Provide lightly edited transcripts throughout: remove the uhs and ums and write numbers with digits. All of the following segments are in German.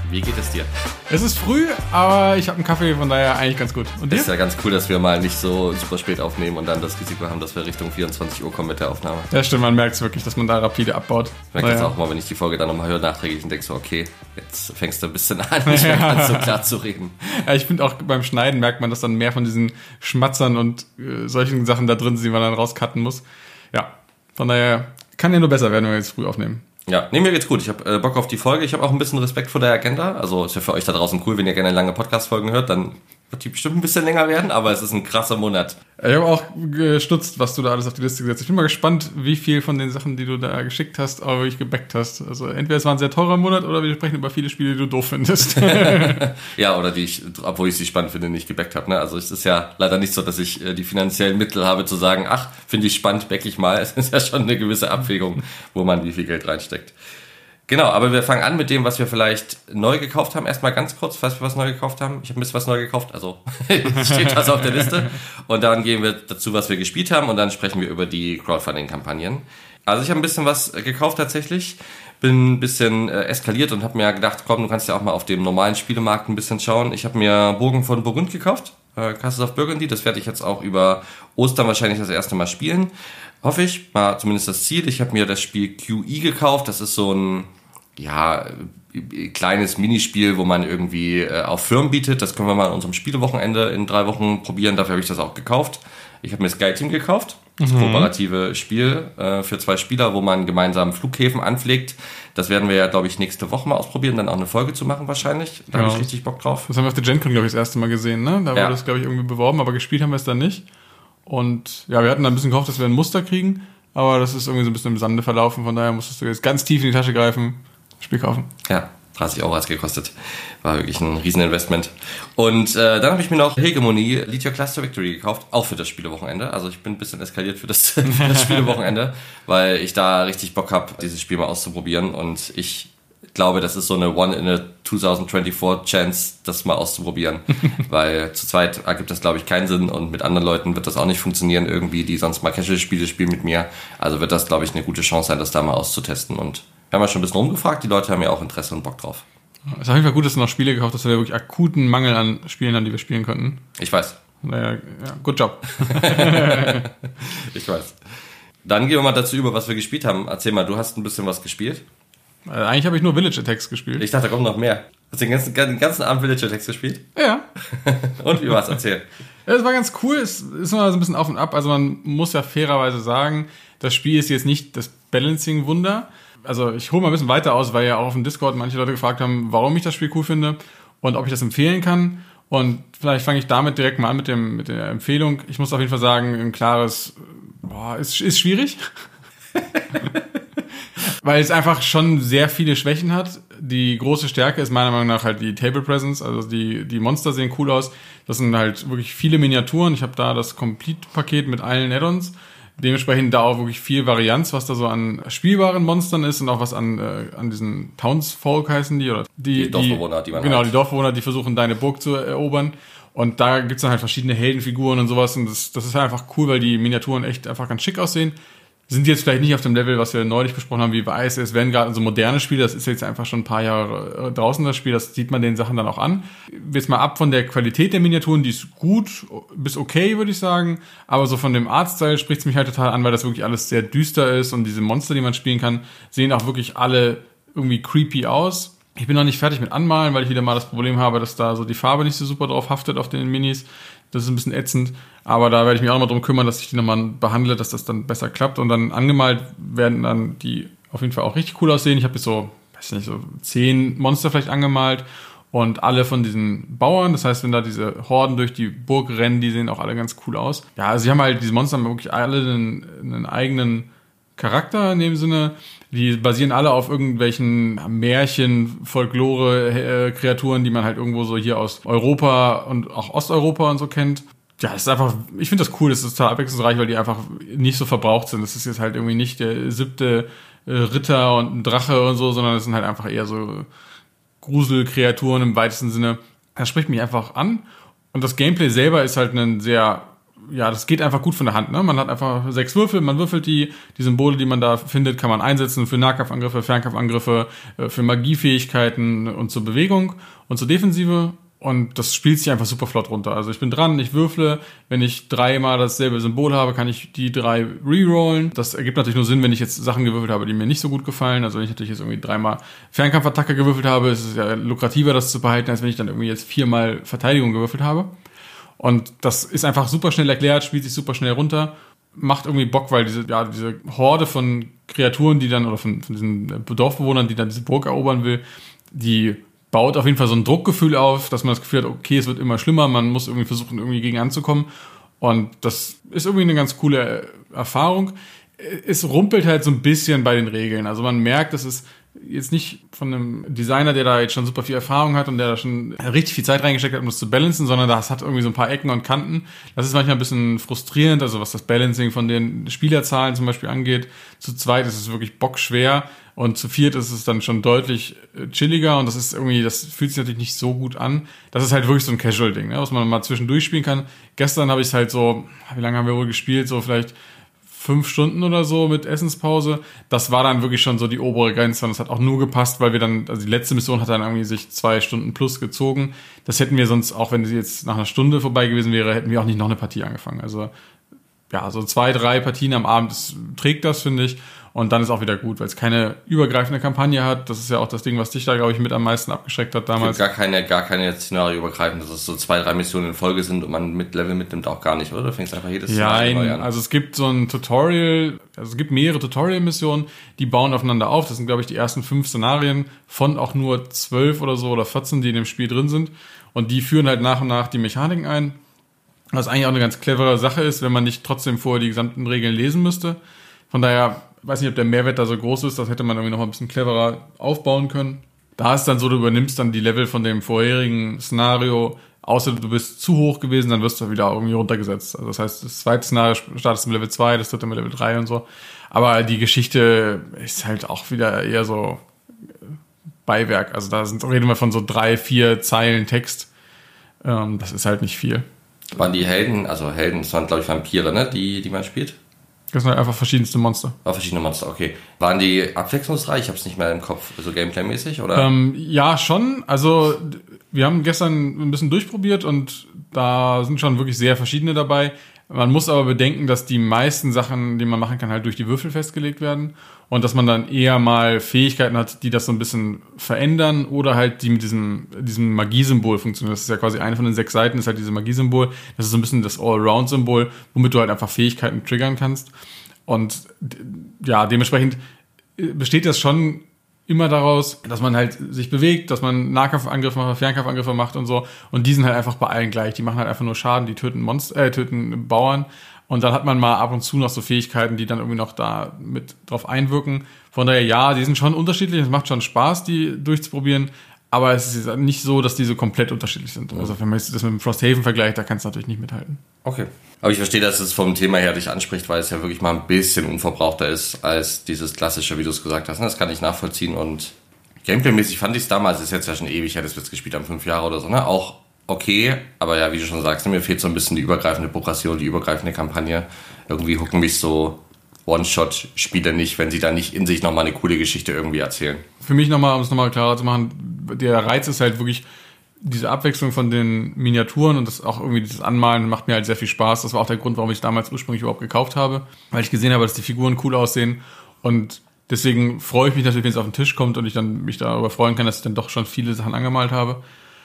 Wie geht es dir? Es ist früh, aber ich habe einen Kaffee, von daher eigentlich ganz gut. Und dir? Ist ja ganz cool, dass wir mal nicht so super spät aufnehmen und dann das Risiko haben, dass wir Richtung 24 Uhr kommen mit der Aufnahme. Ja, stimmt, man merkt es wirklich, dass man da rapide abbaut. Ich merke das auch mal, wenn ich die Folge dann nochmal höre, nachträglich und denke so, okay, jetzt fängst du ein bisschen an, nicht mehr ganz so klar zu reden. Ja, ich finde auch beim Schneiden merkt man, dass dann mehr von diesen Schmatzern und solchen Sachen da drin sind, die man dann rauscutten muss. Ja, von daher kann ja nur besser werden, wenn wir jetzt früh aufnehmen. Ja, nee, mir geht's gut. Ich habe Bock auf die Folge. Ich habe auch ein bisschen Respekt vor der Agenda. Also ist ja für euch da draußen cool, wenn ihr gerne lange Podcast-Folgen hört, dann wird die bestimmt ein bisschen länger werden, aber es ist ein krasser Monat. Ich habe auch gestutzt, was du da alles auf die Liste gesetzt hast. Ich bin mal gespannt, wie viel von den Sachen, die du da geschickt hast, auch wirklich gebackt hast. Also entweder es war ein sehr teurer Monat oder wir sprechen über viele Spiele, die du doof findest. Ja, oder die ich, obwohl ich sie spannend finde, nicht gebackt habe. Ne? Also es ist ja leider nicht so, dass ich die finanziellen Mittel habe zu sagen, ach, finde ich spannend, back ich mal. Es ist ja schon eine gewisse Abwägung, wo man wie viel Geld reinsteckt. Genau, aber wir fangen an mit dem, was wir vielleicht neu gekauft haben. Erstmal ganz kurz, falls wir was neu gekauft haben. Ich habe ein bisschen was neu gekauft, also steht was auf der Liste. Und dann gehen wir dazu, was wir gespielt haben und dann sprechen wir über die Crowdfunding-Kampagnen. Also ich habe ein bisschen was gekauft tatsächlich, bin ein bisschen eskaliert und habe mir gedacht, komm, du kannst ja auch mal auf dem normalen Spielemarkt ein bisschen schauen. Ich habe mir Burgen von Burgund gekauft, Castles of Burgundy. Das werde ich jetzt auch über Ostern wahrscheinlich das erste Mal spielen. Hoffe ich, war zumindest das Ziel. Ich habe mir das Spiel QE gekauft. Das ist so ein kleines Minispiel, wo man irgendwie auf Firmen bietet. Das können wir mal an unserem Spielewochenende in 3 Wochen probieren. Dafür habe ich das auch gekauft. Ich habe mir Skyteam gekauft. Das kooperative Spiel für 2 Spieler, wo man gemeinsam Flughäfen anpflegt. Das werden wir ja, glaube ich, nächste Woche mal ausprobieren, dann auch eine Folge zu machen wahrscheinlich. Da habe ich richtig Bock drauf. Das haben wir auf der GenCon, glaube ich, das erste Mal gesehen, ne? Da wurde das, glaube ich, irgendwie beworben, aber gespielt haben wir es dann nicht. Und ja, wir hatten da ein bisschen gehofft, dass wir ein Muster kriegen, aber das ist irgendwie so ein bisschen im Sande verlaufen. Von daher musstest du jetzt ganz tief in die Tasche greifen. Spiel kaufen. Ja, 30 € hat es gekostet. War wirklich ein Rieseninvestment. Und dann habe ich mir noch Hegemonie Lead Your Class to Victory gekauft, auch für das Spielewochenende. Also ich bin ein bisschen eskaliert für das Spielewochenende, weil ich da richtig Bock habe, dieses Spiel mal auszuprobieren. Und ich glaube, das ist so eine One in a 2024 Chance, das mal auszuprobieren. Weil zu zweit ergibt das, glaube ich, keinen Sinn und mit anderen Leuten wird das auch nicht funktionieren irgendwie, die sonst mal Casual-Spiele spielen mit mir. Also wird das, glaube ich, eine gute Chance sein, das da mal auszutesten. Und wir haben ja schon ein bisschen rumgefragt, die Leute haben ja auch Interesse und Bock drauf. Es ist auf jeden Fall gut, dass du noch Spiele gekauft hast, dass wir wirklich akuten Mangel an Spielen haben, die wir spielen könnten. Ich weiß. Naja, ja, good job. Ich weiß. Dann gehen wir mal dazu über, was wir gespielt haben. Erzähl mal, du hast ein bisschen was gespielt. Eigentlich habe ich nur Village Attacks gespielt. Ich dachte, da kommt noch mehr. Hast du den ganzen Abend Village Attacks gespielt? Ja. Und wie war's? Erzähl. Es war ganz cool. Es ist immer so ein bisschen auf und ab. Also man muss ja fairerweise sagen, das Spiel ist jetzt nicht das Balancing-Wunder. Also ich hole mal ein bisschen weiter aus, weil ja auch auf dem Discord manche Leute gefragt haben, warum ich das Spiel cool finde und ob ich das empfehlen kann. Und vielleicht fange ich damit direkt mal an mit der Empfehlung. Ich muss auf jeden Fall sagen, ein klares, ist schwierig. Weil es einfach schon sehr viele Schwächen hat. Die große Stärke ist meiner Meinung nach halt die Table Presence. Also die Monster sehen cool aus. Das sind halt wirklich viele Miniaturen. Ich habe da das Complete-Paket mit allen Add-ons. Dementsprechend da auch wirklich viel Varianz, was da so an spielbaren Monstern ist und auch was an diesen Townsfolk heißen die. Oder die Dorfbewohner, die man Genau, die Dorfbewohner, die versuchen, deine Burg zu erobern. Und da gibt's dann halt verschiedene Heldenfiguren und sowas. Und das ist halt einfach cool, weil die Miniaturen echt einfach ganz schick aussehen. Sind jetzt vielleicht nicht auf dem Level, was wir neulich besprochen haben, wie bei ISS Vanguard und so moderne Spiele. Das ist jetzt einfach schon ein paar Jahre draußen, das Spiel. Das sieht man den Sachen dann auch an. Jetzt mal ab von der Qualität der Miniaturen, die ist gut bis okay, würde ich sagen. Aber so von dem Artstyle spricht es mich halt total an, weil das wirklich alles sehr düster ist. Und diese Monster, die man spielen kann, sehen auch wirklich alle irgendwie creepy aus. Ich bin noch nicht fertig mit Anmalen, weil ich wieder mal das Problem habe, dass da so die Farbe nicht so super drauf haftet auf den Minis. Das ist ein bisschen ätzend, aber da werde ich mich auch nochmal drum kümmern, dass ich die nochmal behandle, dass das dann besser klappt. Und dann angemalt werden dann die auf jeden Fall auch richtig cool aussehen. Ich habe jetzt so 10 Monster vielleicht angemalt und alle von diesen Bauern. Das heißt, wenn da diese Horden durch die Burg rennen, die sehen auch alle ganz cool aus. Ja, also sie haben halt, diese Monster haben wirklich alle einen eigenen Charakter in dem Sinne. Die basieren alle auf irgendwelchen Märchen, Folklore, Kreaturen, die man halt irgendwo so hier aus Europa und auch Osteuropa und so kennt. Ja, es ist einfach, ich finde das cool, das ist total abwechslungsreich, weil die einfach nicht so verbraucht sind. Das ist jetzt halt irgendwie nicht der 7. Ritter und ein Drache und so, sondern es sind halt einfach eher so Gruselkreaturen im weitesten Sinne. Das spricht mich einfach an. Und das Gameplay selber ist halt ein sehr ja, das geht einfach gut von der Hand, ne? Man hat einfach 6 Würfel, man würfelt die Symbole, die man da findet, kann man einsetzen für Nahkampfangriffe, Fernkampfangriffe, für Magiefähigkeiten und zur Bewegung und zur Defensive. Und das spielt sich einfach super flott runter. Also ich bin dran, ich würfle. Wenn ich 3-mal dasselbe Symbol habe, kann ich die 3 rerollen. Das ergibt natürlich nur Sinn, wenn ich jetzt Sachen gewürfelt habe, die mir nicht so gut gefallen. Also wenn ich natürlich jetzt irgendwie 3-mal Fernkampfattacke gewürfelt habe, ist es ja lukrativer, das zu behalten, als wenn ich dann irgendwie jetzt 4-mal Verteidigung gewürfelt habe. Und das ist einfach super schnell erklärt, spielt sich super schnell runter. Macht irgendwie Bock, weil diese Horde von Kreaturen, die dann, oder von diesen Dorfbewohnern, die dann diese Burg erobern will, die baut auf jeden Fall so ein Druckgefühl auf, dass man das Gefühl hat, okay, es wird immer schlimmer, man muss irgendwie versuchen, irgendwie gegen anzukommen. Und das ist irgendwie eine ganz coole Erfahrung. Es rumpelt halt so ein bisschen bei den Regeln. Also man merkt, dass es jetzt nicht von einem Designer, der da jetzt schon super viel Erfahrung hat und der da schon richtig viel Zeit reingesteckt hat, um das zu balancen, sondern das hat irgendwie so ein paar Ecken und Kanten. Das ist manchmal ein bisschen frustrierend, also was das Balancing von den Spielerzahlen zum Beispiel angeht. Zu zweit ist es wirklich bockschwer und zu viert ist es dann schon deutlich chilliger und das ist irgendwie, das fühlt sich natürlich nicht so gut an. Das ist halt wirklich so ein Casual-Ding, ne, was man mal zwischendurch spielen kann. Gestern habe ich es halt so, wie lange haben wir wohl gespielt? So vielleicht 5 Stunden oder so mit Essenspause. Das war dann wirklich schon so die obere Grenze und das hat auch nur gepasst, weil wir dann, also die letzte Mission hat dann irgendwie sich 2 Stunden plus gezogen. Das hätten wir sonst, auch wenn sie jetzt nach einer Stunde vorbei gewesen wäre, hätten wir auch nicht noch eine Partie angefangen. Also ja, so 2, 3 Partien am Abend, das trägt das, finde ich. Und dann ist auch wieder gut, weil es keine übergreifende Kampagne hat. Das ist ja auch das Ding, was dich da, glaube ich, mit am meisten abgeschreckt hat damals. Gar keine Szenario übergreifend, dass es so 2, 3 Missionen in Folge sind und man mit Level mitnimmt auch gar nicht, oder? Du fängst einfach jedes Szenario neu an. Also es gibt so ein Tutorial, also es gibt mehrere Tutorial-Missionen, die bauen aufeinander auf. Das sind, glaube ich, die ersten 5 Szenarien von auch nur 12 oder so oder 14, die in dem Spiel drin sind. Und die führen halt nach und nach die Mechaniken ein. Was eigentlich auch eine ganz clevere Sache ist, wenn man nicht trotzdem vorher die gesamten Regeln lesen müsste. Von daher, weiß nicht, ob der Mehrwert da so groß ist, das hätte man irgendwie noch ein bisschen cleverer aufbauen können. Da ist dann so, du übernimmst dann die Level von dem vorherigen Szenario, außer du bist zu hoch gewesen, dann wirst du wieder irgendwie runtergesetzt. Also das heißt, das zweite Szenario startest mit Level 2, das dritte mit Level 3 und so. Aber die Geschichte ist halt auch wieder eher so Beiwerk. Also da reden wir von so 3, 4 Zeilen Text. Das ist halt nicht viel. Waren die Helden, das waren, glaube ich, Vampire, ne, die man spielt? Das sind halt einfach verschiedenste Monster. Verschiedene Monster, okay. Waren die abwechslungsreich? Ich habe es nicht mehr im Kopf, so Gameplay-mäßig, oder? Ja, schon. Also wir haben gestern ein bisschen durchprobiert und da sind schon wirklich sehr verschiedene dabei. Man muss aber bedenken, dass die meisten Sachen, die man machen kann, halt durch die Würfel festgelegt werden und dass man dann eher mal Fähigkeiten hat, die das so ein bisschen verändern oder halt die mit diesem Magiesymbol funktionieren. Das ist ja quasi eine von den 6 Seiten, ist halt dieses Magiesymbol. Das ist so ein bisschen das Allround-Symbol, womit du halt einfach Fähigkeiten triggern kannst. Und ja, dementsprechend besteht das schon immer daraus, dass man halt sich bewegt, dass man Nahkampfangriffe macht, Fernkampfangriffe macht und so. Und die sind halt einfach bei allen gleich. Die machen halt einfach nur Schaden, die töten Bauern. Und dann hat man mal ab und zu noch so Fähigkeiten, die dann irgendwie noch da mit drauf einwirken. Von daher, ja, die sind schon unterschiedlich. Es macht schon Spaß, die durchzuprobieren. Aber es ist nicht so, dass die so komplett unterschiedlich sind. Also wenn man das mit dem Frosthaven vergleicht, da kannst du natürlich nicht mithalten. Okay. Aber ich verstehe, dass es vom Thema her dich anspricht, weil es ja wirklich mal ein bisschen unverbrauchter ist als dieses klassische, wie du es gesagt hast. Das kann ich nachvollziehen. Und Gameplay-mäßig fand ich es damals, ist jetzt ja schon ewig, ja, das wird gespielt haben, 5 Jahre oder so, ne? Auch okay, aber ja, wie du schon sagst, mir fehlt so ein bisschen die übergreifende Progression, die übergreifende Kampagne. Irgendwie hucken mich so One-Shot-Spiele nicht, wenn sie da nicht in sich nochmal eine coole Geschichte irgendwie erzählen. Für mich nochmal, um es nochmal klarer zu machen, der Reiz ist halt wirklich diese Abwechslung von den Miniaturen und das auch irgendwie dieses Anmalen macht mir halt sehr viel Spaß. Das war auch der Grund, warum ich damals ursprünglich überhaupt gekauft habe, weil ich gesehen habe, dass die Figuren cool aussehen und deswegen freue ich mich natürlich, wenn es auf den Tisch kommt und ich dann mich darüber freuen kann, dass ich dann doch schon viele Sachen angemalt habe.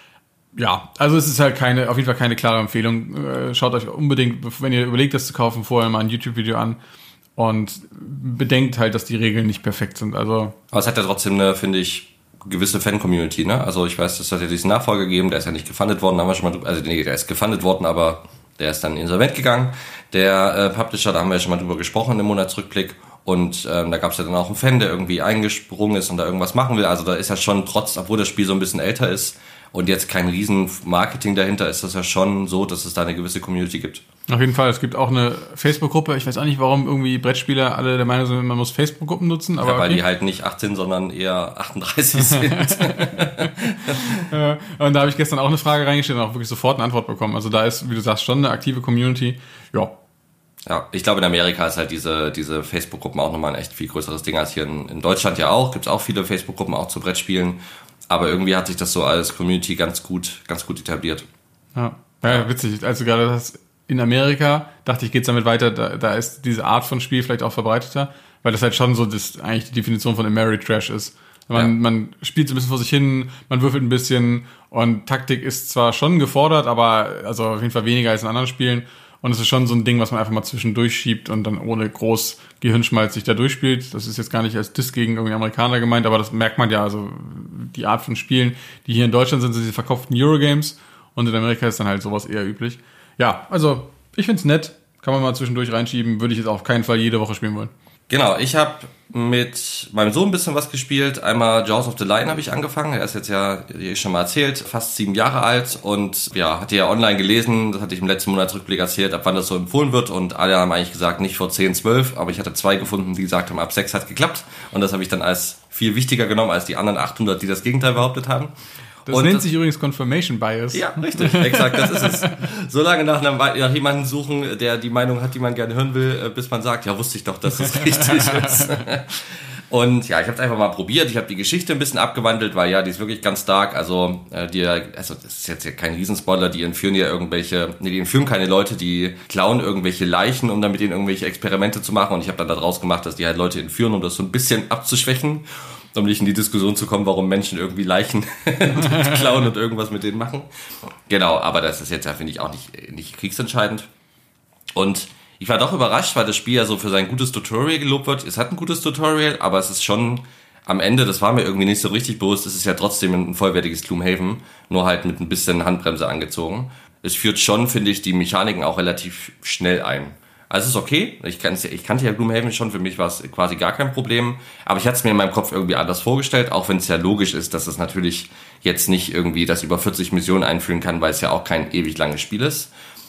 Ja, also es ist halt auf jeden Fall keine klare Empfehlung. Schaut euch unbedingt, wenn ihr überlegt, das zu kaufen, vorher mal ein YouTube-Video an und bedenkt halt, dass die Regeln nicht perfekt sind. Also, aber es hat ja trotzdem eine, finde ich, gewisse Fan-Community, ne? Also ich weiß, es hat ja diesen Nachfolger gegeben, der ist ja nicht gefundet worden, haben wir schon mal der ist gefundet worden, aber der ist dann insolvent gegangen. Der Publisher, da haben wir ja schon mal drüber gesprochen im Monatsrückblick. Und da gab es ja dann auch einen Fan, der irgendwie eingesprungen ist und da irgendwas machen will. Also da ist ja schon obwohl das Spiel so ein bisschen älter ist und jetzt kein riesen Marketing dahinter, ist das ja schon so, dass es da eine gewisse Community gibt. Auf jeden Fall, es gibt auch eine Facebook-Gruppe. Ich weiß auch nicht, warum irgendwie Brettspieler alle der Meinung sind, man muss Facebook-Gruppen nutzen. Aber ja, weil die halt nicht 18, sondern eher 38 sind. Und da habe ich gestern auch eine Frage reingestellt und auch wirklich sofort eine Antwort bekommen. Also da ist, wie du sagst, schon eine aktive Community. Ja, ich glaube, in Amerika ist halt diese Facebook-Gruppen auch nochmal ein echt viel größeres Ding als hier in Deutschland ja auch. Gibt es auch viele Facebook-Gruppen, auch zu Brettspielen. Aber irgendwie hat sich das so als Community ganz gut etabliert. Ja, witzig. Also gerade das in Amerika, dachte ich, geht's damit weiter, da ist diese Art von Spiel vielleicht auch verbreiteter, weil das halt schon so eigentlich die Definition von Ameritrash ist. Man spielt so ein bisschen vor sich hin, man würfelt ein bisschen und Taktik ist zwar schon gefordert, aber also auf jeden Fall weniger als in anderen Spielen. Und es ist schon so ein Ding, was man einfach mal zwischendurch schiebt und dann ohne groß Gehirnschmalz sich da durchspielt. Das ist jetzt gar nicht als Diss gegen irgendwie Amerikaner gemeint, aber das merkt man ja. Also die Art von Spielen, die hier in Deutschland sind diese verkauften Eurogames und in Amerika ist dann halt sowas eher üblich. Ja, also ich find's nett. Kann man mal zwischendurch reinschieben. Würde ich jetzt auf keinen Fall jede Woche spielen wollen. Genau, ich habe mit meinem Sohn ein bisschen was gespielt. Einmal Jaws of the Lion habe ich angefangen. Er ist jetzt ja, wie ich schon mal erzählt, fast 7 Jahre alt und ja, hatte ja online gelesen, das hatte ich im letzten Monatsrückblick erzählt, ab wann das so empfohlen wird und alle haben eigentlich gesagt, nicht vor 10, 12, aber ich hatte 2 gefunden, die gesagt haben, ab 6 hat geklappt und das habe ich dann als viel wichtiger genommen als die anderen 800, die das Gegenteil behauptet haben. Das nennt sich übrigens Confirmation Bias. Ja, richtig, exakt, das ist es. So lange nach jemandem suchen, der die Meinung hat, die man gerne hören will, bis man sagt, ja, wusste ich doch, dass es richtig ist. Und ja, ich habe es einfach mal probiert. Ich habe die Geschichte ein bisschen abgewandelt, weil ja, die ist wirklich ganz dark. Also das ist jetzt ja kein Riesenspoiler, die entführen keine Leute, die klauen irgendwelche Leichen, um dann mit denen irgendwelche Experimente zu machen. Und ich habe dann daraus gemacht, dass die halt Leute entführen, um das so ein bisschen abzuschwächen, um nicht in die Diskussion zu kommen, warum Menschen irgendwie Leichen klauen und irgendwas mit denen machen. Genau, aber das ist jetzt ja, finde ich, auch nicht kriegsentscheidend. Und ich war doch überrascht, weil das Spiel ja so für sein gutes Tutorial gelobt wird. Es hat ein gutes Tutorial, aber es ist schon am Ende, das war mir irgendwie nicht so richtig bewusst, es ist ja trotzdem ein vollwertiges Gloomhaven, nur halt mit ein bisschen Handbremse angezogen. Es führt schon, finde ich, die Mechaniken auch relativ schnell ein. Also es ist okay, ich kannte ja Gloomhaven schon, für mich war es quasi gar kein Problem, aber ich hatte es mir in meinem Kopf irgendwie anders vorgestellt, auch wenn es ja logisch ist, dass es natürlich jetzt nicht irgendwie das über 40 Missionen einführen kann, weil es ja auch kein ewig langes Spiel ist.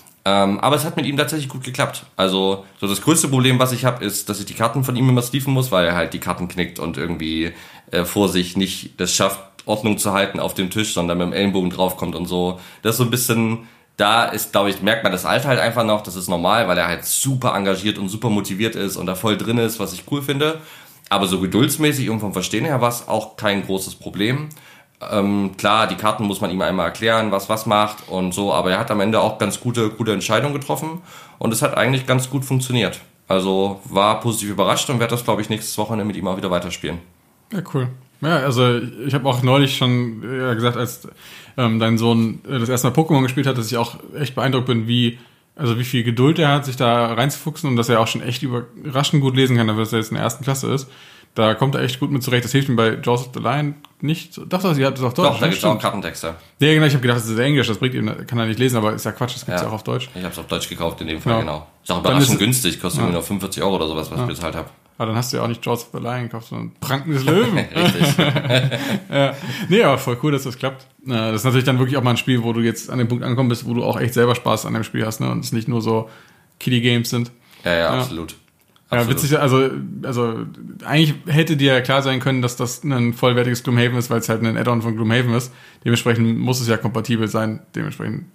Aber es hat mit ihm tatsächlich gut geklappt. Also so das größte Problem, was ich habe, ist, dass ich die Karten von ihm immer sleeven muss, weil er halt die Karten knickt und irgendwie vor sich nicht das schafft, Ordnung zu halten auf dem Tisch, sondern mit dem Ellenbogen draufkommt und so. Das ist so ein bisschen... Da ist, glaube ich, merkt man das Alter halt einfach noch, das ist normal, weil er halt super engagiert und super motiviert ist und da voll drin ist, was ich cool finde. Aber so geduldsmäßig und vom Verstehen her war es auch kein großes Problem. Klar, die Karten muss man ihm einmal erklären, was macht und so, aber er hat am Ende auch ganz gute Entscheidungen getroffen und es hat eigentlich ganz gut funktioniert. Also war positiv überrascht und werde das, glaube ich, nächstes Wochenende mit ihm auch wieder weiterspielen. Ja, cool. Ja, also ich habe auch neulich schon gesagt, als dein Sohn das erste Mal Pokémon gespielt hat, dass ich auch echt beeindruckt bin, wie viel Geduld er hat, sich da reinzufuchsen und dass er auch schon echt überraschend gut lesen kann, dafür, dass er jetzt in der ersten Klasse ist. Da kommt er echt gut mit zurecht. Das hilft ihm bei Jaws of the Lion nicht. Doch, sie hat das auf Deutsch. Doch, da gibt es auch Kartentexte. Ja, genau, ich habe gedacht, das ist Englisch, das bringt ihm, kann er nicht lesen, aber ist ja Quatsch, das gibt's ja auch auf Deutsch. Ich habe es auf Deutsch gekauft in dem Fall, genau. Ist auch überraschend günstig, kostet nur 45 € oder sowas, was ich bezahlt habe. Aber dann hast du ja auch nicht Jaws of the Lion gekauft, sondern Pranken des Löwen. Richtig. Ja. Nee, aber voll cool, dass das klappt. Das ist natürlich dann wirklich auch mal ein Spiel, wo du jetzt an dem Punkt angekommen bist, wo du auch echt selber Spaß an dem Spiel hast, ne? Und es nicht nur so Kiddie-Games sind. Ja, absolut. Ja, witzig, also eigentlich hätte dir ja klar sein können, dass das ein vollwertiges Gloomhaven ist, weil es halt ein Add-on von Gloomhaven ist. Dementsprechend muss es ja kompatibel sein. Dementsprechend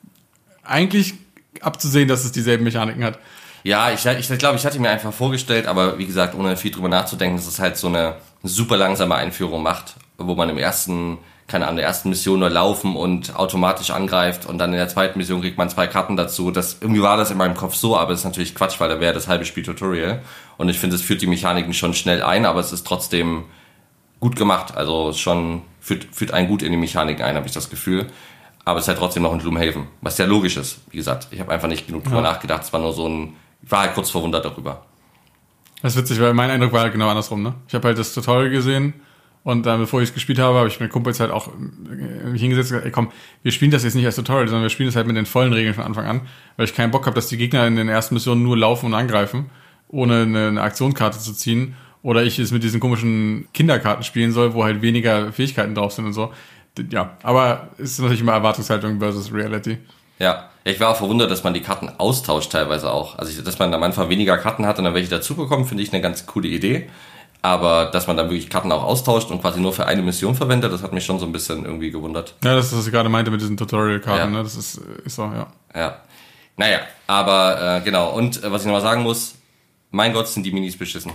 eigentlich abzusehen, dass es dieselben Mechaniken hat. Ja, ich glaube, ich hatte mir einfach vorgestellt, aber wie gesagt, ohne viel drüber nachzudenken, dass es halt so eine super langsame Einführung macht, wo man der ersten Mission nur laufen und automatisch angreift und dann in der zweiten Mission kriegt man 2 Karten dazu. Irgendwie war das in meinem Kopf so, aber es ist natürlich Quatsch, weil da wäre das halbe Spiel Tutorial. Und ich finde, es führt die Mechaniken schon schnell ein, aber es ist trotzdem gut gemacht. Also schon führt einen gut in die Mechaniken ein, habe ich das Gefühl. Aber es ist halt trotzdem noch ein Gloomhaven, was ja logisch ist. Wie gesagt, ich habe einfach nicht genug drüber nachgedacht. Es war nur ich war halt kurz verwundert darüber. Das ist witzig, weil mein Eindruck war halt genau andersrum, ne? Ich habe halt das Tutorial gesehen und dann, bevor ich es gespielt habe ich mit Kumpels halt auch mich hingesetzt und gesagt, ey komm, wir spielen das jetzt nicht als Tutorial, sondern wir spielen das halt mit den vollen Regeln von Anfang an, weil ich keinen Bock habe, dass die Gegner in den ersten Missionen nur laufen und angreifen ohne eine Aktionskarte zu ziehen. Oder ich es mit diesen komischen Kinderkarten spielen soll, wo halt weniger Fähigkeiten drauf sind und so. Ja, aber es ist natürlich immer Erwartungshaltung versus Reality. Ja, ich war auch verwundert, dass man die Karten austauscht teilweise auch. Also, dass man am Anfang weniger Karten hat und dann welche dazu bekommt, finde ich eine ganz coole Idee. Aber dass man dann wirklich Karten auch austauscht und quasi nur für eine Mission verwendet, das hat mich schon so ein bisschen irgendwie gewundert. Ja, das ist, was ich gerade meinte mit diesen Tutorial-Karten, Ja. ne? Das ist so, ja. Ja. Naja, aber genau. Und was ich nochmal sagen muss, mein Gott, sind die Minis beschissen.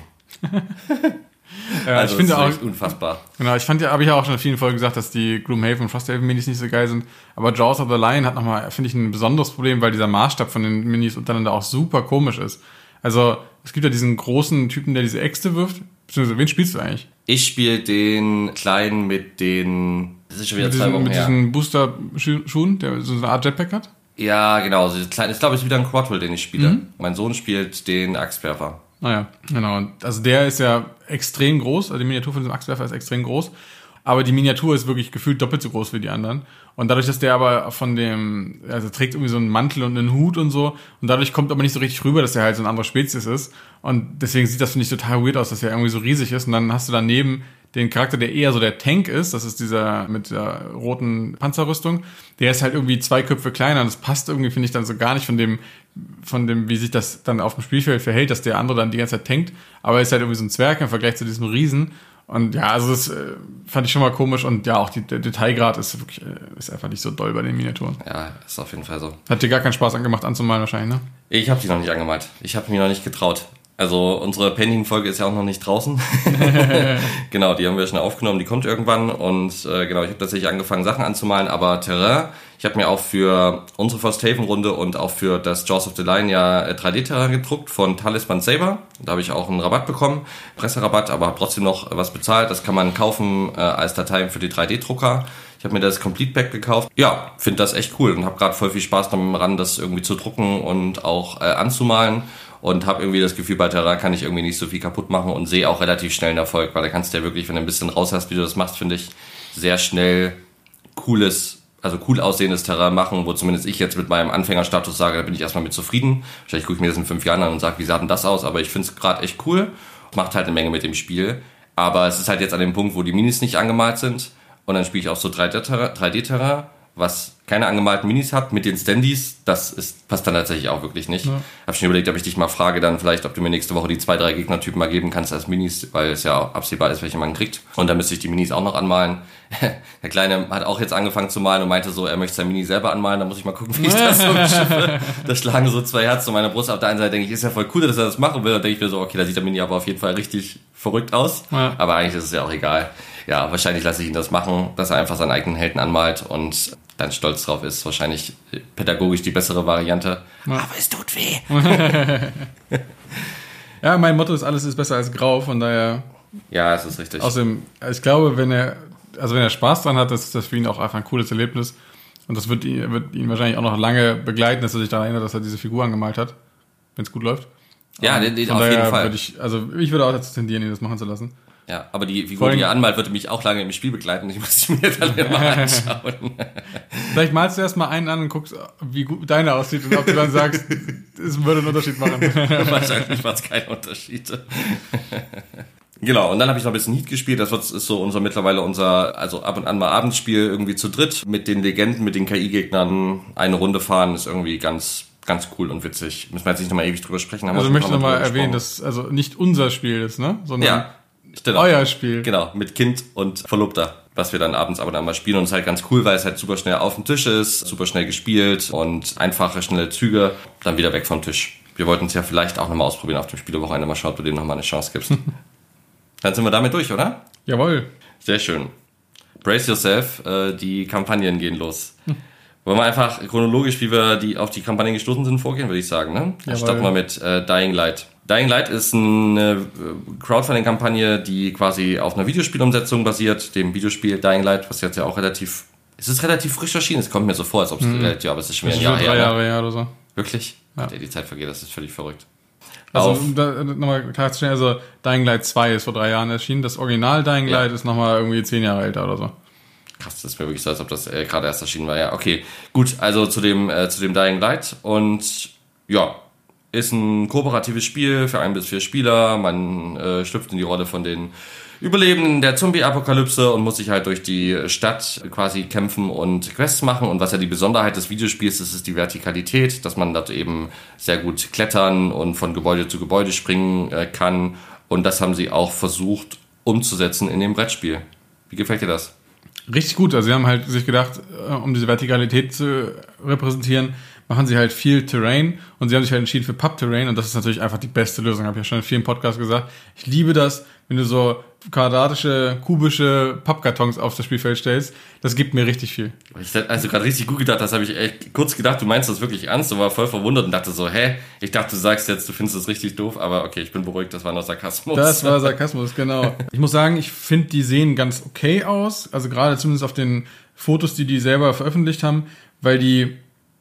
Ja, Also, ich finde das ist auch, echt unfassbar. genau, habe ich ja auch schon in vielen Folgen gesagt, dass die Gloomhaven und Frosthaven Minis nicht so geil sind. Aber Jaws of the Lion hat nochmal, finde ich, ein besonderes Problem, weil dieser Maßstab von den Minis untereinander auch super komisch ist. Also, es gibt ja diesen großen Typen, der diese Äxte wirft. Beziehungsweise, wen spielst du eigentlich? Ich spiele den kleinen mit den, das ist schon wieder 2 Wochen Mit her. diesen Booster-Schuhen, der so eine Art Jetpack hat? Ja, genau, so klein, ich glaube, es ist wieder ein Quadrill, den ich spiele. Mein Sohn spielt den Axtwerfer. Naja, genau. Und also der ist ja extrem groß, also die Miniatur von diesem Axtwerfer ist extrem groß, aber die Miniatur ist wirklich gefühlt doppelt so groß wie die anderen. Und dadurch, dass der aber also trägt irgendwie so einen Mantel und einen Hut und so, und dadurch kommt aber nicht so richtig rüber, dass er halt so eine andere Spezies ist. Und deswegen sieht das, finde ich, total weird aus, dass er irgendwie so riesig ist. Und dann hast du daneben den Charakter, der eher so der Tank ist, das ist dieser mit der roten Panzerrüstung, der ist halt irgendwie 2 Köpfe kleiner und das passt irgendwie, finde ich, dann so gar nicht von dem, wie sich das dann auf dem Spielfeld verhält, dass der andere dann die ganze Zeit tankt, aber er ist halt irgendwie so ein Zwerg im Vergleich zu diesem Riesen. Und ja, also das fand ich schon mal komisch und ja, auch der Detailgrad ist wirklich, ist einfach nicht so doll bei den Miniaturen. Ja, ist auf jeden Fall so. Hat dir gar keinen Spaß angemacht anzumalen wahrscheinlich, ne? Ich habe die noch nicht angemalt. Ich habe mir noch nicht getraut. Also unsere Painting-Folge ist ja auch noch nicht draußen. Genau, die haben wir schon aufgenommen, die kommt irgendwann. Und genau, ich habe tatsächlich angefangen, Sachen anzumalen, aber Terrain. Ich habe mir auch für unsere Frosthaven-Runde und auch für das Jaws of the Lion ja 3D-Terrain gedruckt von Talisman Saber. Da habe ich auch einen Rabatt bekommen, Presserabatt, aber habe trotzdem noch was bezahlt. Das kann man kaufen als Dateien für die 3D-Drucker. Ich habe mir das Complete Pack gekauft. Ja, finde das echt cool und habe gerade voll viel Spaß daran, das irgendwie zu drucken und auch anzumalen. Und habe irgendwie das Gefühl, bei Terrain kann ich irgendwie nicht so viel kaputt machen und sehe auch relativ schnell einen Erfolg, weil da kannst du ja wirklich, wenn du ein bisschen raus hast, wie du das machst, finde ich, sehr schnell cool aussehendes Terrain machen, wo zumindest ich jetzt mit meinem Anfängerstatus sage, da bin ich erstmal mit zufrieden. Wahrscheinlich gucke ich mir das in 5 Jahren an und sage, wie sah denn das aus? Aber ich finde es gerade echt cool. Macht halt eine Menge mit dem Spiel. Aber es ist halt jetzt an dem Punkt, wo die Minis nicht angemalt sind. Und dann spiele ich auch so 3D-Terrain, was keine angemalten Minis hat, mit den Standys, passt dann tatsächlich auch wirklich nicht. Ja. Hab schon überlegt, ob ich dich mal frage, dann vielleicht, ob du mir nächste Woche die 2, 3 Gegnertypen mal geben kannst als Minis, weil es ja auch absehbar ist, welche man kriegt. Und dann müsste ich die Minis auch noch anmalen. Der Kleine hat auch jetzt angefangen zu malen und meinte so, er möchte sein Mini selber anmalen, da muss ich mal gucken, wie ich das so schaffe. Da schlagen so 2 Herzen in meiner Brust. Auf der einen Seite denke ich, ist ja voll cool, dass er das machen will. Dann denke ich mir so, okay, da sieht der Mini aber auf jeden Fall richtig verrückt aus. Ja. Aber eigentlich ist es ja auch egal. Ja, wahrscheinlich lasse ich ihn das machen, dass er einfach seinen eigenen Helden anmalt und dann stolz drauf ist. Wahrscheinlich pädagogisch die bessere Variante. Ja. Aber es tut weh. Ja, mein Motto ist, alles ist besser als grau, von daher. Ja, es ist richtig. Außerdem, ich glaube, wenn er Spaß dran hat, ist das für ihn auch einfach ein cooles Erlebnis. Und das wird ihn wahrscheinlich auch noch lange begleiten, dass er sich daran erinnert, dass er diese Figur angemalt hat, wenn es gut läuft. Ja, auf jeden Fall. Ich würde auch dazu tendieren, ihn das machen zu lassen. Ja, aber die Figur, die er anmalt, würde mich auch lange im Spiel begleiten. Ich muss mir dann immer anschauen. Vielleicht malst du erst mal einen an und guckst, wie gut deine aussieht und ob du dann sagst, es würde einen Unterschied machen. Wahrscheinlich macht es keinen Unterschied. Genau, und dann habe ich noch ein bisschen Heat gespielt. Das ist so mittlerweile unser, also ab und an mal Abendspiel irgendwie zu dritt mit den Legenden, mit den KI-Gegnern. Eine Runde fahren ist irgendwie ganz cool und witzig. Müssen wir jetzt nicht nochmal ewig drüber sprechen. Also ich möchte nochmal erwähnen, dass also nicht unser Spiel ist, ne? Sondern ja. Genau. Euer Spiel. Genau, mit Kind und Verlobter, was wir dann abends aber dann mal spielen. Und es ist halt ganz cool, weil es halt super schnell auf dem Tisch ist, super schnell gespielt und einfache, schnelle Züge, dann wieder weg vom Tisch. Wir wollten es ja vielleicht auch nochmal ausprobieren auf dem Spielewochenende. Mal schauen, ob du dem nochmal eine Chance gibst. Dann sind wir damit durch, oder? Jawohl. Sehr schön. Brace yourself, die Kampagnen gehen los. Wollen wir einfach chronologisch, wie wir auf die Kampagnen gestoßen sind, vorgehen, würde ich sagen. Ne? Dann starten wir mit Dying Light. Dying Light ist eine Crowdfunding-Kampagne, die quasi auf einer Videospielumsetzung basiert, dem Videospiel Dying Light, was jetzt ja auch relativ frisch erschienen. Es kommt mir so vor, als ob es relativ, aber es ist schon wieder ein Jahr her. 3 Jahre her oder so. Wirklich? Ja. Die Zeit vergeht, das ist völlig verrückt. Also, um da nochmal klarzustellen, also Dying Light 2 ist vor 3 Jahren erschienen, das Original Dying Light ist nochmal irgendwie 10 Jahre älter oder so. Krass, das ist mir wirklich so, als ob das gerade erst erschienen war. Ja, okay. Gut, also zu dem Dying Light und ja, ist ein kooperatives Spiel für 1 bis 4 Spieler. Man schlüpft in die Rolle von den Überlebenden der Zombie-Apokalypse und muss sich halt durch die Stadt quasi kämpfen und Quests machen. Und was ja die Besonderheit des Videospiels ist, ist die Vertikalität, dass man dort eben sehr gut klettern und von Gebäude zu Gebäude springen kann. Und das haben sie auch versucht umzusetzen in dem Brettspiel. Wie gefällt dir das? Richtig gut. Also sie haben halt sich gedacht, um diese Vertikalität zu repräsentieren, machen sie halt viel Terrain und sie haben sich halt entschieden für Pub-Terrain und das ist natürlich einfach die beste Lösung, habe ich ja schon in vielen Podcasts gesagt. Ich liebe das, wenn du so quadratische, kubische Pappkartons auf das Spielfeld stellst. Das gibt mir richtig viel. Ich hab also gerade richtig gut gedacht, das habe ich echt kurz gedacht, du meinst das wirklich ernst und war voll verwundert und dachte so, ich dachte, du sagst jetzt, du findest das richtig doof, aber okay, ich bin beruhigt, das war nur Sarkasmus. Das war Sarkasmus, genau. Ich muss sagen, ich finde, die sehen ganz okay aus, also gerade zumindest auf den Fotos, die selber veröffentlicht haben, weil die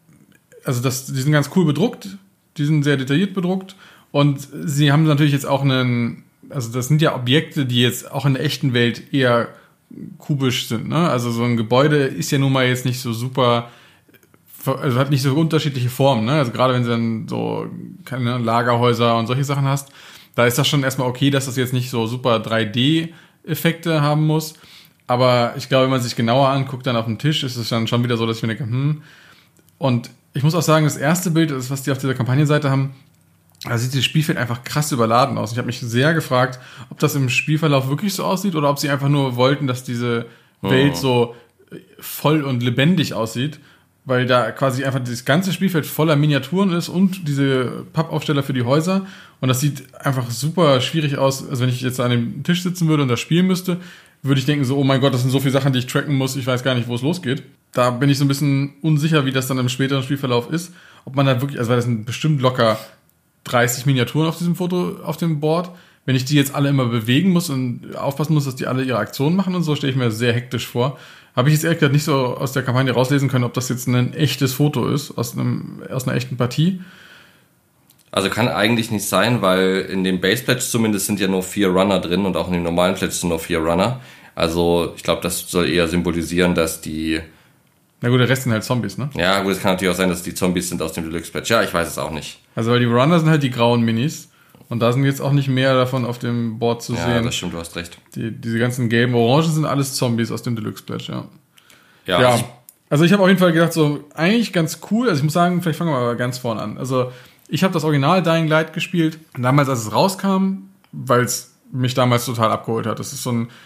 sind ganz cool bedruckt, die sind sehr detailliert bedruckt und sie haben natürlich jetzt auch also das sind ja Objekte, die jetzt auch in der echten Welt eher kubisch sind, ne? Also so ein Gebäude ist ja nun mal jetzt nicht so super, also hat nicht so unterschiedliche Formen, ne? Also gerade wenn du dann so keine Lagerhäuser und solche Sachen hast, da ist das schon erstmal okay, dass das jetzt nicht so super 3D-Effekte haben muss. Aber ich glaube, wenn man sich genauer anguckt, dann auf dem Tisch, ist es dann schon wieder so, dass ich mir denke, Und ich muss auch sagen, das erste Bild, was die auf dieser Kampagnenseite haben, da sieht das Spielfeld einfach krass überladen aus. Ich habe mich sehr gefragt, ob das im Spielverlauf wirklich so aussieht oder ob sie einfach nur wollten, dass diese Welt so voll und lebendig aussieht, weil da quasi einfach das ganze Spielfeld voller Miniaturen ist und diese Pappaufsteller für die Häuser. Und das sieht einfach super schwierig aus. Also wenn ich jetzt an dem Tisch sitzen würde und das spielen müsste, würde ich denken so, oh mein Gott, das sind so viele Sachen, die ich tracken muss, ich weiß gar nicht, wo es losgeht. Da bin ich so ein bisschen unsicher, wie das dann im späteren Spielverlauf ist. Ob man da wirklich, also weil das sind bestimmt locker 30 Miniaturen auf diesem Foto, auf dem Board. Wenn ich die jetzt alle immer bewegen muss und aufpassen muss, dass die alle ihre Aktionen machen und so, stelle ich mir sehr hektisch vor. Habe ich jetzt ehrlich gesagt nicht so aus der Kampagne rauslesen können, ob das jetzt ein echtes Foto ist, aus einer echten Partie. Also kann eigentlich nicht sein, weil in dem Base-Pledge zumindest sind ja nur 4 Runner drin und auch in dem normalen Pledge sind nur 4 Runner. Also ich glaube, das soll eher symbolisieren, dass die... Na gut, der Rest sind halt Zombies, ne? Ja gut, es kann natürlich auch sein, dass die Zombies sind aus dem Deluxe-Pledge. Ja, ich weiß es auch nicht. Also weil die Runner sind halt die grauen Minis und da sind jetzt auch nicht mehr davon auf dem Board zu sehen. Ja, das stimmt, du hast recht. Diese ganzen gelben Orangen sind alles Zombies aus dem Deluxe-Pledge, ja. Ja. Also ich habe auf jeden Fall gedacht, so eigentlich ganz cool. Also ich muss sagen, vielleicht fangen wir mal ganz vorne an. Also ich habe das Original Dying Light gespielt, damals als es rauskam, weil es mich damals total abgeholt hat. Das ist so ein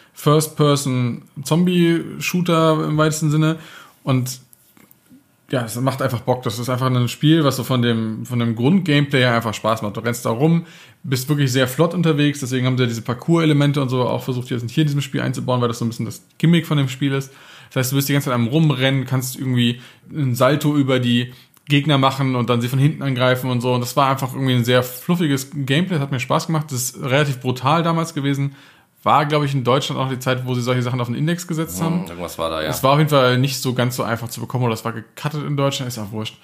First-Person-Zombie-Shooter im weitesten Sinne und ja, es macht einfach Bock. Das ist einfach ein Spiel, was so von dem Grund-Gameplay her einfach Spaß macht. Du rennst da rum, bist wirklich sehr flott unterwegs, deswegen haben sie ja diese Parcours-Elemente und so auch versucht, jetzt hier in diesem Spiel einzubauen, weil das so ein bisschen das Gimmick von dem Spiel ist. Das heißt, du bist die ganze Zeit am Rumrennen, kannst irgendwie einen Salto über die Gegner machen und dann sie von hinten angreifen und so. Und das war einfach irgendwie ein sehr fluffiges Gameplay, das hat mir Spaß gemacht. Das ist relativ brutal damals gewesen. War, glaube ich, in Deutschland auch die Zeit, wo sie solche Sachen auf den Index gesetzt haben. Irgendwas war da, ja. Es war auf jeden Fall nicht so ganz so einfach zu bekommen oder das war gecuttet in Deutschland, ist auch wurscht.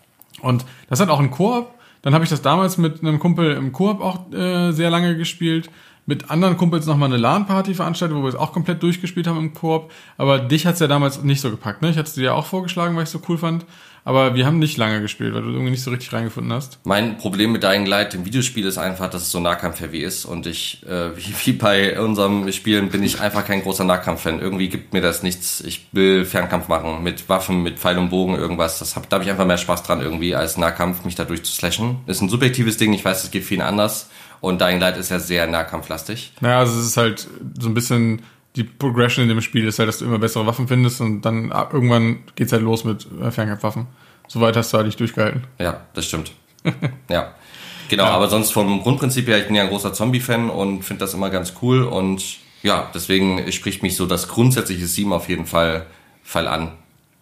Und das hat auch ein Koop. Dann habe ich das damals mit einem Kumpel im Koop auch sehr lange gespielt. Mit anderen Kumpels nochmal eine LAN-Party veranstaltet, wo wir es auch komplett durchgespielt haben im Koop. Aber dich hat's ja damals nicht so gepackt, ne? Ich hatte es dir ja auch vorgeschlagen, weil ich es so cool fand. Aber wir haben nicht lange gespielt, weil du irgendwie nicht so richtig reingefunden hast. Mein Problem mit Dying Light im Videospiel ist einfach, dass es so Nahkampf-heavy ist. Und ich, wie bei unserem Spielen, bin ich einfach kein großer Nahkampf-Fan. Irgendwie gibt mir das nichts. Ich will Fernkampf machen mit Waffen, mit Pfeil und Bogen, irgendwas. Da habe ich einfach mehr Spaß dran irgendwie, als Nahkampf mich da durchzuslashen. Ist ein subjektives Ding, ich weiß, es geht vielen anders. Und Dying Light ist ja sehr nahkampflastig. Naja, also es ist halt so ein bisschen die Progression in dem Spiel ist halt, dass du immer bessere Waffen findest und dann irgendwann geht's halt los mit Fernkampfwaffen. Soweit hast du halt nicht durchgehalten. Ja, das stimmt. Ja, genau. Ja. Aber sonst vom Grundprinzip her, ich bin ja ein großer Zombie-Fan und finde das immer ganz cool. Und ja, deswegen spricht mich so das grundsätzliche Theme auf jeden Fall an.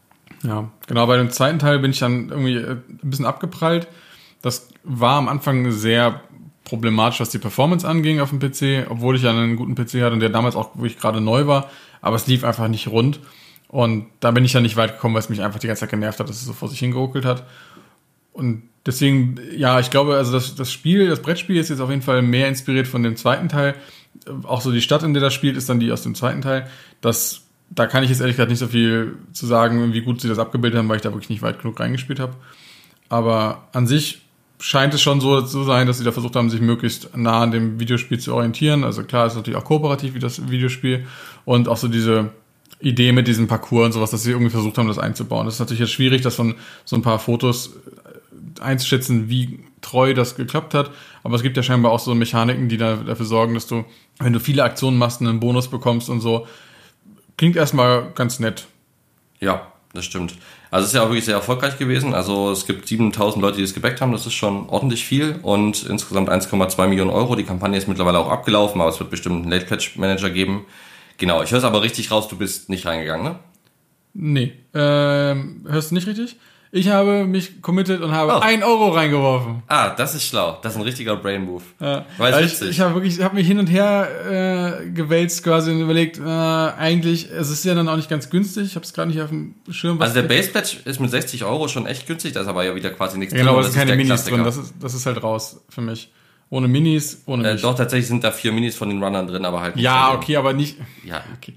Ja, genau. Bei dem zweiten Teil bin ich dann irgendwie ein bisschen abgeprallt. Das war am Anfang sehr problematisch, was die Performance anging auf dem PC, obwohl ich ja einen guten PC hatte und der damals auch wirklich gerade neu war, aber es lief einfach nicht rund und da bin ich dann nicht weit gekommen, weil es mich einfach die ganze Zeit genervt hat, dass es so vor sich hingeruckelt hat und deswegen, ja, ich glaube, also das Brettspiel ist jetzt auf jeden Fall mehr inspiriert von dem zweiten Teil, auch so die Stadt, in der das spielt, ist dann die aus dem zweiten Teil, da kann ich jetzt ehrlich gesagt nicht so viel zu sagen, wie gut sie das abgebildet haben, weil ich da wirklich nicht weit genug reingespielt habe, aber an sich scheint es schon so zu sein, dass sie da versucht haben, sich möglichst nah an dem Videospiel zu orientieren. Also klar, es ist natürlich auch kooperativ wie das Videospiel und auch so diese Idee mit diesem Parcours und sowas, dass sie irgendwie versucht haben, das einzubauen. Das ist natürlich jetzt schwierig, das von so ein paar Fotos einzuschätzen, wie treu das geklappt hat. Aber es gibt ja scheinbar auch so Mechaniken, die dafür sorgen, dass du, wenn du viele Aktionen machst, einen Bonus bekommst und so. Klingt erstmal ganz nett. Ja, das stimmt. Also es ist ja auch wirklich sehr erfolgreich gewesen. Also es gibt 7.000 Leute, die es gebackt haben. Das ist schon ordentlich viel. Und insgesamt 1,2 Millionen Euro. Die Kampagne ist mittlerweile auch abgelaufen, aber es wird bestimmt einen Late Pledge Manager geben. Genau, ich höre es aber richtig raus, du bist nicht reingegangen, ne? Nee, hörst du nicht richtig? Ich habe mich committed und habe 1 Euro reingeworfen. Ah, das ist schlau. Das ist ein richtiger Brain Move. Ja. Weil ich habe mich hin und her gewälzt quasi und überlegt, eigentlich, es ist ja dann auch nicht ganz günstig. Ich habe es gerade nicht auf dem Schirm. Also der Base Pledge ist mit 60 Euro schon echt günstig, da ist aber ja wieder quasi nichts drin. Genau, aber es sind keine Minis drin. Das ist halt raus für mich. Ohne Minis, ohne Doch, tatsächlich sind da 4 Minis von den Runnern drin, aber halt nicht. Ja, okay, aber nicht. Ja, okay.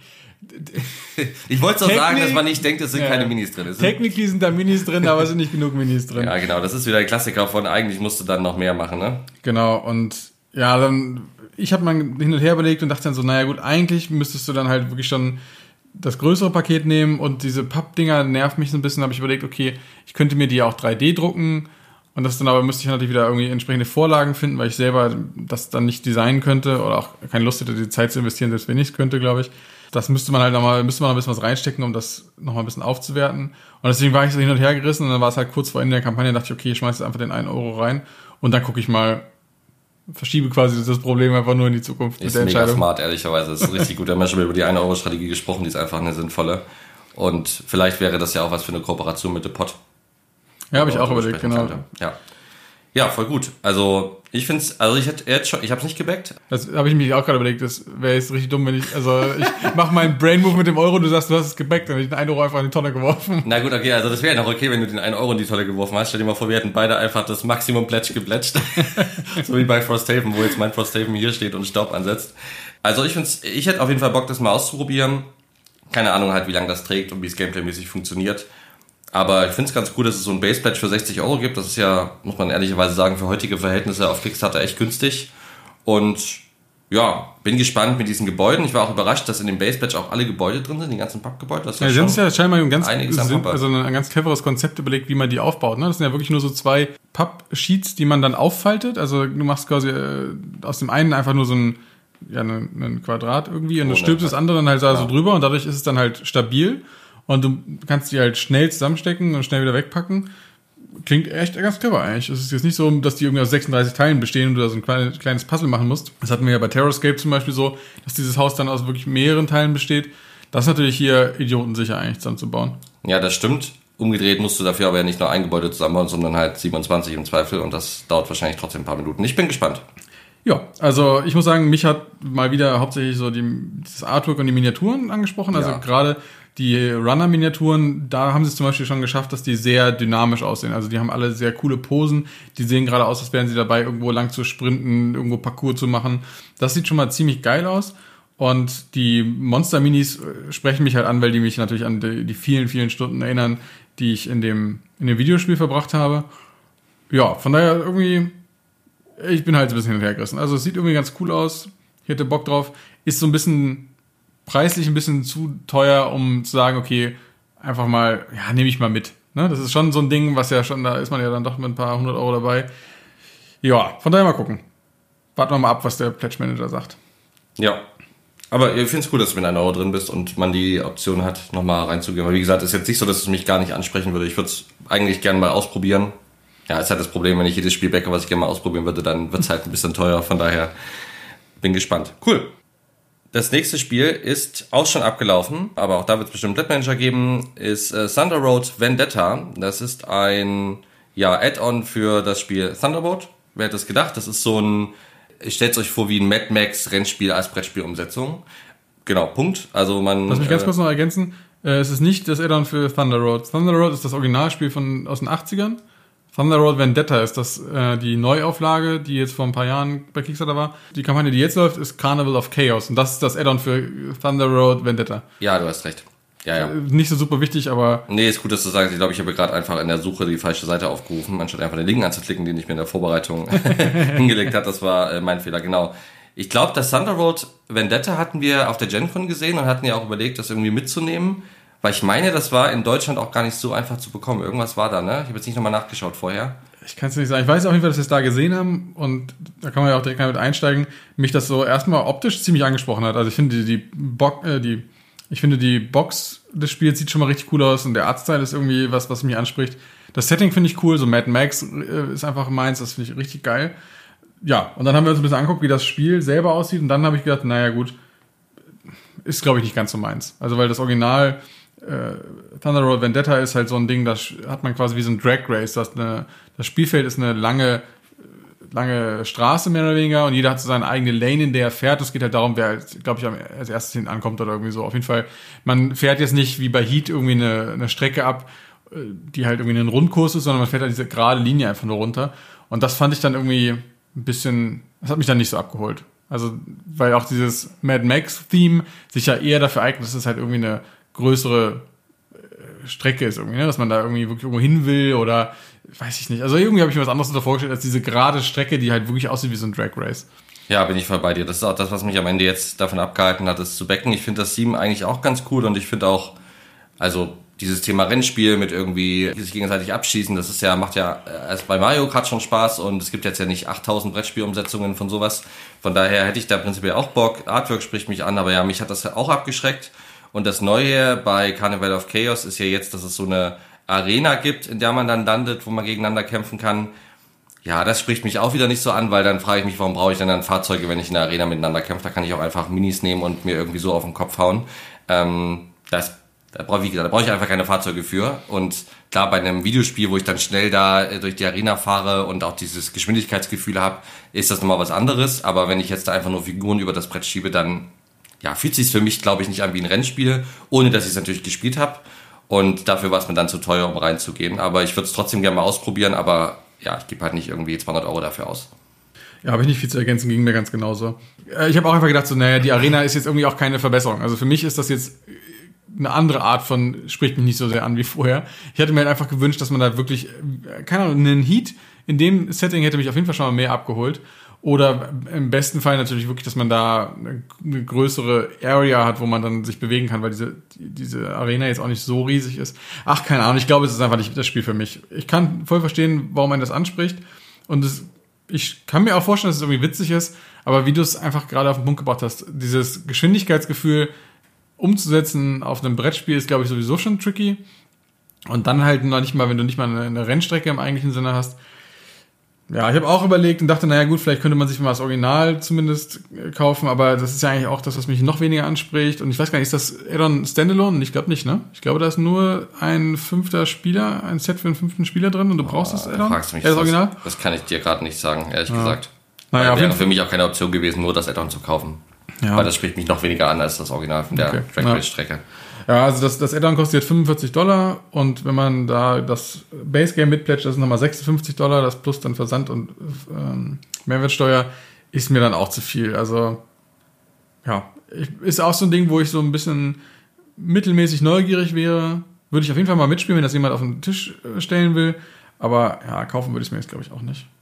Ich wollte es auch sagen, dass man nicht denkt, es sind keine Minis drin. Technically sind da Minis drin, aber es sind nicht genug Minis drin. Ja, genau, das ist wieder der Klassiker von, eigentlich musst du dann noch mehr machen, ne? Genau, und ja, dann, ich habe mal hin und her überlegt und dachte dann so, naja gut, eigentlich müsstest du dann halt wirklich schon das größere Paket nehmen und diese Pappdinger nervt mich so ein bisschen, habe ich überlegt, okay, ich könnte mir die auch 3D drucken und das dann aber müsste ich natürlich wieder irgendwie entsprechende Vorlagen finden, weil ich selber das dann nicht designen könnte oder auch keine Lust hätte, die Zeit zu investieren, selbst wenn ich es könnte, glaube ich. Das müsste man noch ein bisschen was reinstecken, um das nochmal ein bisschen aufzuwerten. Und deswegen war ich so hin und her gerissen und dann war es halt kurz vor Ende der Kampagne, dachte ich, okay, ich schmeiße einfach den 1 Euro rein und dann gucke ich mal, verschiebe quasi das Problem einfach nur in die Zukunft. Ist mega smart, ehrlicherweise. Das ist richtig gut. Wir haben ja schon über die 1-Euro-Strategie gesprochen, die ist einfach eine sinnvolle. Und vielleicht wäre das ja auch was für eine Kooperation mit The Pot. Ja, habe ich auch überlegt, genau. Ja, voll gut. Also ich finde es, also ich habe es nicht gebackt. Das habe ich mich auch gerade überlegt, das wäre jetzt richtig dumm, wenn ich mache meinen Brain-Move mit dem Euro, du sagst, du hast es gebackt, dann hätte ich den 1 Euro einfach in die Tonne geworfen. Na gut, okay, also das wäre ja noch okay, wenn du den 1 Euro in die Tonne geworfen hast. Stell dir mal vor, wir hätten beide einfach das Maximum Pledge geplätscht. So wie bei Frosthaven, wo jetzt mein Frosthaven hier steht und Staub ansetzt. Also ich hätte auf jeden Fall Bock, das mal auszuprobieren. Keine Ahnung halt, wie lange das trägt und wie es gameplaymäßig funktioniert. Aber ich finde es ganz cool, dass es so ein Base Pledge für 60 Euro gibt. Das ist ja, muss man ehrlicherweise sagen, für heutige Verhältnisse auf Kickstarter echt günstig. Und ja, bin gespannt mit diesen Gebäuden. Ich war auch überrascht, dass in dem Base Pledge auch alle Gebäude drin sind, die ganzen Pappgebäude. Das ist ja, sie haben ja scheinbar ein ganz cleveres Konzept überlegt, wie man die aufbaut. Ne? Das sind ja wirklich nur so 2 Pappsheets, die man dann auffaltet. Also du machst quasi aus dem einen einfach nur so einen Quadrat irgendwie und du stülpst das andere dann halt so drüber und dadurch ist es dann halt stabil. Und du kannst die halt schnell zusammenstecken und schnell wieder wegpacken. Klingt echt ganz clever eigentlich. Es ist jetzt nicht so, dass die irgendwie aus 36 Teilen bestehen und du da so ein kleines Puzzle machen musst. Das hatten wir ja bei Terrascape zum Beispiel so, dass dieses Haus dann aus wirklich mehreren Teilen besteht. Das ist natürlich hier idiotensicher eigentlich zusammenzubauen. Ja, das stimmt. Umgedreht musst du dafür aber ja nicht nur ein Gebäude zusammenbauen, sondern halt 27 im Zweifel. Und das dauert wahrscheinlich trotzdem ein paar Minuten. Ich bin gespannt. Ja, also ich muss sagen, mich hat mal wieder hauptsächlich so das Artwork und die Miniaturen angesprochen. Also gerade die Runner-Miniaturen, da haben sie es zum Beispiel schon geschafft, dass die sehr dynamisch aussehen. Also die haben alle sehr coole Posen. Die sehen gerade aus, als wären sie dabei, irgendwo lang zu sprinten, irgendwo Parcours zu machen. Das sieht schon mal ziemlich geil aus. Und die Monster-Minis sprechen mich halt an, weil die mich natürlich an die vielen, vielen Stunden erinnern, die ich in dem Videospiel verbracht habe. Ja, von daher irgendwie, ich bin halt ein bisschen hin und her gerissen. Also es sieht irgendwie ganz cool aus. Ich hätte Bock drauf. Ist so ein bisschen preislich ein bisschen zu teuer, um zu sagen, okay, einfach mal, ja, nehme ich mal mit. Ne? Das ist schon so ein Ding, was ja schon, da ist man ja dann doch mit ein paar 100 Euro dabei. Ja, von daher mal gucken. Warten wir mal ab, was der Pledge Manager sagt. Ja, aber ich finde es cool, dass du mit 1 Euro drin bist und man die Option hat, nochmal reinzugehen. Weil wie gesagt, ist jetzt nicht so, dass es mich gar nicht ansprechen würde. Ich würde es eigentlich gerne mal ausprobieren. Ja, ist halt das Problem, wenn ich jedes Spiel backe, was ich gerne mal ausprobieren würde, dann wird es halt ein bisschen teuer. Von daher bin gespannt. Cool. Das nächste Spiel ist auch schon abgelaufen, aber auch da wird es bestimmt einen Manager geben, ist Thunder Road Vendetta. Das ist ein Add-on für das Spiel Thunderbolt. Wer hätte es gedacht? Das ist so ein, stellt euch vor wie ein Mad Max Rennspiel als Brettspielumsetzung. Genau, Punkt. Also man. Lass mich ganz kurz noch ergänzen. Es ist nicht das Add-on für Thunder Road. Thunder Road ist das Originalspiel aus den 80ern. Thunder Road Vendetta ist das die Neuauflage, die jetzt vor ein paar Jahren bei Kickstarter war. Die Kampagne, die jetzt läuft, ist Carnival of Chaos. Und das ist das Add-on für Thunder Road Vendetta. Ja, du hast recht. Ja. Nicht so super wichtig, aber... Nee, ist gut, dass du sagst. Ich glaube, ich habe gerade einfach in der Suche die falsche Seite aufgerufen, anstatt einfach den Link anzuklicken, den ich mir in der Vorbereitung hingelegt habe. Das war mein Fehler, genau. Ich glaube, das Thunderbolt Vendetta hatten wir auf der GenCon gesehen und hatten ja auch überlegt, das irgendwie mitzunehmen. Weil ich meine, das war in Deutschland auch gar nicht so einfach zu bekommen. Irgendwas war da, ne? Ich habe jetzt nicht nochmal nachgeschaut vorher. Ich kann es nicht sagen. Ich weiß auf jeden Fall, dass wir es da gesehen haben und da kann man ja auch direkt damit einsteigen. Mich das so erstmal optisch ziemlich angesprochen hat. Also ich finde die Box des Spiels sieht schon mal richtig cool aus und der Artstyle ist irgendwie was mich anspricht. Das Setting finde ich cool, so Mad Max ist einfach meins, das finde ich richtig geil. Ja, und dann haben wir uns ein bisschen angeguckt, wie das Spiel selber aussieht und dann habe ich gedacht, naja gut, ist glaube ich nicht ganz so meins. Also weil das Original Thunderbolt Vendetta ist halt so ein Ding, das hat man quasi wie so ein Drag Race. Das Spielfeld ist eine lange Straße mehr oder weniger und jeder hat so seine eigene Lane, in der er fährt. Es geht halt darum, wer, glaube ich, als erstes hinten ankommt oder irgendwie so. Auf jeden Fall, man fährt jetzt nicht wie bei Heat irgendwie eine Strecke ab, die halt irgendwie ein Rundkurs ist, sondern man fährt halt diese gerade Linie einfach nur runter. Und das fand ich dann irgendwie ein bisschen, das hat mich dann nicht so abgeholt. Also, weil auch dieses Mad Max-Theme sich ja eher dafür eignet, dass es halt irgendwie eine größere Strecke ist irgendwie, ne? Dass man da irgendwie wirklich irgendwo hin will oder weiß ich nicht. Also irgendwie habe ich mir was anderes darunter vorgestellt als diese gerade Strecke, die halt wirklich aussieht wie so ein Drag Race. Ja, bin ich voll bei dir. Das ist auch das, was mich am Ende jetzt davon abgehalten hat, es zu backen. Ich finde das Theme eigentlich auch ganz cool und ich finde auch, also dieses Thema Rennspiel mit irgendwie sich gegenseitig abschießen, das ist ja, macht ja erst bei Mario Kart schon Spaß und es gibt jetzt ja nicht 8000 Brettspielumsetzungen von sowas. Von daher hätte ich da prinzipiell auch Bock. Artwork spricht mich an, aber ja, mich hat das auch abgeschreckt. Und das Neue bei Carnival of Chaos ist ja jetzt, dass es so eine Arena gibt, in der man dann landet, wo man gegeneinander kämpfen kann. Ja, das spricht mich auch wieder nicht so an, weil dann frage ich mich, warum brauche ich denn dann Fahrzeuge, wenn ich in der Arena miteinander kämpfe? Da kann ich auch einfach Minis nehmen und mir irgendwie so auf den Kopf hauen. Da brauche ich einfach keine Fahrzeuge für. Und klar, bei einem Videospiel, wo ich dann schnell da durch die Arena fahre und auch dieses Geschwindigkeitsgefühl habe, ist das nochmal was anderes. Aber wenn ich jetzt da einfach nur Figuren über das Brett schiebe, dann ja, fühlt sich für mich, glaube ich, nicht an wie ein Rennspiel, ohne dass ich es natürlich gespielt habe. Und dafür war es mir dann zu teuer, um reinzugehen. Aber ich würde es trotzdem gerne mal ausprobieren, aber ja, ich gebe halt nicht irgendwie 200 € dafür aus. Ja, habe ich nicht viel zu ergänzen, ging mir ganz genauso. Ich habe auch einfach gedacht, so, naja, die Arena ist jetzt irgendwie auch keine Verbesserung. Also für mich ist das jetzt eine andere Art von, spricht mich nicht so sehr an wie vorher. Ich hätte mir halt einfach gewünscht, dass man da wirklich, keine Ahnung, einen Heat in dem Setting hätte mich auf jeden Fall schon mal mehr abgeholt. Oder im besten Fall natürlich wirklich, dass man da eine größere Area hat, wo man dann sich bewegen kann, weil diese Arena jetzt auch nicht so riesig ist. Ach, keine Ahnung, ich glaube, es ist einfach nicht das Spiel für mich. Ich kann voll verstehen, warum man das anspricht. Und ich kann mir auch vorstellen, dass es irgendwie witzig ist, aber wie du es einfach gerade auf den Punkt gebracht hast, dieses Geschwindigkeitsgefühl umzusetzen auf einem Brettspiel ist, glaube ich, sowieso schon tricky. Und dann halt noch nicht mal, wenn du nicht mal eine Rennstrecke im eigentlichen Sinne hast. Ja, ich habe auch überlegt und dachte, naja gut, vielleicht könnte man sich mal das Original zumindest kaufen, aber das ist ja eigentlich auch das, was mich noch weniger anspricht. Und ich weiß gar nicht, ist das Add-on Standalone? Ich glaube nicht, ne? Ich glaube, da ist nur ein Set für einen 5. Spieler drin und du brauchst das Add-on? Fragst du mich das Original? Das kann ich dir gerade nicht sagen, ehrlich gesagt. Naja, wäre für mich auch keine Option gewesen, nur das Add-on zu kaufen. Ja. Weil das spricht mich noch weniger an als das Original von der Drag Race Strecke. Ja, also das Add-on kostet $45 und wenn man da das Base Game mitplätscht, das sind nochmal $56, das plus dann Versand und Mehrwertsteuer, ist mir dann auch zu viel. Also ja, ist auch so ein Ding, wo ich so ein bisschen mittelmäßig neugierig wäre. Würde ich auf jeden Fall mal mitspielen, wenn das jemand auf den Tisch stellen will. Aber ja, kaufen würde ich es mir jetzt, glaube ich, auch nicht.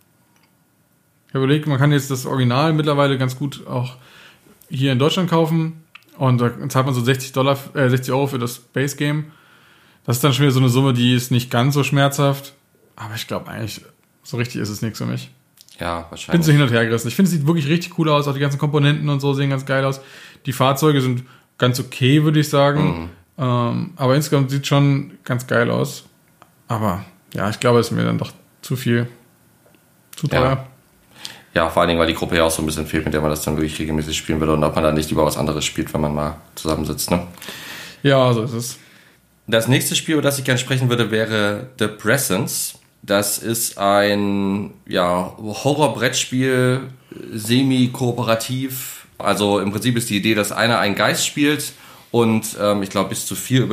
Ich habe überlegt, man kann jetzt das Original mittlerweile ganz gut auch hier in Deutschland kaufen. Und da zahlt man so $60 € für das Base Game. Das ist dann schon wieder so eine Summe, die ist nicht ganz so schmerzhaft. Aber ich glaube eigentlich, so richtig ist es nichts für mich. Ja, wahrscheinlich. Bin so hin und her gerissen. Ich finde, es sieht wirklich richtig cool aus. Auch die ganzen Komponenten und so sehen ganz geil aus. Die Fahrzeuge sind ganz okay, würde ich sagen. Aber insgesamt sieht schon ganz geil aus. Aber ja, ich glaube, es ist mir dann doch zu viel. Zu teuer. Ja, vor allen Dingen, weil die Gruppe ja auch so ein bisschen fehlt, mit der man das dann wirklich regelmäßig spielen würde und ob man dann nicht lieber was anderes spielt, wenn man mal zusammensitzt, ne? Ja, so ist es. Das nächste Spiel, über das ich gerne sprechen würde, wäre The Presence. Das ist ein Horror-Brettspiel, semi-kooperativ. Also im Prinzip ist die Idee, dass einer einen Geist spielt und ich glaube bis zu 4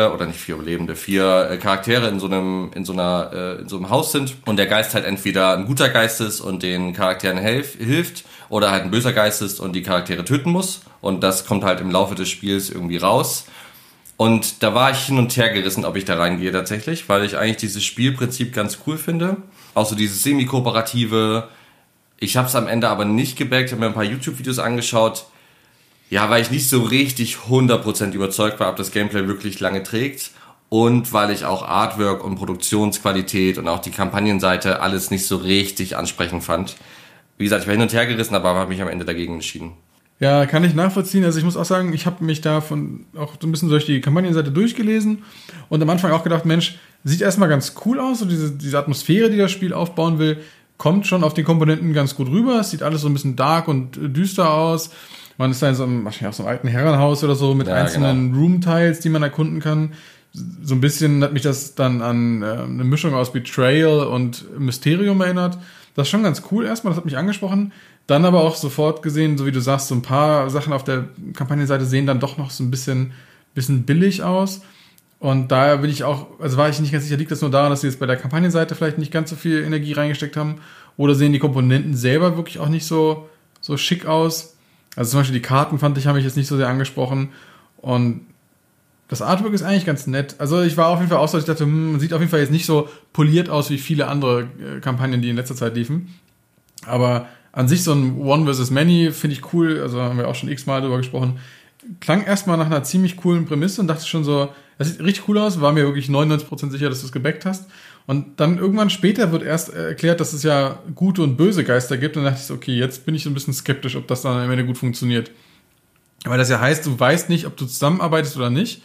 Charaktere in so einem Haus sind und der Geist halt entweder ein guter Geist ist und den Charakteren hilft oder halt ein böser Geist ist und die Charaktere töten muss und das kommt halt im Laufe des Spiels irgendwie raus. Und da war ich hin und her gerissen, ob ich da reingehe tatsächlich, weil ich eigentlich dieses Spielprinzip ganz cool finde. Auch so dieses semi-kooperative. Ich habe es am Ende aber nicht gebackt, habe mir ein paar YouTube-Videos angeschaut. Ja, weil ich nicht so richtig 100% überzeugt war, ob das Gameplay wirklich lange trägt. Und weil ich auch Artwork und Produktionsqualität und auch die Kampagnenseite alles nicht so richtig ansprechend fand. Wie gesagt, ich war hin und her gerissen, aber habe mich am Ende dagegen entschieden. Ja, kann ich nachvollziehen. Also ich muss auch sagen, ich habe mich davon auch so ein bisschen durch die Kampagnenseite durchgelesen und am Anfang auch gedacht, Mensch, sieht erstmal ganz cool aus. So diese Atmosphäre, die das Spiel aufbauen will, kommt schon auf den Komponenten ganz gut rüber. Es sieht alles so ein bisschen dark und düster aus. Man ist da in so einem, wahrscheinlich auch so einem alten Herrenhaus oder so mit einzelnen Room-Tiles, die man erkunden kann. So ein bisschen hat mich das dann an eine Mischung aus Betrayal und Mysterium erinnert. Das ist schon ganz cool erstmal, das hat mich angesprochen. Dann aber auch sofort gesehen, so wie du sagst, so ein paar Sachen auf der Kampagnenseite sehen dann doch noch so ein bisschen billig aus. Und daher bin ich auch, also war ich nicht ganz sicher, liegt das nur daran, dass sie jetzt bei der Kampagnenseite vielleicht nicht ganz so viel Energie reingesteckt haben? Oder sehen die Komponenten selber wirklich auch nicht so schick aus? Also zum Beispiel die Karten fand ich, habe ich jetzt nicht so sehr angesprochen. Und das Artwork ist eigentlich ganz nett. Also ich war auf jeden Fall auch so, ich dachte, sieht auf jeden Fall jetzt nicht so poliert aus wie viele andere Kampagnen, die in letzter Zeit liefen. Aber an sich so ein One vs. Many finde ich cool. Also haben wir auch schon x-mal drüber gesprochen. Klang erstmal nach einer ziemlich coolen Prämisse und dachte schon so, das sieht richtig cool aus. War mir wirklich 99% sicher, dass du es gebackt hast. Und dann irgendwann später wird erst erklärt, dass es ja gute und böse Geister gibt. Und dann dachte ich so, okay, jetzt bin ich so ein bisschen skeptisch, ob das dann am Ende gut funktioniert. Weil das ja heißt, du weißt nicht, ob du zusammenarbeitest oder nicht.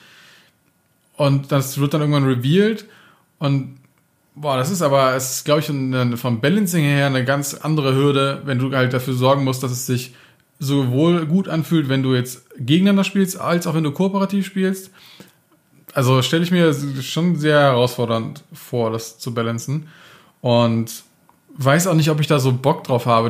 Und das wird dann irgendwann revealed. Und das ist aber, es ist, glaube ich, vom Balancing her eine ganz andere Hürde, wenn du halt dafür sorgen musst, dass es sich sowohl gut anfühlt, wenn du jetzt gegeneinander spielst, als auch wenn du kooperativ spielst. Also stelle ich mir schon sehr herausfordernd vor, das zu balancen. Und weiß auch nicht, ob ich da so Bock drauf habe,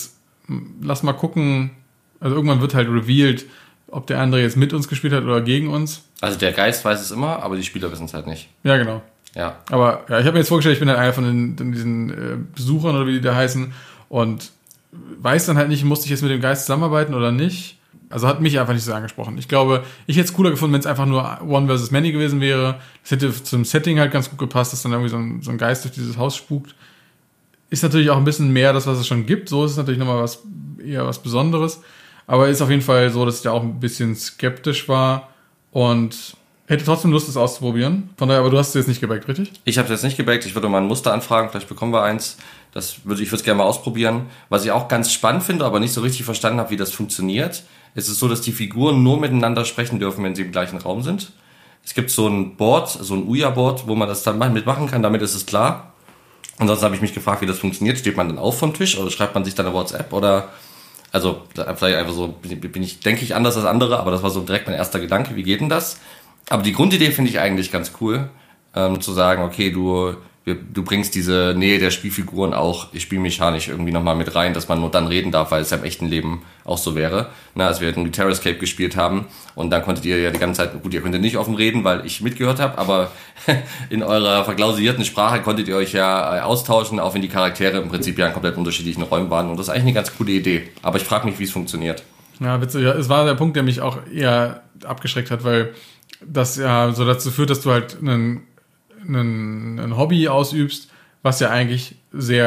lass mal gucken, also irgendwann wird halt revealed, ob der andere jetzt mit uns gespielt hat oder gegen uns. Also der Geist weiß es immer, aber die Spieler wissen es halt nicht. Ja, genau. Ja. Aber ja, ich habe mir jetzt vorgestellt, ich bin halt einer von diesen Besuchern oder wie die da heißen und weiß dann halt nicht, musste ich jetzt mit dem Geist zusammenarbeiten oder nicht. Also hat mich einfach nicht so angesprochen. Ich glaube, ich hätte es cooler gefunden, wenn es einfach nur One vs. Many gewesen wäre. Das hätte zum Setting halt ganz gut gepasst, dass dann irgendwie so ein Geist durch dieses Haus spukt. Ist natürlich auch ein bisschen mehr das, was es schon gibt. So ist es natürlich nochmal eher was Besonderes. Aber ist auf jeden Fall so, dass ich da auch ein bisschen skeptisch war und hätte trotzdem Lust, das auszuprobieren. Von daher, aber du hast es jetzt nicht gebackt, richtig? Ich habe es jetzt nicht gebackt. Ich würde mal ein Muster anfragen. Vielleicht bekommen wir eins. Ich würde es gerne mal ausprobieren. Was ich auch ganz spannend finde, aber nicht so richtig verstanden habe, wie das funktioniert. Es ist so, dass die Figuren nur miteinander sprechen dürfen, wenn sie im gleichen Raum sind. Es gibt so ein Board, so ein Ouija-Board, wo man das dann mitmachen kann. Damit ist es klar. Und sonst habe ich mich gefragt, wie das funktioniert. Steht man dann auf vom Tisch oder schreibt man sich dann eine WhatsApp oder... Also vielleicht einfach so, denke ich anders als andere, aber das war so direkt mein erster Gedanke, wie geht denn das? Aber die Grundidee finde ich eigentlich ganz cool, zu sagen, okay, du bringst diese Nähe der Spielfiguren auch spielmechanisch irgendwie nochmal mit rein, dass man nur dann reden darf, weil es ja im echten Leben auch so wäre. Als wir irgendwie Terrascape gespielt haben und dann konntet ihr ja die ganze Zeit, gut, ihr konntet nicht offen reden, weil ich mitgehört habe, aber in eurer verklausierten Sprache konntet ihr euch ja austauschen, auch wenn die Charaktere im Prinzip ja in komplett unterschiedlichen Räumen waren und das ist eigentlich eine ganz coole Idee. Aber ich frage mich, wie es funktioniert. Ja, witzig. Ja, es war der Punkt, der mich auch eher abgeschreckt hat, weil das ja so dazu führt, dass du halt ein Hobby ausübst, was ja eigentlich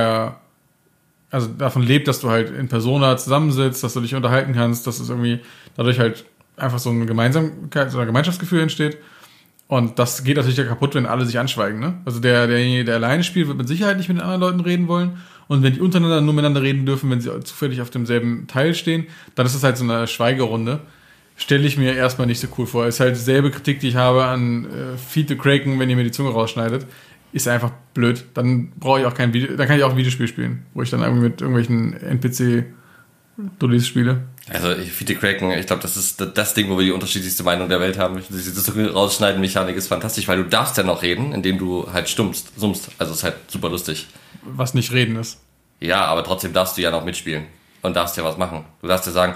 also davon lebt, dass du halt in Persona zusammensitzt, dass du dich unterhalten kannst, dass es irgendwie dadurch halt einfach so eine Gemeinsamkeit, so ein Gemeinschaftsgefühl entsteht. Und das geht natürlich ja kaputt, wenn alle sich anschweigen, ne? Also derjenige, der alleine spielt, wird mit Sicherheit nicht mit den anderen Leuten reden wollen. Und wenn die untereinander nur miteinander reden dürfen, wenn sie zufällig auf demselben Teil stehen, dann ist das halt so eine Schweigerunde. Stelle ich mir erstmal nicht so cool vor. Ist halt dieselbe Kritik, die ich habe an Feed the Kraken, wenn ihr mir die Zunge rausschneidet. Ist einfach blöd. Dann brauche ich auch kein Video, dann kann ich auch ein Videospiel spielen, wo ich dann irgendwie mit irgendwelchen NPC-Dullis spiele. Also Feed the Kraken, ich glaube, das ist das Ding, wo wir die unterschiedlichste Meinung der Welt haben. Diese Zunge rausschneiden Mechanik ist fantastisch, weil du darfst ja noch reden, indem du halt summst. Also ist halt super lustig. Was nicht reden ist. Ja, aber trotzdem darfst du ja noch mitspielen und darfst ja was machen. Du darfst ja sagen,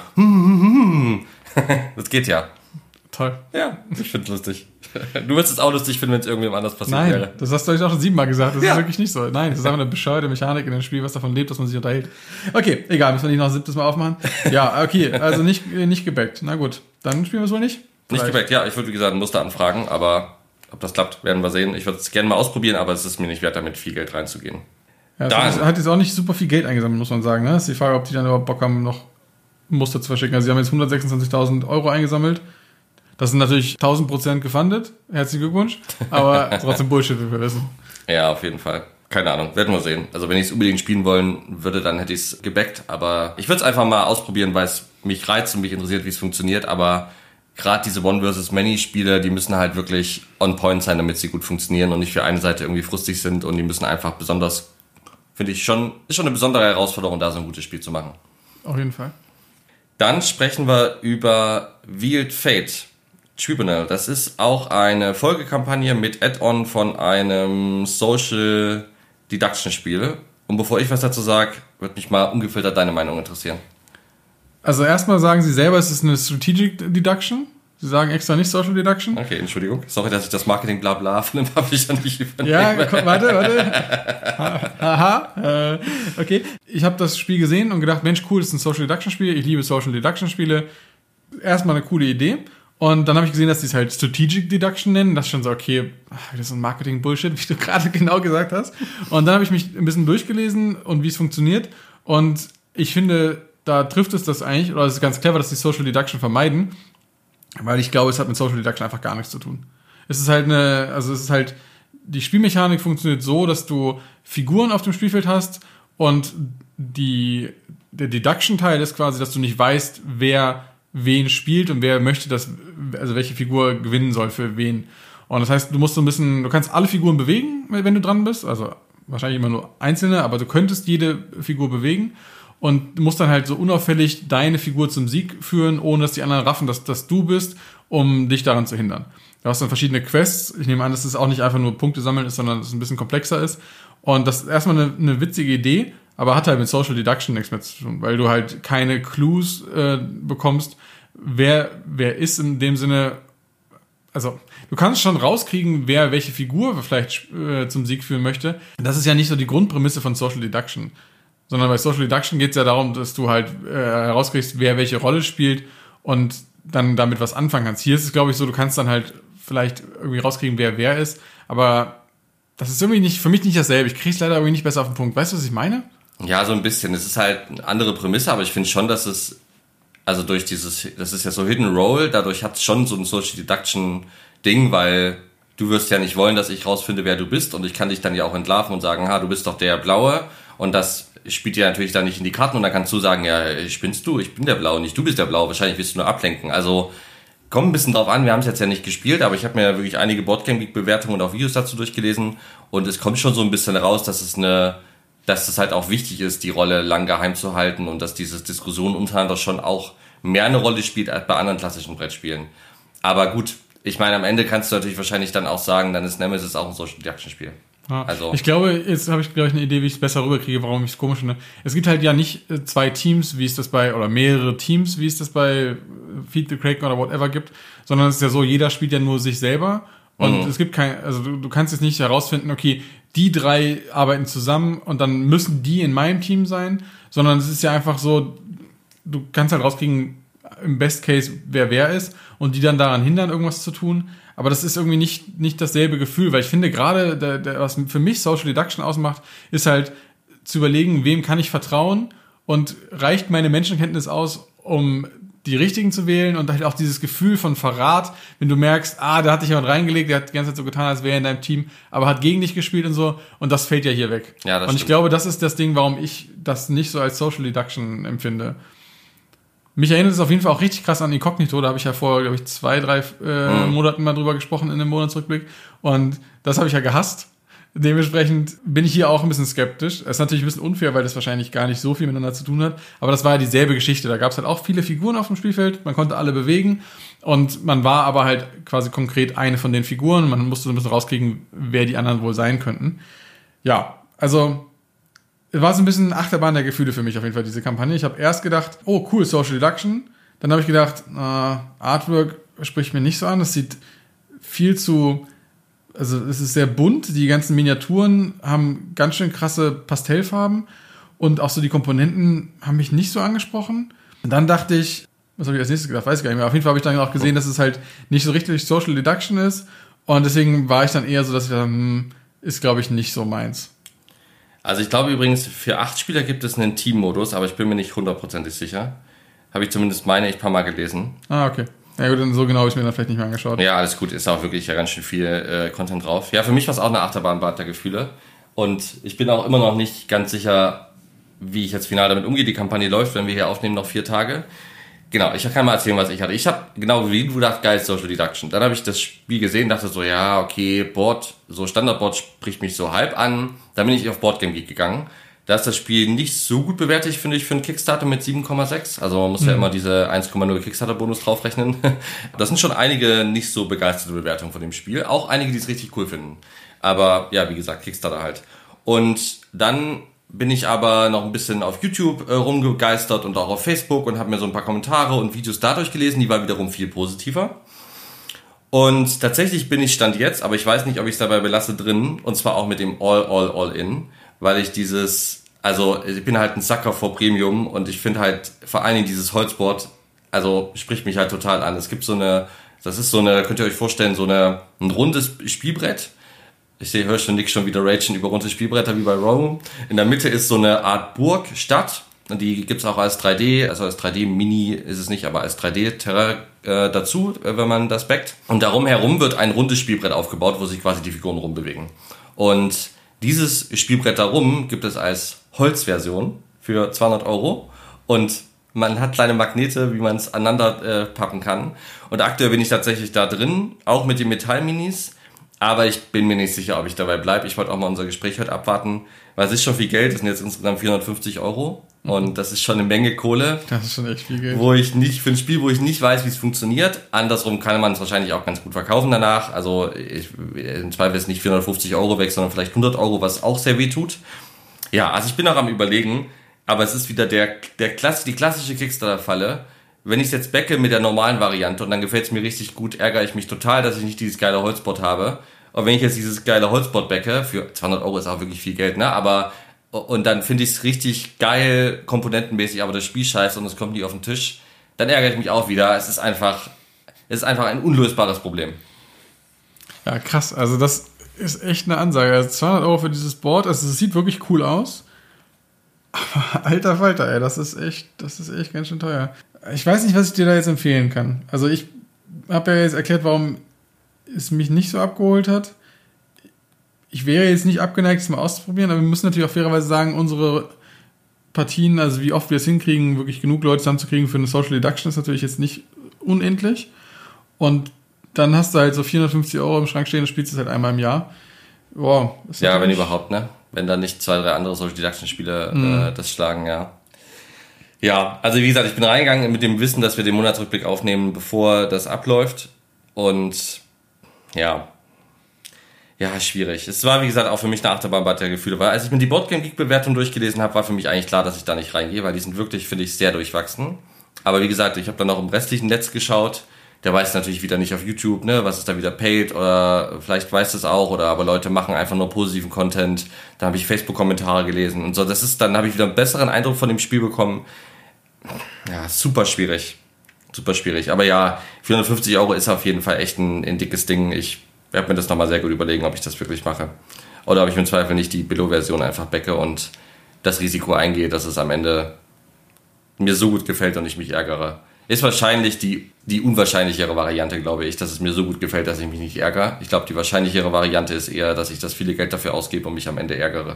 das geht ja. Toll. Ja, ich finde es lustig. Du würdest es auch lustig finden, wenn es irgendjemand anders passiert wäre. Nein, das hast du euch auch schon 7-mal gesagt. Das ist wirklich nicht so. Nein, das ist einfach eine bescheuerte Mechanik in einem Spiel, was davon lebt, dass man sich unterhält. Okay, egal, müssen wir nicht noch ein 7. Mal aufmachen. Ja, okay, also nicht gebackt. Na gut, dann spielen wir es wohl nicht. Nicht gebackt, ja. Ich würde, wie gesagt, ein Muster anfragen, aber ob das klappt, werden wir sehen. Ich würde es gerne mal ausprobieren, aber es ist mir nicht wert, damit viel Geld reinzugehen. Ja, das hat jetzt auch nicht super viel Geld eingesammelt, muss man sagen. Ne? Das ist die Frage, ob die dann überhaupt Bock haben, noch ein Muster zu verschicken. Also sie haben jetzt 126.000 Euro eingesammelt. Das sind natürlich 1000% gefundet. Herzlichen Glückwunsch. Aber trotzdem Bullshit, wie wir wissen. Ja, auf jeden Fall. Keine Ahnung, werden wir sehen. Also wenn ich es unbedingt spielen wollen würde, dann hätte ich es gebackt. Aber ich würde es einfach mal ausprobieren, weil es mich reizt und mich interessiert, wie es funktioniert. Aber gerade diese One-versus-Many-Spiele, die müssen halt wirklich on point sein, damit sie gut funktionieren und nicht für eine Seite irgendwie frustig sind. Und die müssen einfach besonders, finde ich ist schon eine besondere Herausforderung, da so ein gutes Spiel zu machen. Auf jeden Fall. Dann sprechen wir über Wheeled Fate Tribunal. Das ist auch eine Folgekampagne mit Add-on von einem Social Deduction Spiel. Und bevor ich was dazu sage, würde mich mal ungefiltert deine Meinung interessieren. Also erstmal sagen sie selber, es ist eine Strategic Deduction. Sie sagen extra nicht Social Deduction. Okay, Entschuldigung. Sorry, dass ich das Marketing-Blabla von dem Publisher nicht übernehme. Ja, warte. Aha. Okay. Ich habe das Spiel gesehen und gedacht, Mensch, cool, das ist ein Social Deduction Spiel. Ich liebe Social Deduction Spiele. Erstmal eine coole Idee. Und dann habe ich gesehen, dass die es halt Strategic Deduction nennen. Das ist schon so, okay, das ist ein Marketing-Bullshit, wie du gerade genau gesagt hast. Und dann habe ich mich ein bisschen durchgelesen und wie es funktioniert. Und ich finde, da trifft es das eigentlich, oder es ist ganz clever, dass die Social Deduction vermeiden, weil ich glaube, es hat mit Social Deduction einfach gar nichts zu tun. Es ist halt die Spielmechanik funktioniert so, dass du Figuren auf dem Spielfeld hast und der Deduction-Teil ist quasi, dass du nicht weißt, wer wen spielt und wer möchte, also welche Figur gewinnen soll für wen. Und das heißt, du kannst alle Figuren bewegen, wenn du dran bist, also wahrscheinlich immer nur einzelne, aber du könntest jede Figur bewegen und du musst dann halt so unauffällig deine Figur zum Sieg führen, ohne dass die anderen raffen, dass du bist, um dich daran zu hindern. Du hast dann verschiedene Quests. Ich nehme an, dass es auch nicht einfach nur Punkte sammeln ist, sondern dass es ein bisschen komplexer ist. Und das ist erstmal eine witzige Idee, aber hat halt mit Social Deduction nichts mehr zu tun, weil du halt keine Clues bekommst, wer ist in dem Sinne, also du kannst schon rauskriegen, wer welche Figur vielleicht zum Sieg führen möchte. Das ist ja nicht so die Grundprämisse von Social Deduction, sondern bei Social Deduction geht es ja darum, dass du halt herauskriegst, wer welche Rolle spielt und dann damit was anfangen kannst. Hier ist es, glaube ich, so, du kannst dann halt vielleicht irgendwie rauskriegen, wer ist, aber das ist irgendwie für mich nicht dasselbe. Ich kriege es leider irgendwie nicht besser auf den Punkt. Weißt du, was ich meine? Ja, so ein bisschen. Es ist halt eine andere Prämisse, aber ich finde schon, dass es, also durch das ist ja so Hidden Role, dadurch hat es schon so ein Social Deduction Ding, weil du wirst ja nicht wollen, dass ich rausfinde, wer du bist und ich kann dich dann ja auch entlarven und sagen, du bist doch der Blaue und das spielt dir natürlich dann nicht in die Karten und dann kannst du sagen, ja, spinnst du, ich bin der Blaue, nicht du bist der Blaue, wahrscheinlich willst du nur ablenken. Also kommt ein bisschen drauf an, wir haben es jetzt ja nicht gespielt, aber ich habe mir wirklich einige Boardgame-Geek-Bewertungen und auch Videos dazu durchgelesen und es kommt schon so ein bisschen raus, dass es halt auch wichtig ist, die Rolle lang geheim zu halten und dass diese Diskussion untereinander schon auch mehr eine Rolle spielt als bei anderen klassischen Brettspielen. Aber gut, ich meine, am Ende kannst du natürlich wahrscheinlich dann auch sagen, dann ist Nemesis auch ein Social Deduction Spiel. Ja. Also ich glaube, jetzt habe ich eine Idee, wie ich es besser rüberkriege, warum ich es komisch finde. Es gibt halt ja nicht zwei Teams, oder mehrere Teams, wie es das bei Feed the Kraken oder whatever gibt, sondern es ist ja so, jeder spielt ja nur sich selber und es gibt du kannst jetzt nicht herausfinden, okay, die drei arbeiten zusammen und dann müssen die in meinem Team sein, sondern es ist ja einfach so, du kannst halt rauskriegen, im Best Case, wer ist und die dann daran hindern, irgendwas zu tun. Aber das ist irgendwie nicht dasselbe Gefühl, weil ich finde gerade, was für mich Social Deduction ausmacht, ist halt zu überlegen, wem kann ich vertrauen und reicht meine Menschenkenntnis aus, um die Richtigen zu wählen und halt auch dieses Gefühl von Verrat, wenn du merkst, da hat dich jemand reingelegt, der hat die ganze Zeit so getan, als wäre er in deinem Team, aber hat gegen dich gespielt und so und das fällt ja hier weg. Ja, das und ich glaube, das ist das Ding, warum ich das nicht so als Social Deduction empfinde. Mich erinnert es auf jeden Fall auch richtig krass an Inkognito. Da habe ich ja vor, glaube ich, 2-3 Monaten mal drüber gesprochen in dem Monatsrückblick. Und das habe ich ja gehasst. Dementsprechend bin ich hier auch ein bisschen skeptisch. Das ist natürlich ein bisschen unfair, weil das wahrscheinlich gar nicht so viel miteinander zu tun hat. Aber das war ja dieselbe Geschichte. Da gab es halt auch viele Figuren auf dem Spielfeld. Man konnte alle bewegen. Und man war aber halt quasi konkret eine von den Figuren. Man musste so ein bisschen rauskriegen, wer die anderen wohl sein könnten. Ja, also es war so ein bisschen Achterbahn der Gefühle für mich auf jeden Fall, diese Kampagne. Ich habe erst gedacht, oh cool, Social Deduction. Dann habe ich gedacht, Artwork spricht mir nicht so an. Das sieht es ist sehr bunt. Die ganzen Miniaturen haben ganz schön krasse Pastellfarben. Und auch so die Komponenten haben mich nicht so angesprochen. Und dann dachte ich, Was habe ich als nächstes gedacht? Weiß ich gar nicht mehr. Auf jeden Fall habe ich dann auch gesehen, dass es halt nicht so richtig Social Deduction ist. Und deswegen war ich dann eher so, dass ich dachte, ist, glaube ich, nicht so meins. Also ich glaube übrigens, für 8 Spieler gibt es einen Team-Modus, aber ich bin mir nicht 100% sicher. Habe ich zumindest ein paar Mal gelesen. Ah, okay. Ja gut, dann so genau habe ich mir dann vielleicht nicht mehr angeschaut. Ja, alles gut. Ist auch wirklich ja ganz schön viel Content drauf. Ja, für mich war es auch eine Achterbahnfahrt der Gefühle. Und ich bin auch immer noch nicht ganz sicher, wie ich jetzt final damit umgehe. Die Kampagne läuft, wenn wir hier aufnehmen, noch 4 Tage. Genau, ich kann mal erzählen, was ich hatte. Ich habe, genau wie du gedacht, geil, Social Deduction. Dann habe ich das Spiel gesehen, dachte so, ja, okay, Board, so Standardboard spricht mich so halb an. Dann bin ich auf Boardgame Geek gegangen. Da ist das Spiel nicht so gut bewertet, finde ich, für einen Kickstarter mit 7,6. Also man muss ja immer diese 1,0 Kickstarter-Bonus draufrechnen. Das sind schon einige nicht so begeisterte Bewertungen von dem Spiel. Auch einige, die es richtig cool finden. Aber ja, wie gesagt, Kickstarter halt. Und dann bin ich aber noch ein bisschen auf YouTube rumgegeistert und auch auf Facebook und habe mir so ein paar Kommentare und Videos dadurch gelesen. Die waren wiederum viel positiver. Und tatsächlich bin ich Stand jetzt, aber ich weiß nicht, ob ich es dabei belasse, drin. Und zwar auch mit dem All-In. Weil ich ich bin halt ein Sucker vor Premium und ich finde halt vor allen Dingen dieses Holzboard, also spricht mich halt total an. Es gibt könnt ihr euch vorstellen, ein rundes Spielbrett. Höre schon Nick schon wieder ragen über runde Spielbretter wie bei Rome. In der Mitte ist so eine Art Burgstadt. Und die gibt's auch als 3D, also als 3D-Mini ist es nicht, aber als 3D-Terrain dazu, wenn man das backt. Und darum herum wird ein rundes Spielbrett aufgebaut, wo sich quasi die Figuren rumbewegen. Und dieses Spielbrett darum gibt es als Holzversion für 200 €. Und man hat kleine Magnete, wie man es aneinander pappen kann. Und aktuell bin ich tatsächlich da drin, auch mit den Metallminis. Aber ich bin mir nicht sicher, ob ich dabei bleibe. Ich wollte auch mal unser Gespräch heute abwarten, weil es ist schon viel Geld. Das sind jetzt insgesamt 450 €. Und das ist schon eine Menge Kohle. Das ist schon echt viel Geld. Für ein Spiel, wo ich nicht weiß, wie es funktioniert. Andersrum kann man es wahrscheinlich auch ganz gut verkaufen danach. Also im Zweifel ist nicht 450 € weg, sondern vielleicht 100 €, was auch sehr weh tut. Ja, also ich bin auch am Überlegen. Aber es ist wieder die klassische Kickstarter-Falle. Wenn ich es jetzt backe mit der normalen Variante und dann gefällt es mir richtig gut, ärgere ich mich total, dass ich nicht dieses geile Holzboard habe. Und wenn ich jetzt dieses geile Holzboard backe, für 200 € ist auch wirklich viel Geld, ne? Und dann finde ich es richtig geil, komponentenmäßig, aber das Spiel scheiße und es kommt nie auf den Tisch, dann ärgere ich mich auch wieder. Es ist einfach ein unlösbares Problem. Ja, krass. Also das ist echt eine Ansage. Also 200 € für dieses Board, also es sieht wirklich cool aus. Aber alter Falter, ey, das ist echt ganz schön teuer. Ich weiß nicht, was ich dir da jetzt empfehlen kann. Also ich habe ja jetzt erklärt, warum es mich nicht so abgeholt hat. Ich wäre jetzt nicht abgeneigt, es mal auszuprobieren, aber wir müssen natürlich auch fairerweise sagen, unsere Partien, also wie oft wir es hinkriegen, wirklich genug Leute zusammenzukriegen für eine Social Deduction, ist natürlich jetzt nicht unendlich. Und dann hast du halt so 450 € im Schrank stehen und spielst es halt einmal im Jahr. Wow. Ja, wenn überhaupt, ne? Wenn dann nicht 2, 3 andere Social Deduction-Spiele das schlagen, ja. Ja, also wie gesagt, ich bin reingegangen mit dem Wissen, dass wir den Monatsrückblick aufnehmen, bevor das abläuft. Und ja, schwierig. Es war, wie gesagt, auch für mich eine Achterbahnfahrt der Gefühle. Weil als ich mir die Boardgame Geek-Bewertung durchgelesen habe, war für mich eigentlich klar, dass ich da nicht reingehe, weil die sind wirklich, finde ich, sehr durchwachsen. Aber wie gesagt, ich habe dann auch im restlichen Netz geschaut. Der weiß natürlich wieder nicht auf YouTube, ne, was ist da wieder paid oder vielleicht weiß es auch aber Leute machen einfach nur positiven Content. Da habe ich Facebook-Kommentare gelesen und so. Dann habe ich wieder einen besseren Eindruck von dem Spiel bekommen. Ja, super schwierig. Super schwierig. Aber ja, 450 € ist auf jeden Fall echt ein dickes Ding. Ich werde mir das nochmal sehr gut überlegen, ob ich das wirklich mache. Oder ob ich im Zweifel nicht die Billo-Version einfach backe und das Risiko eingehe, dass es am Ende mir so gut gefällt und ich mich ärgere. Ist wahrscheinlich die unwahrscheinlichere Variante, glaube ich, dass es mir so gut gefällt, dass ich mich nicht ärgere. Ich glaube, die wahrscheinlichere Variante ist eher, dass ich das viele Geld dafür ausgebe und mich am Ende ärgere.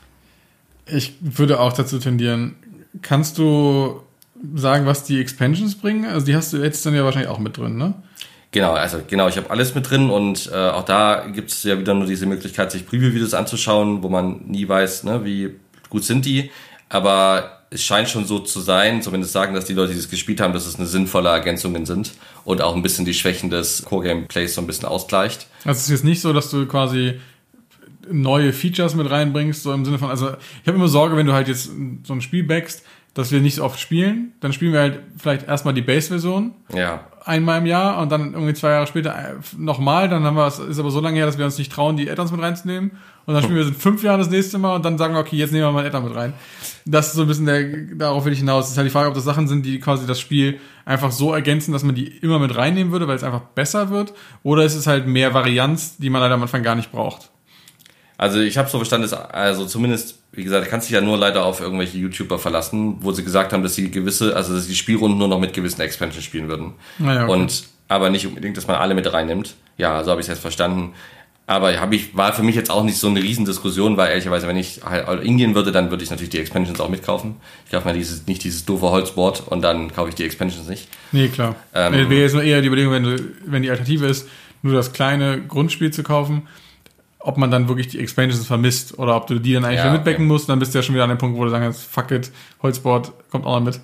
Ich würde auch dazu tendieren. Kannst du sagen, was die Expansions bringen? Also die hast du jetzt dann ja wahrscheinlich auch mit drin, ne? Genau, ich habe alles mit drin und auch da gibt es ja wieder nur diese Möglichkeit, sich Preview-Videos anzuschauen, wo man nie weiß, ne, wie gut sind die. Aber es scheint schon so zu sein, zumindest sagen das die Leute, die es gespielt haben, dass es eine sinnvolle Ergänzungen sind und auch ein bisschen die Schwächen des Core-Gameplays so ein bisschen ausgleicht. Also es ist jetzt nicht so, dass du quasi neue Features mit reinbringst, so im Sinne von, also ich habe immer Sorge, wenn du halt jetzt so ein Spiel backst, dass wir nicht so oft spielen. Dann spielen wir halt vielleicht erstmal die Base-Version. Ja. Einmal im Jahr und dann irgendwie 2 Jahre später nochmal. Dann haben wir es, ist aber so lange her, dass wir uns nicht trauen, die Add-ons mit reinzunehmen. Und dann spielen wir es in 5 Jahren das nächste Mal und dann sagen wir, okay, jetzt nehmen wir mal ein Add-on mit rein. Das ist so ein bisschen darauf will ich hinaus. Es ist halt die Frage, ob das Sachen sind, die quasi das Spiel einfach so ergänzen, dass man die immer mit reinnehmen würde, weil es einfach besser wird. Oder ist es halt mehr Varianz, die man leider am Anfang gar nicht braucht. Also ich habe so verstanden, also zumindest, wie gesagt, kannst dich ja nur leider auf irgendwelche YouTuber verlassen, wo sie gesagt haben, dass sie dass sie die Spielrunden nur noch mit gewissen Expansions spielen würden. Naja, okay. Aber nicht unbedingt, dass man alle mit reinnimmt. Ja, so habe ich es jetzt verstanden. Aber war für mich jetzt auch nicht so eine Riesendiskussion, weil ehrlicherweise, wenn ich halt all in gehen würde, dann würde ich natürlich die Expansions auch mitkaufen. Ich kaufe mir nicht dieses doofe Holzboard und dann kaufe ich die Expansions nicht. Nee, klar. Wäre jetzt nur eher die Überlegung, wenn die Alternative ist, nur das kleine Grundspiel zu kaufen, ob man dann wirklich die Expansions vermisst oder ob du die dann eigentlich wieder mitbacken musst, dann bist du ja schon wieder an dem Punkt, wo du sagen kannst, fuck it, Holzboard kommt auch noch mit.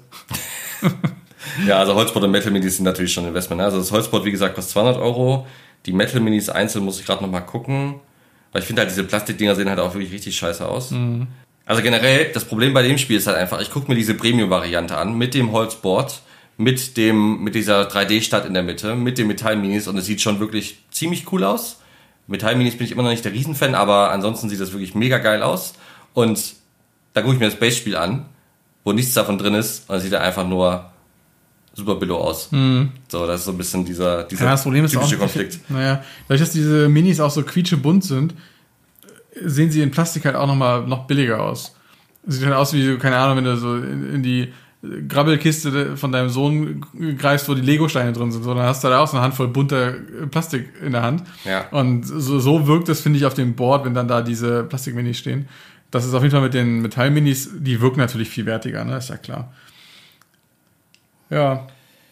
Ja, also Holzboard und Metal Minis sind natürlich schon ein Investment. Also das Holzboard, wie gesagt, kostet 200 Euro. Die Metal Minis einzeln muss ich gerade nochmal gucken, weil ich finde halt, diese Plastikdinger sehen halt auch wirklich richtig scheiße aus. Mhm. Also generell, das Problem bei dem Spiel ist halt einfach, ich gucke mir diese Premium-Variante an, mit dem Holzboard, mit dieser 3D-Stadt in der Mitte, mit den Metall-Minis und es sieht schon wirklich ziemlich cool aus. Metall-Minis bin ich immer noch nicht der Riesenfan, aber ansonsten sieht das wirklich mega geil aus. Und da gucke ich mir das Base-Spiel an, wo nichts davon drin ist und es sieht dann einfach nur super billo aus. Mhm. So, das ist so ein bisschen dieser das Problem ist typische auch, Konflikt. Dadurch, dass diese Minis auch so quietschebunt sind, sehen sie in Plastik halt auch noch billiger aus. Sieht halt aus wie, keine Ahnung, wenn du so in die Grabbelkiste von deinem Sohn greifst, wo die Lego-Steine drin sind. So, dann hast du da auch so eine Handvoll bunter Plastik in der Hand. Ja. Und so wirkt es, finde ich, auf dem Board, wenn dann da diese Plastik-Minis stehen. Das ist auf jeden Fall mit den Metall-Minis, die wirken natürlich viel wertiger, ne? Ist ja klar. Ja.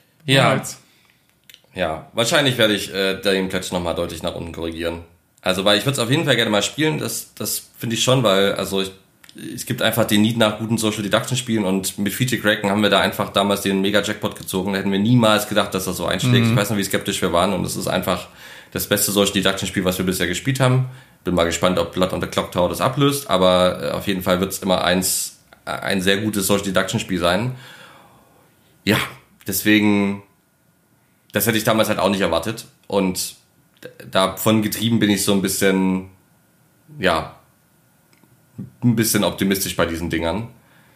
Ja, wahrscheinlich werde ich den Pledge nochmal deutlich nach unten korrigieren. Also, weil ich würde es auf jeden Fall gerne mal spielen, das finde ich schon, weil, also es gibt einfach den Need nach guten Social Deduction Spielen und mit Feature Kraken haben wir da einfach damals den Mega Jackpot gezogen. Da hätten wir niemals gedacht, dass das so einschlägt. Ich weiß noch, wie skeptisch wir waren und es ist einfach das beste Social Deduction Spiel, was wir bisher gespielt haben. Bin mal gespannt, ob Blood on the Clock Tower das ablöst, aber auf jeden Fall wird es immer ein sehr gutes Social Deduction Spiel sein. Ja, deswegen, das hätte ich damals halt auch nicht erwartet und davon getrieben bin ich so ein bisschen optimistisch bei diesen Dingern.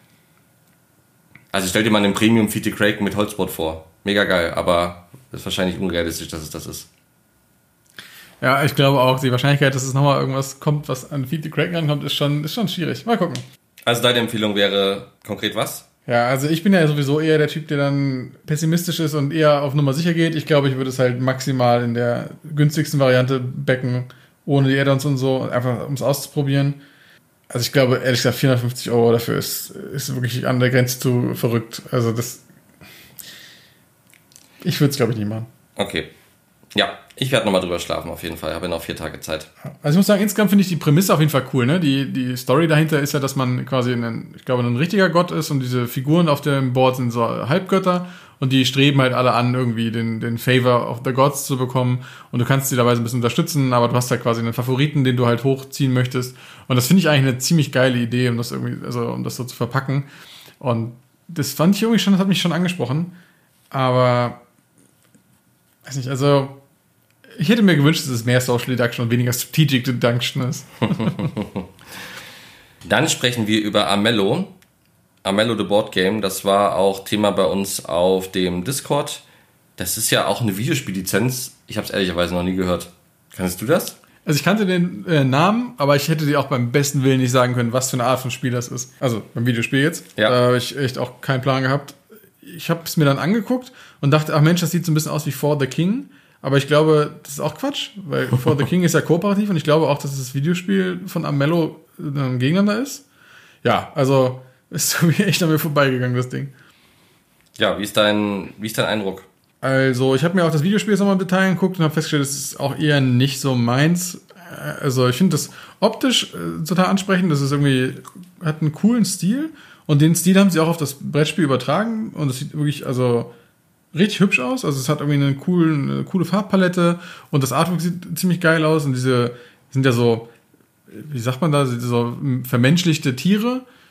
Also stell dir mal einen Premium Feature Kraken mit Holzboard vor. Mega geil, aber ist wahrscheinlich unrealistisch, dass es das ist. Ja, ich glaube auch, die Wahrscheinlichkeit, dass es nochmal irgendwas kommt, was an Feature Kraken rankommt, ist schon schwierig. Mal gucken. Also deine Empfehlung wäre konkret was? Ja, also ich bin ja sowieso eher der Typ, der dann pessimistisch ist und eher auf Nummer sicher geht. Ich glaube, ich würde es halt maximal in der günstigsten Variante backen, ohne die Add-ons und so, einfach um es auszuprobieren. Also ich glaube, ehrlich gesagt, 450 Euro dafür ist wirklich an der Grenze zu verrückt. Also ich würde es, glaube ich, nicht machen. Okay. Ja, ich werde nochmal drüber schlafen auf jeden Fall. Ich habe ja noch 4 Tage Zeit. Also ich muss sagen, insgesamt finde ich die Prämisse auf jeden Fall cool. Ne? Die Story dahinter ist ja, dass man quasi ein richtiger Gott ist und diese Figuren auf dem Board sind so Halbgötter und die streben halt alle an, irgendwie den Favor of the Gods zu bekommen und du kannst sie dabei so ein bisschen unterstützen, aber du hast halt quasi einen Favoriten, den du halt hochziehen möchtest und das finde ich eigentlich eine ziemlich geile Idee, um das so zu verpacken und das fand ich irgendwie schon, das hat mich schon angesprochen, aber weiß nicht, also ich hätte mir gewünscht, dass es mehr Social Deduction und weniger Strategic Deduction ist. Dann sprechen wir über Amello. Amello the Board Game. Das war auch Thema bei uns auf dem Discord. Das ist ja auch eine Videospiellizenz. Ich habe es ehrlicherweise noch nie gehört. Kannst du das? Also ich kannte den Namen, aber ich hätte dir auch beim besten Willen nicht sagen können, was für eine Art von Spiel das ist. Also beim Videospiel jetzt. Ja. Da habe ich echt auch keinen Plan gehabt. Ich habe es mir dann angeguckt und dachte, ach Mensch, das sieht so ein bisschen aus wie For the King. Aber ich glaube, das ist auch Quatsch, weil For the King ist ja kooperativ und ich glaube auch, dass das Videospiel von Amello gegeneinander ist. Ja, also ist so wie echt an mir vorbeigegangen, das Ding. Ja, wie ist dein Eindruck? Also, ich habe mir auch das Videospiel jetzt nochmal im Detail angeguckt und habe festgestellt, das ist auch eher nicht so meins. Also, ich finde das optisch total ansprechend. Das ist irgendwie, hat einen coolen Stil und den Stil haben sie auch auf das Brettspiel übertragen und es sieht wirklich, also richtig hübsch aus, also es hat irgendwie eine coole Farbpalette und das Artwork sieht ziemlich geil aus und diese sind ja so, wie sagt man da, so vermenschlichte Tiere,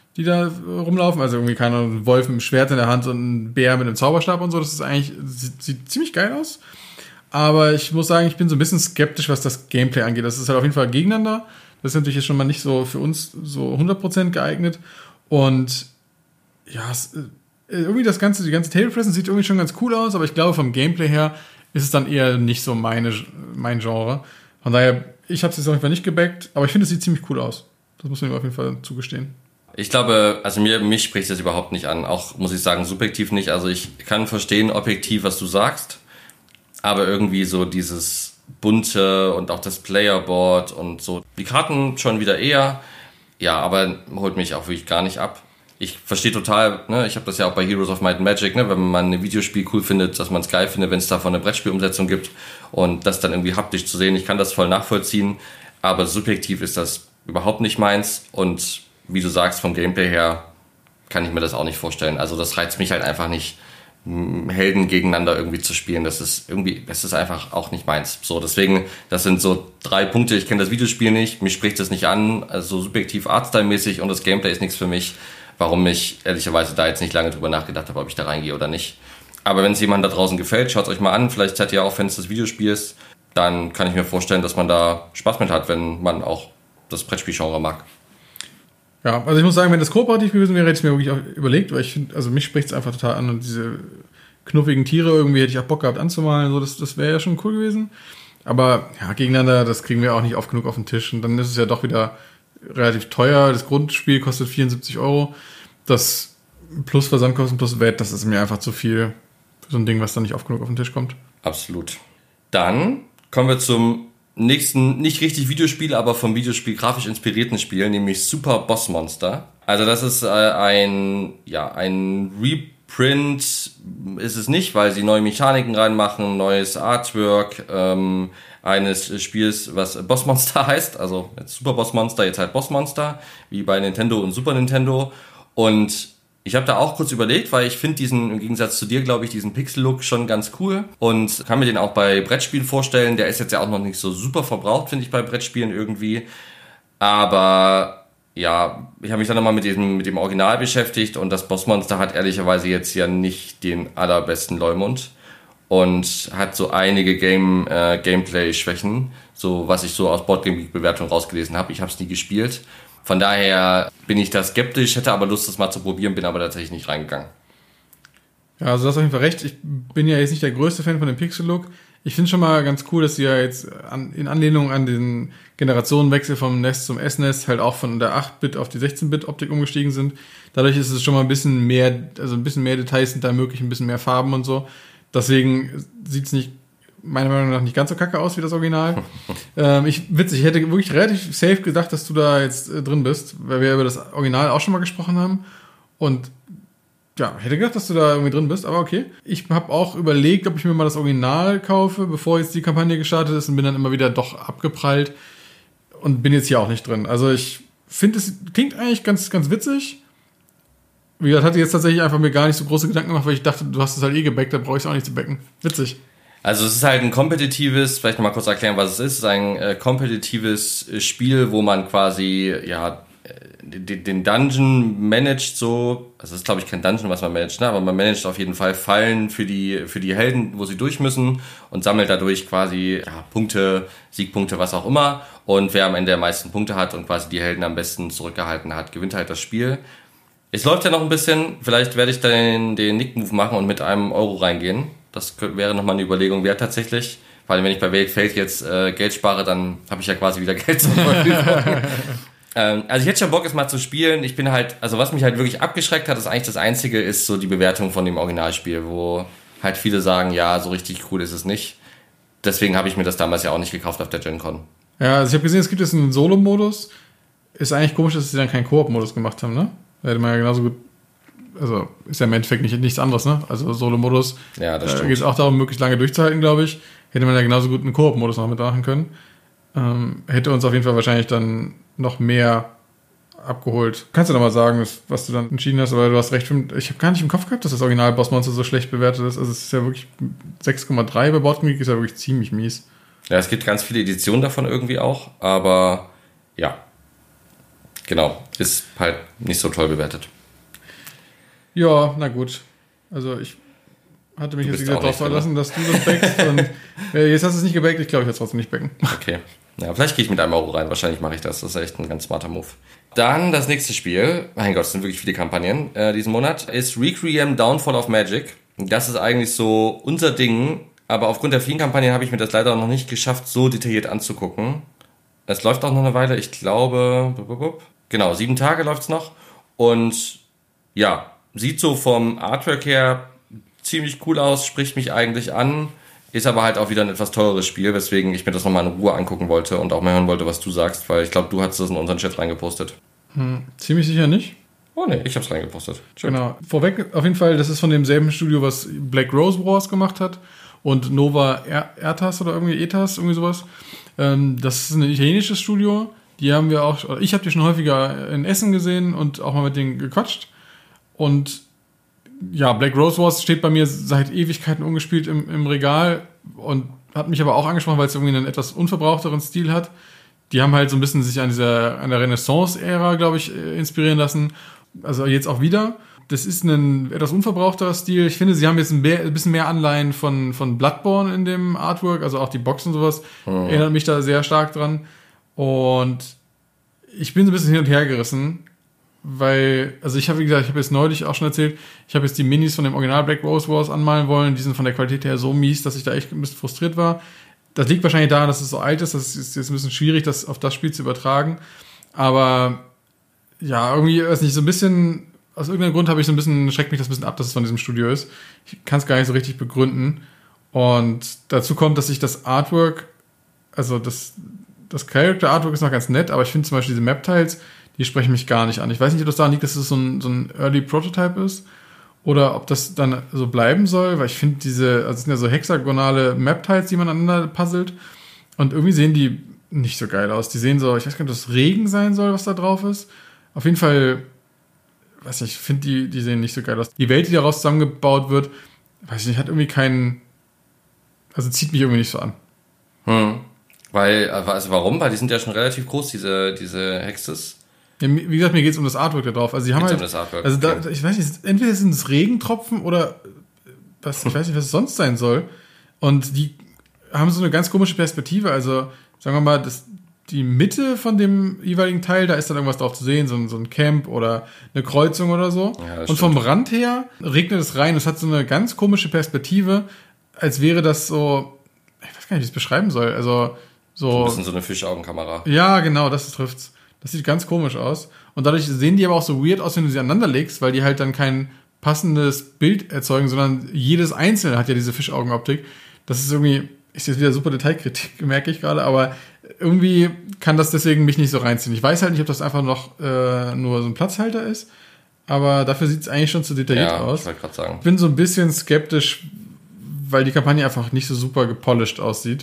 die da rumlaufen. Also irgendwie ein Wolf mit einem Schwert in der Hand und ein Bär mit einem Zauberstab und so. Das ist eigentlich, sieht ziemlich geil aus. Aber ich muss sagen, ich bin so ein bisschen skeptisch, was das Gameplay angeht. Das ist halt auf jeden Fall gegeneinander. Das ist natürlich jetzt schon mal nicht so für uns so 100% geeignet. Und ja, irgendwie die ganze Table Presence sieht irgendwie schon ganz cool aus, aber ich glaube, vom Gameplay her ist es dann eher nicht so mein Genre. Von daher, ich habe es jetzt auf jeden Fall nicht gebackt, aber ich finde, es sieht ziemlich cool aus. Das muss man ihm auf jeden Fall zugestehen. Ich glaube, also mich spricht das überhaupt nicht an. Auch, muss ich sagen, subjektiv nicht. Also ich kann verstehen, objektiv, was du sagst, aber irgendwie so dieses bunte und auch das Playerboard und so. Die Karten schon wieder eher, ja, aber holt mich auch wirklich gar nicht ab. Ich verstehe total, ne, ich habe das ja auch bei Heroes of Might and Magic, ne, wenn man ein Videospiel cool findet, dass man es geil findet, wenn es davon eine Brettspielumsetzung gibt und das dann irgendwie haptisch zu sehen. Ich kann das voll nachvollziehen, aber subjektiv ist das überhaupt nicht meins und wie du sagst, vom Gameplay her kann ich mir das auch nicht vorstellen. Also das reizt mich halt einfach nicht, Helden gegeneinander irgendwie zu spielen. Das ist einfach auch nicht meins. So, deswegen, das sind so 3 Punkte. Ich kenne das Videospiel nicht, mich spricht das nicht an, also subjektiv Artstyle-mäßig und das Gameplay ist nichts für mich. Warum ich ehrlicherweise da jetzt nicht lange drüber nachgedacht habe, ob ich da reingehe oder nicht. Aber wenn es jemandem da draußen gefällt, schaut es euch mal an. Vielleicht seid ihr auch Fans des Videospiels. Dann kann ich mir vorstellen, dass man da Spaß mit hat, wenn man auch das Brettspiel-Genre mag. Ja, also ich muss sagen, wenn das kooperativ gewesen wäre, hätte ich mir wirklich auch überlegt, weil ich finde, also mich spricht es einfach total an und diese knuffigen Tiere irgendwie hätte ich auch Bock gehabt anzumalen, so, das wäre ja schon cool gewesen. Aber ja, gegeneinander, das kriegen wir auch nicht oft genug auf den Tisch und dann ist es ja doch wieder relativ teuer. Das Grundspiel kostet 74 €. Das plus Versandkosten plus VAT, das ist mir einfach zu viel für so ein Ding, was dann nicht oft genug auf den Tisch kommt. Absolut. Dann kommen wir zum nächsten, nicht richtig Videospiel, aber vom Videospiel grafisch inspirierten Spiel, nämlich Super Boss Monster. Also das ist ein Reprint ist es nicht, weil sie neue Mechaniken reinmachen, neues Artwork, eines Spiels, was Boss Monster heißt, also jetzt Super Boss Monster, jetzt halt Boss Monster, wie bei Nintendo und Super Nintendo. Und ich habe da auch kurz überlegt, weil ich finde diesen, im Gegensatz zu dir, glaube ich, diesen Pixel-Look schon ganz cool und kann mir den auch bei Brettspielen vorstellen. Der ist jetzt ja auch noch nicht so super verbraucht, finde ich, bei Brettspielen irgendwie. Aber ja, ich habe mich dann nochmal mit dem Original beschäftigt und das Bossmonster hat ehrlicherweise jetzt ja nicht den allerbesten Leumund und hat so einige Gameplay-Schwächen, so was ich so aus Boardgame-Bewertungen rausgelesen habe. Ich habe es nie gespielt. Von daher bin ich da skeptisch, hätte aber Lust, das mal zu probieren, bin aber tatsächlich nicht reingegangen. Ja, also du hast auf jeden Fall recht. Ich bin ja jetzt nicht der größte Fan von dem Pixel-Look. Ich finde schon mal ganz cool, dass sie ja jetzt in Anlehnung an den Generationenwechsel vom NES zum SNES halt auch von der 8-Bit auf die 16-Bit-Optik umgestiegen sind. Dadurch ist es schon mal ein bisschen mehr Details sind da möglich, ein bisschen mehr Farben und so. Deswegen sieht es nicht, meiner Meinung nach, nicht ganz so kacke aus wie das Original. Ich hätte wirklich relativ safe gedacht, dass du da jetzt drin bist, weil wir über das Original auch schon mal gesprochen haben. Und ja, hätte gedacht, dass du da irgendwie drin bist, aber okay. Ich habe auch überlegt, ob ich mir mal das Original kaufe, bevor jetzt die Kampagne gestartet ist und bin dann immer wieder doch abgeprallt und bin jetzt hier auch nicht drin. Also ich finde, es klingt eigentlich ganz, ganz witzig. Wie gesagt, hatte jetzt tatsächlich einfach mir gar nicht so große Gedanken gemacht, weil ich dachte, du hast es halt gebackt, da brauche ich es auch nicht zu backen. Witzig. Also es ist halt ein kompetitives, vielleicht nochmal kurz erklären, was es ist ein kompetitives Spiel, wo man quasi, ja, den Dungeon managt so, also es ist glaube ich kein Dungeon, was man managt, ne? Aber man managt auf jeden Fall Fallen für die Helden, wo sie durch müssen und sammelt dadurch quasi Punkte, Siegpunkte, was auch immer und wer am Ende am meisten Punkte hat und quasi die Helden am besten zurückgehalten hat, gewinnt halt das Spiel. Es läuft ja noch ein bisschen, vielleicht werde ich dann den Nick-Move machen und mit einem Euro reingehen. Das wäre nochmal eine Überlegung wert tatsächlich, weil wenn ich bei Feld jetzt Geld spare, dann habe ich ja quasi wieder Geld zur Verfügung. Also ich hätte schon Bock, es mal zu spielen. Ich bin halt, also was mich halt wirklich abgeschreckt hat, ist eigentlich das Einzige, ist so die Bewertung von dem Originalspiel, wo halt viele sagen, ja, so richtig cool ist es nicht. Deswegen habe ich mir das damals ja auch nicht gekauft auf der Gen Con. Ja, also ich habe gesehen, es gibt jetzt einen Solo-Modus. Ist eigentlich komisch, dass sie dann keinen Koop-Modus gemacht haben, ne? Da hätte man ja genauso gut, also ist ja im Endeffekt nichts anderes, ne? Also Solo-Modus, ja, das stimmt. Geht es auch darum, möglichst lange durchzuhalten, glaube ich. Hätte man ja genauso gut einen Koop-Modus noch mitmachen können. Hätte uns auf jeden Fall wahrscheinlich dann noch mehr abgeholt. Kannst du noch mal sagen, was du dann entschieden hast, aber du hast recht. Ich habe gar nicht im Kopf gehabt, dass das Original Boss Monster so schlecht bewertet ist. Also es ist ja wirklich 6,3 bei Board Geek, ist ja wirklich ziemlich mies. Ja, es gibt ganz viele Editionen davon irgendwie auch, aber ja, genau, ist halt nicht so toll bewertet. Ja, na gut. Also ich hatte mich jetzt darauf verlassen, dass du das backst. Und jetzt hast du es nicht gebackt. Ich glaube, ich werde es trotzdem nicht backen. Okay. Ja, vielleicht gehe ich mit 1 Euro rein. Wahrscheinlich mache ich das. Das ist echt ein ganz smarter Move. Dann das nächste Spiel. Mein Gott, es sind wirklich viele Kampagnen diesen Monat. Ist Requiem Downfall of Magic. Das ist eigentlich so unser Ding. Aber aufgrund der vielen Kampagnen habe ich mir das leider noch nicht geschafft, so detailliert anzugucken. Es läuft auch noch eine Weile. Ich glaube, genau, 7 Tage läuft es noch. Und ja, sieht so vom Artwork her ziemlich cool aus, spricht mich eigentlich an, ist aber halt auch wieder ein etwas teureres Spiel, weswegen ich mir das nochmal in Ruhe angucken wollte und auch mal hören wollte, was du sagst, weil ich glaube, du hast das in unseren Chat reingepostet. Ziemlich sicher nicht. Oh ne, ich hab's reingepostet. Schön. Genau. Vorweg auf jeden Fall, das ist von demselben Studio, was Black Rose Wars gemacht hat und Nova Ertas oder irgendwie Etas, irgendwie sowas. Das ist ein italienisches Studio. Die haben wir auch, ich habe die schon häufiger in Essen gesehen und auch mal mit denen gequatscht. Und ja, Black Rose Wars steht bei mir seit Ewigkeiten ungespielt im Regal und hat mich aber auch angesprochen, weil es irgendwie einen etwas unverbrauchteren Stil hat. Die haben halt so ein bisschen sich an der Renaissance-Ära, glaube ich, inspirieren lassen. Also jetzt auch wieder. Das ist ein etwas unverbrauchterer Stil. Ich finde, sie haben jetzt ein bisschen mehr Anleihen von Bloodborne in dem Artwork, also auch die Box und sowas. Erinnert mich da sehr stark dran. Und ich bin so ein bisschen hin und her gerissen. Weil, also ich habe, wie gesagt, ich habe jetzt neulich auch schon erzählt, ich habe jetzt die Minis von dem Original Black Rose Wars anmalen wollen, die sind von der Qualität her so mies, dass ich da echt ein bisschen frustriert war. Das liegt wahrscheinlich daran, dass es so alt ist, das ist jetzt ein bisschen schwierig, das auf das Spiel zu übertragen, aber ja, irgendwie, weiß nicht, so ein bisschen, aus irgendeinem Grund habe ich so ein bisschen, schreckt mich das ein bisschen ab, dass es von diesem Studio ist. Ich kann es gar nicht so richtig begründen und dazu kommt, dass ich das Artwork, also das Character Artwork ist noch ganz nett, aber ich finde zum Beispiel diese Map-Tiles, die sprechen mich gar nicht an. Ich weiß nicht, ob das daran liegt, dass es so ein Early Prototype ist oder ob das dann so bleiben soll, weil ich finde also es sind ja so hexagonale Map-Tiles, die man aneinander puzzelt und irgendwie sehen die nicht so geil aus. Die sehen so, ich weiß gar nicht, ob das Regen sein soll, was da drauf ist. Auf jeden Fall, weiß nicht, ich finde die sehen nicht so geil aus. Die Welt, die daraus zusammengebaut wird, weiß ich nicht, hat irgendwie also zieht mich irgendwie nicht so an. Weil, also warum? Weil die sind ja schon relativ groß, diese Hexes. Ja, wie gesagt, mir geht es um das Artwork da drauf. Also die haben halt, das Artwork, also da, ich weiß nicht, entweder sind es Regentropfen oder ich weiß nicht, was es sonst sein soll. Und die haben so eine ganz komische Perspektive. Also sagen wir mal, die Mitte von dem jeweiligen Teil, da ist dann irgendwas drauf zu sehen, so ein Camp oder eine Kreuzung oder so. Ja, und vom Rand her regnet es rein. Es hat so eine ganz komische Perspektive, als wäre das so, ich weiß gar nicht, wie ich es beschreiben soll. Also so ein bisschen so eine Fischaugenkamera. Ja, genau, das trifft's. Das sieht ganz komisch aus. Und dadurch sehen die aber auch so weird aus, wenn du sie aneinander legst, weil die halt dann kein passendes Bild erzeugen, sondern jedes Einzelne hat ja diese Fischaugenoptik. Das ist irgendwie, ist jetzt wieder super Detailkritik, merke ich gerade, aber irgendwie kann das deswegen mich nicht so reinziehen. Ich weiß halt nicht, ob das einfach noch nur so ein Platzhalter ist, aber dafür sieht es eigentlich schon zu detailliert aus. Ich wollte gerade sagen. Ich bin so ein bisschen skeptisch, weil die Kampagne einfach nicht so super gepolished aussieht.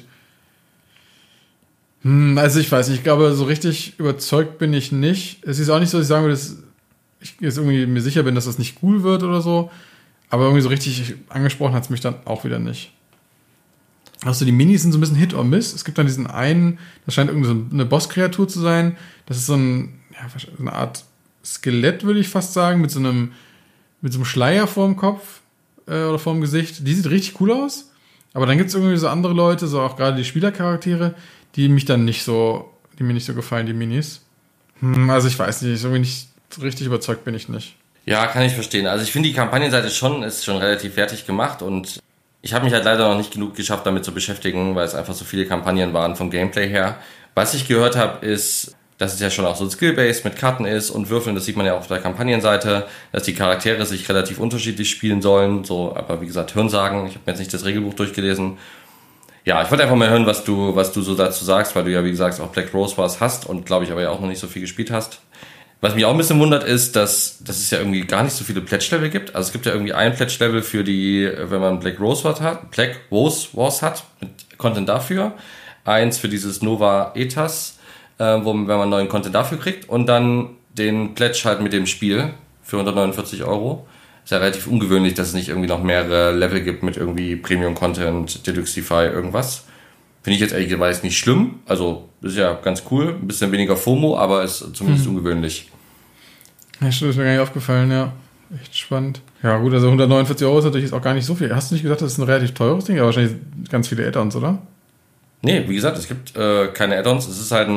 Also ich weiß nicht, ich glaube, so richtig überzeugt bin ich nicht. Es ist auch nicht so, dass ich sagen würde, dass ich jetzt irgendwie mir sicher bin, dass das nicht cool wird oder so. Aber irgendwie so richtig angesprochen hat es mich dann auch wieder nicht. Also die Minis sind so ein bisschen Hit or Miss. Es gibt dann diesen einen, das scheint irgendwie so eine Bosskreatur zu sein. Das ist so eine Art Skelett, würde ich fast sagen, mit so einem Schleier vorm Kopf oder vorm Gesicht. Die sieht richtig cool aus. Aber dann gibt es irgendwie so andere Leute, so auch gerade die Spielercharaktere, die mir nicht so gefallen, die Minis. Also ich weiß nicht, irgendwie nicht so richtig überzeugt bin ich nicht. Ja, kann ich verstehen. Also ich finde die Kampagnenseite ist schon relativ fertig gemacht und ich habe mich halt leider noch nicht genug geschafft, damit zu beschäftigen, weil es einfach so viele Kampagnen waren vom Gameplay her. Was ich gehört habe, ist, dass es ja schon auch so ein Skill-Base mit Karten ist und Würfeln, das sieht man ja auch auf der Kampagnenseite, dass die Charaktere sich relativ unterschiedlich spielen sollen, so, aber wie gesagt, Hörensagen, ich habe mir jetzt nicht das Regelbuch durchgelesen. Ja, ich wollte einfach mal hören, was du so dazu sagst, weil du ja, wie gesagt, auch Black Rose Wars hast und glaube ich aber ja auch noch nicht so viel gespielt hast. Was mich auch ein bisschen wundert ist, dass es ja irgendwie gar nicht so viele Pledge-Level gibt. Also es gibt ja irgendwie ein Pledge-Level für die, wenn man Black Rose Wars hat, mit Content dafür. Eins für dieses Nova Etas, wenn man neuen Content dafür kriegt. Und dann den Pledge halt mit dem Spiel für 149 €. Ist ja relativ ungewöhnlich, dass es nicht irgendwie noch mehrere Level gibt mit irgendwie Premium-Content, Deluxify, irgendwas. Finde ich jetzt ehrlich gesagt nicht schlimm. Also ist ja ganz cool. Ein bisschen weniger FOMO, aber ist zumindest ungewöhnlich. Ja, stimmt, ist mir gar nicht aufgefallen, ja. Echt spannend. Ja gut, also 149 Euro ist natürlich jetzt auch gar nicht so viel. Hast du nicht gesagt, das ist ein relativ teures Ding? Aber wahrscheinlich ganz viele Add-ons, oder? Nee, wie gesagt, es gibt keine Add-ons. Es ist halt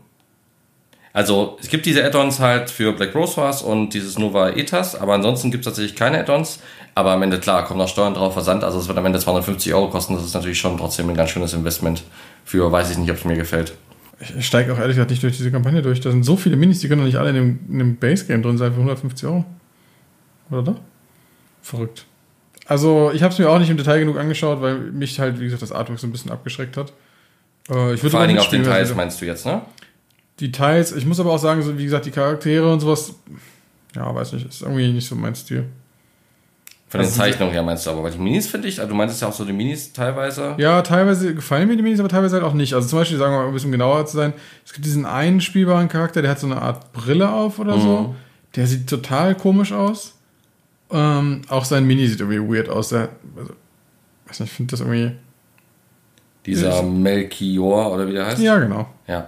es gibt diese Add-ons halt für Black Rose Wars und dieses Nova Ethas, aber ansonsten gibt es tatsächlich keine Add-ons. Aber am Ende, klar, kommen noch Steuern drauf, Versand, also es wird am Ende 250 Euro kosten. Das ist natürlich schon trotzdem ein ganz schönes Investment für, weiß ich nicht, ob es mir gefällt. Ich steige auch ehrlich gesagt nicht durch diese Kampagne durch. Da sind so viele Minis, die können doch nicht alle in dem Base-Game drin sein für 150 Euro. Oder doch? Verrückt. Also ich habe es mir auch nicht im Detail genug angeschaut, weil mich halt, wie gesagt, das Artwork so ein bisschen abgeschreckt hat. Vor allen Dingen auf den Teils meinst du jetzt, ne? Die Teils, ich muss aber auch sagen, so wie gesagt, die Charaktere und sowas, ja, weiß nicht, ist irgendwie nicht so mein Stil. Von den Zeichnungen her meinst du aber, weil die Minis finde ich, also du meintest ja auch so die Minis teilweise. Ja, teilweise gefallen mir die Minis, aber teilweise halt auch nicht. Also zum Beispiel, sagen wir mal, ein bisschen genauer zu sein, es gibt diesen einen spielbaren Charakter, der hat so eine Art Brille auf oder so. Der sieht total komisch aus. Auch sein Mini sieht irgendwie weird aus. Weiß nicht, ich finde das irgendwie... Dieser Melchior, oder wie der heißt? Ja, genau. Ja.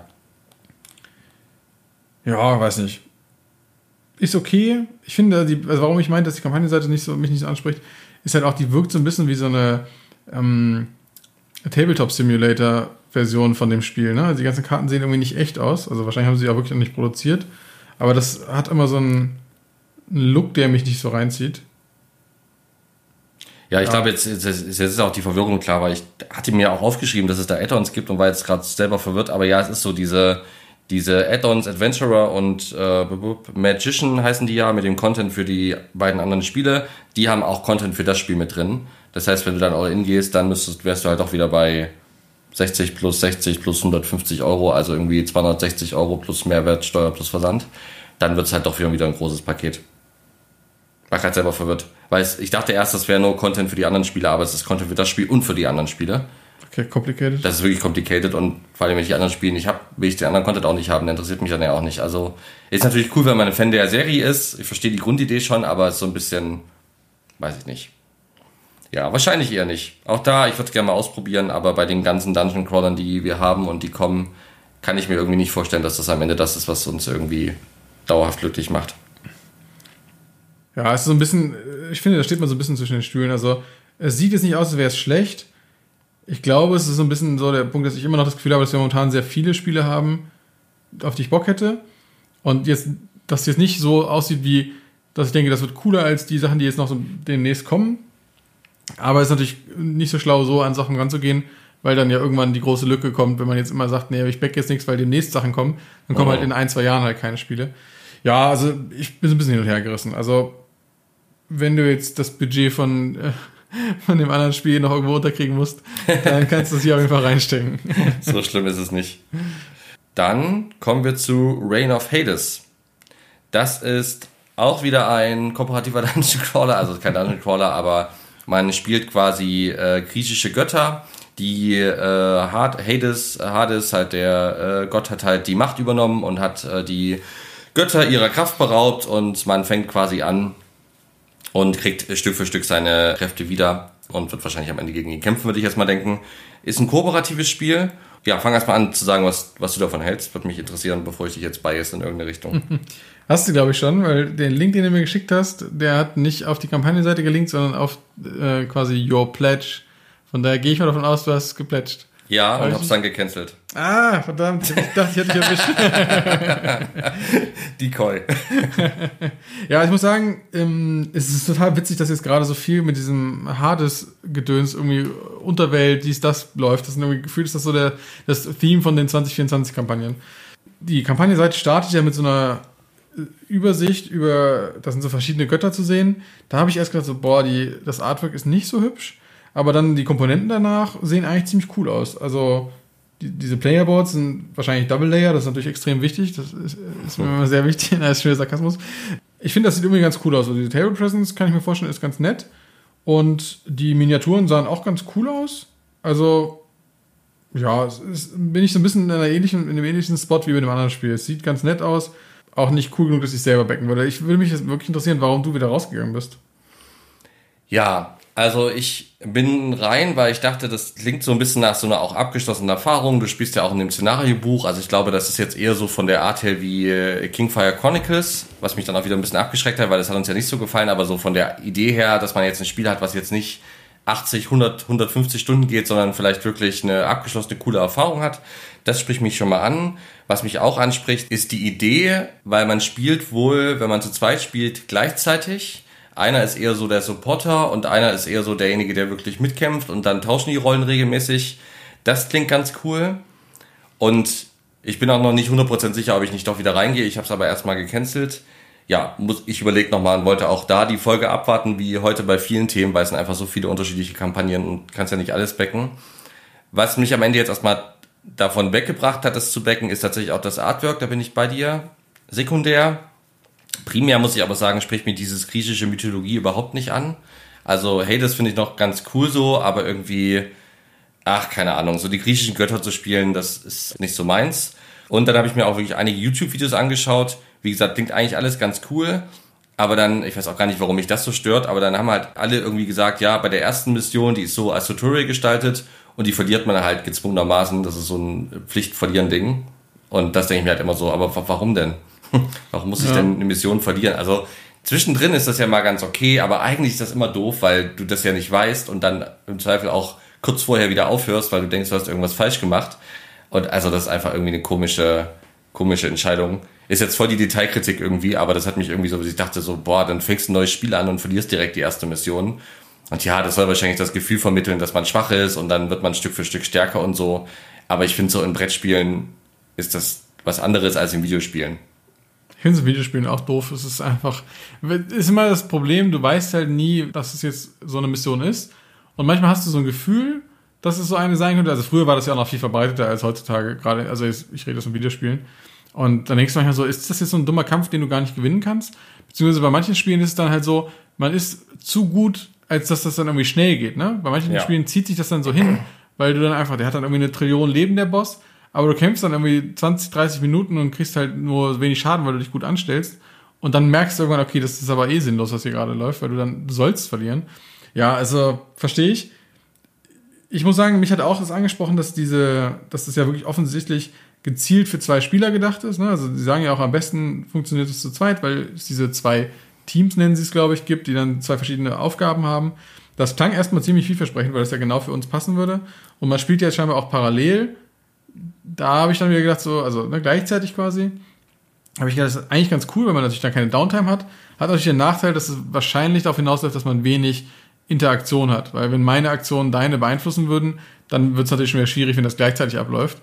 Ja, weiß nicht. Ist okay. Ich finde, also warum ich meine, dass die Kampagnenseite mich nicht so anspricht, ist halt auch, die wirkt so ein bisschen wie so eine Tabletop-Simulator-Version von dem Spiel. Ne? Also die ganzen Karten sehen irgendwie nicht echt aus. Also wahrscheinlich haben sie auch wirklich noch nicht produziert. Aber das hat immer so einen Look, der mich nicht so reinzieht. Ja, ich glaube, jetzt ist auch die Verwirrung klar, weil ich hatte mir auch aufgeschrieben, dass es da Add-ons gibt und war jetzt gerade selber verwirrt. Aber ja, es ist so diese Add-ons, Adventurer und Magician heißen die ja, mit dem Content für die beiden anderen Spiele. Die haben auch Content für das Spiel mit drin. Das heißt, wenn du dann All-In gehst, dann wärst du halt auch wieder bei 60 plus 150 Euro, also irgendwie 260 Euro plus Mehrwertsteuer plus Versand. Dann wird es halt doch wieder ein großes Paket. War gerade selber verwirrt. Weil ich dachte erst, das wäre nur Content für die anderen Spiele, aber es ist Content für das Spiel und für die anderen Spiele. Okay, complicated. Das ist wirklich complicated und vor allem, wenn ich die anderen Spiele nicht habe, will ich den anderen Content auch nicht haben, der interessiert mich dann ja auch nicht. Also ist natürlich cool, wenn man ein Fan der Serie ist. Ich verstehe die Grundidee schon, aber ist so ein bisschen, weiß ich nicht. Ja, wahrscheinlich eher nicht. Auch da, ich würde es gerne mal ausprobieren, aber bei den ganzen Dungeon Crawlern, die wir haben und die kommen, kann ich mir irgendwie nicht vorstellen, dass das am Ende das ist, was uns irgendwie dauerhaft glücklich macht. Ja, es ist so ein bisschen, ich finde, da steht man so ein bisschen zwischen den Stühlen. Also, es sieht jetzt nicht aus, als wäre es schlecht. Ich glaube, es ist so ein bisschen so der Punkt, dass ich immer noch das Gefühl habe, dass wir momentan sehr viele Spiele haben, auf die ich Bock hätte. Und jetzt, dass es jetzt nicht so aussieht wie, dass ich denke, das wird cooler als die Sachen, die jetzt noch so demnächst kommen. Aber es ist natürlich nicht so schlau, so an Sachen ranzugehen, weil dann ja irgendwann die große Lücke kommt, wenn man jetzt immer sagt, nee, ich back jetzt nichts, weil demnächst Sachen kommen. Dann kommen halt in 1-2 Jahren halt keine Spiele. Ja, also ich bin so ein bisschen hin und her gerissen. Also wenn du jetzt das Budget von dem anderen Spiel noch irgendwo unterkriegen musst, dann kannst du es hier auf jeden Fall reinstecken. So schlimm ist es nicht. Dann kommen wir zu Reign of Hades. Das ist auch wieder ein kooperativer Dungeon Crawler, also kein Dungeon Crawler, aber man spielt quasi griechische Götter, die Hades halt der Gott hat halt die Macht übernommen und hat die Götter ihrer Kraft beraubt und man fängt quasi an und kriegt Stück für Stück seine Kräfte wieder und wird wahrscheinlich am Ende gegen ihn kämpfen, würde ich jetzt mal denken. Ist ein kooperatives Spiel. Ja, fang erst mal an zu sagen, was du davon hältst. Würde mich interessieren, bevor ich dich jetzt bias in irgendeine Richtung. Hast du, glaube ich, schon, weil den Link, den du mir geschickt hast, der hat nicht auf die Kampagnenseite gelinkt, sondern auf quasi Your Pledge. Von daher gehe ich mal davon aus, du hast geplätscht. Ja, und hab's dann gecancelt. Ah, verdammt. Ich dachte, ich hätte dich erwischt. Decoy. Ja, ich muss sagen, es ist total witzig, dass jetzt gerade so viel mit diesem Hades-Gedöns irgendwie Unterwelt, das läuft. Das ist irgendwie gefühlt, ist das so das Theme von den 2024-Kampagnen. Die Kampagnenseite startet ja mit so einer Übersicht da sind so verschiedene Götter zu sehen. Da habe ich erst gedacht, so, das Artwork ist nicht so hübsch. Aber dann die Komponenten danach sehen eigentlich ziemlich cool aus. Also diese Playerboards sind wahrscheinlich Double Layer, das ist natürlich extrem wichtig. Das ist mir immer sehr wichtig, als schöner Sarkasmus. Ich finde, das sieht irgendwie ganz cool aus. Also diese Table Presence, kann ich mir vorstellen, ist ganz nett. Und die Miniaturen sahen auch ganz cool aus. Also, ja, bin ich so ein bisschen in einem ähnlichen Spot wie bei dem anderen Spiel. Es sieht ganz nett aus. Auch nicht cool genug, dass ich selber backen würde. Ich würde mich jetzt wirklich interessieren, warum du wieder rausgegangen bist. Ja, Also ich bin rein, weil ich dachte, das klingt so ein bisschen nach so einer auch abgeschlossenen Erfahrung. Du spielst ja auch in dem Szenariobuch. Also ich glaube, das ist jetzt eher so von der Art her wie Kingfire Chronicles, was mich dann auch wieder ein bisschen abgeschreckt hat, weil das hat uns ja nicht so gefallen. Aber so von der Idee her, dass man jetzt ein Spiel hat, was jetzt nicht 80, 100, 150 Stunden geht, sondern vielleicht wirklich eine abgeschlossene, coole Erfahrung hat. Das spricht mich schon mal an. Was mich auch anspricht, ist die Idee, weil man spielt wohl, wenn man zu zweit spielt, gleichzeitig. Einer ist eher so der Supporter und einer ist eher so derjenige, der wirklich mitkämpft und dann tauschen die Rollen regelmäßig. Das klingt ganz cool. Und ich bin auch noch nicht 100% sicher, ob ich nicht doch wieder reingehe. Ich habe es aber erstmal gecancelt. Ja, ich überlege nochmal und wollte auch da die Folge abwarten, wie heute bei vielen Themen, weil es sind einfach so viele unterschiedliche Kampagnen und kannst ja nicht alles backen. Was mich am Ende jetzt erstmal davon weggebracht hat, das zu backen, ist tatsächlich auch das Artwork. Da bin ich bei dir. Sekundär. Primär muss ich aber sagen, spricht mir dieses griechische Mythologie überhaupt nicht an. Also, hey, das finde ich noch ganz cool so, aber irgendwie, keine Ahnung, so die griechischen Götter zu spielen, das ist nicht so meins. Und dann habe ich mir auch wirklich einige YouTube-Videos angeschaut. Wie gesagt, klingt eigentlich alles ganz cool, aber dann, ich weiß auch gar nicht, warum mich das so stört, aber dann haben halt alle irgendwie gesagt, ja, bei der ersten Mission, die ist so als Tutorial gestaltet und die verliert man halt gezwungenermaßen, das ist so ein Pflichtverlieren-Ding. Und das denke ich mir halt immer so, aber warum denn? Warum muss ich denn eine Mission verlieren? Also zwischendrin ist das ja mal ganz okay, aber eigentlich ist das immer doof, weil du das ja nicht weißt und dann im Zweifel auch kurz vorher wieder aufhörst, weil du denkst, du hast irgendwas falsch gemacht. Und also das ist einfach irgendwie eine komische Entscheidung. Ist jetzt voll die Detailkritik irgendwie, aber das hat mich irgendwie so, ich dachte so, dann fängst du ein neues Spiel an und verlierst direkt die erste Mission. Und ja, das soll wahrscheinlich das Gefühl vermitteln, dass man schwach ist und dann wird man Stück für Stück stärker und so. Aber ich finde so in Brettspielen ist das was anderes als in Videospielen. Ich finde es in Videospielen auch doof. Es ist einfach, ist immer das Problem, du weißt halt nie, dass es jetzt so eine Mission ist. Und manchmal hast du so ein Gefühl, dass es so eine sein könnte. Also früher war das ja auch noch viel verbreiteter als heutzutage. Gerade, also ich rede jetzt von Videospielen. Und dann denkst du manchmal so, ist das jetzt so ein dummer Kampf, den du gar nicht gewinnen kannst? Beziehungsweise bei manchen Spielen ist es dann halt so, man ist zu gut, als dass das dann irgendwie schnell geht, ne? Bei manchen Spielen zieht sich das dann so hin, weil du dann einfach, der hat dann irgendwie 1 Trillion Leben, der Boss, aber du kämpfst dann irgendwie 20, 30 Minuten und kriegst halt nur wenig Schaden, weil du dich gut anstellst. Und dann merkst du irgendwann, okay, das ist aber sinnlos, was hier gerade läuft, weil du sollst verlieren. Ja, also, verstehe ich. Ich muss sagen, mich hat auch das angesprochen, dass das ja wirklich offensichtlich gezielt für 2 Spieler gedacht ist. Ne? Also sie sagen ja auch, am besten funktioniert es zu zweit, weil es diese 2 Teams, nennen sie es, glaube ich, gibt, die dann 2 verschiedene Aufgaben haben. Das klang erstmal ziemlich vielversprechend, weil das ja genau für uns passen würde. Und man spielt ja scheinbar auch parallel. Da habe ich dann wieder gedacht, so, also gleichzeitig quasi, habe ich gedacht, das ist eigentlich ganz cool, weil man natürlich dann keine Downtime hat. Hat natürlich den Nachteil, dass es wahrscheinlich darauf hinausläuft, dass man wenig Interaktion hat. Weil wenn meine Aktionen deine beeinflussen würden, dann wird es natürlich schon wieder schwierig, wenn das gleichzeitig abläuft.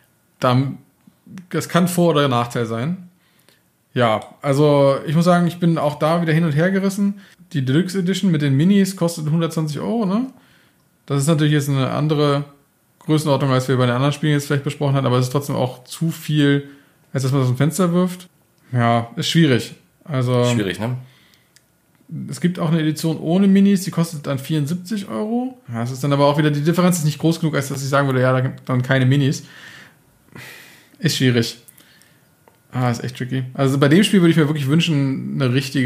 Das kann Vor- oder Nachteil sein. Ja, also ich muss sagen, ich bin auch da wieder hin und her gerissen. Die Deluxe Edition mit den Minis kostet 120 €, ne? Das ist natürlich jetzt eine andere Größenordnung, als wir bei den anderen Spielen jetzt vielleicht besprochen haben, aber es ist trotzdem auch zu viel, als dass man das aus dem Fenster wirft. Ja, ist schwierig. Also schwierig, ne? Es gibt auch eine Edition ohne Minis, die kostet dann 74 €. Ja, das ist dann aber auch wieder, die Differenz ist nicht groß genug, als dass ich sagen würde, ja, dann keine Minis. Ist schwierig. Ist echt tricky. Also bei dem Spiel würde ich mir wirklich wünschen,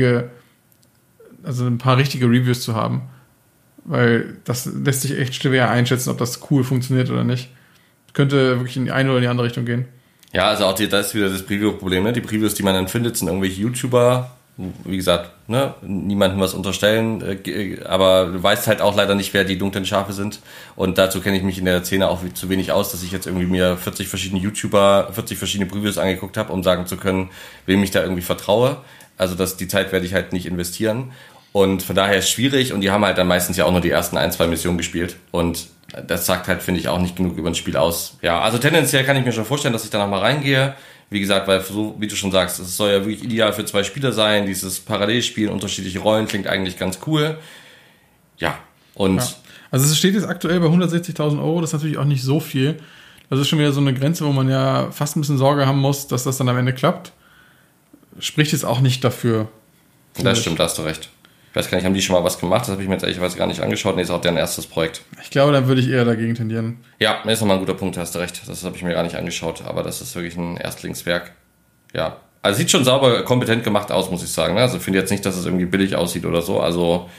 ein paar richtige Reviews zu haben. Weil das lässt sich echt schwer einschätzen, ob das cool funktioniert oder nicht. Könnte wirklich in die eine oder die andere Richtung gehen. Ja, also auch das ist wieder das Preview-Problem, ne? Die Previews, die man dann findet, sind irgendwelche YouTuber, wie gesagt, ne, niemandem was unterstellen, aber du weißt halt auch leider nicht, wer die dunklen Schafe sind. Und dazu kenne ich mich in der Szene auch zu wenig aus, dass ich jetzt irgendwie mir 40 verschiedene YouTuber, 40 verschiedene Previews angeguckt habe, um sagen zu können, wem ich da irgendwie vertraue. Also die Zeit werde ich halt nicht investieren. Und von daher ist es schwierig und die haben halt dann meistens ja auch nur die ersten 1, 2 Missionen gespielt. Und das sagt halt, finde ich, auch nicht genug über ein Spiel aus. Ja, also tendenziell kann ich mir schon vorstellen, dass ich da nochmal reingehe. Wie gesagt, weil so, wie du schon sagst, es soll ja wirklich ideal für 2 Spieler sein. Dieses Parallelspiel, unterschiedliche Rollen, klingt eigentlich ganz cool. Ja, und... Ja. Also es steht jetzt aktuell bei 160.000 €, das ist natürlich auch nicht so viel. Das ist schon wieder so eine Grenze, wo man ja fast ein bisschen Sorge haben muss, dass das dann am Ende klappt. Spricht jetzt auch nicht dafür. Das stimmt, da hast du recht. Ich weiß gar nicht, haben die schon mal was gemacht? Das habe ich mir jetzt ehrlich gar nicht angeschaut. Nee, ist auch deren erstes Projekt. Ich glaube, dann würde ich eher dagegen tendieren. Ja, das ist nochmal ein guter Punkt, hast du recht. Das habe ich mir gar nicht angeschaut, aber das ist wirklich ein Erstlingswerk. Ja, also sieht schon sauber, kompetent gemacht aus, muss ich sagen. Also ich finde jetzt nicht, dass es irgendwie billig aussieht oder so. Also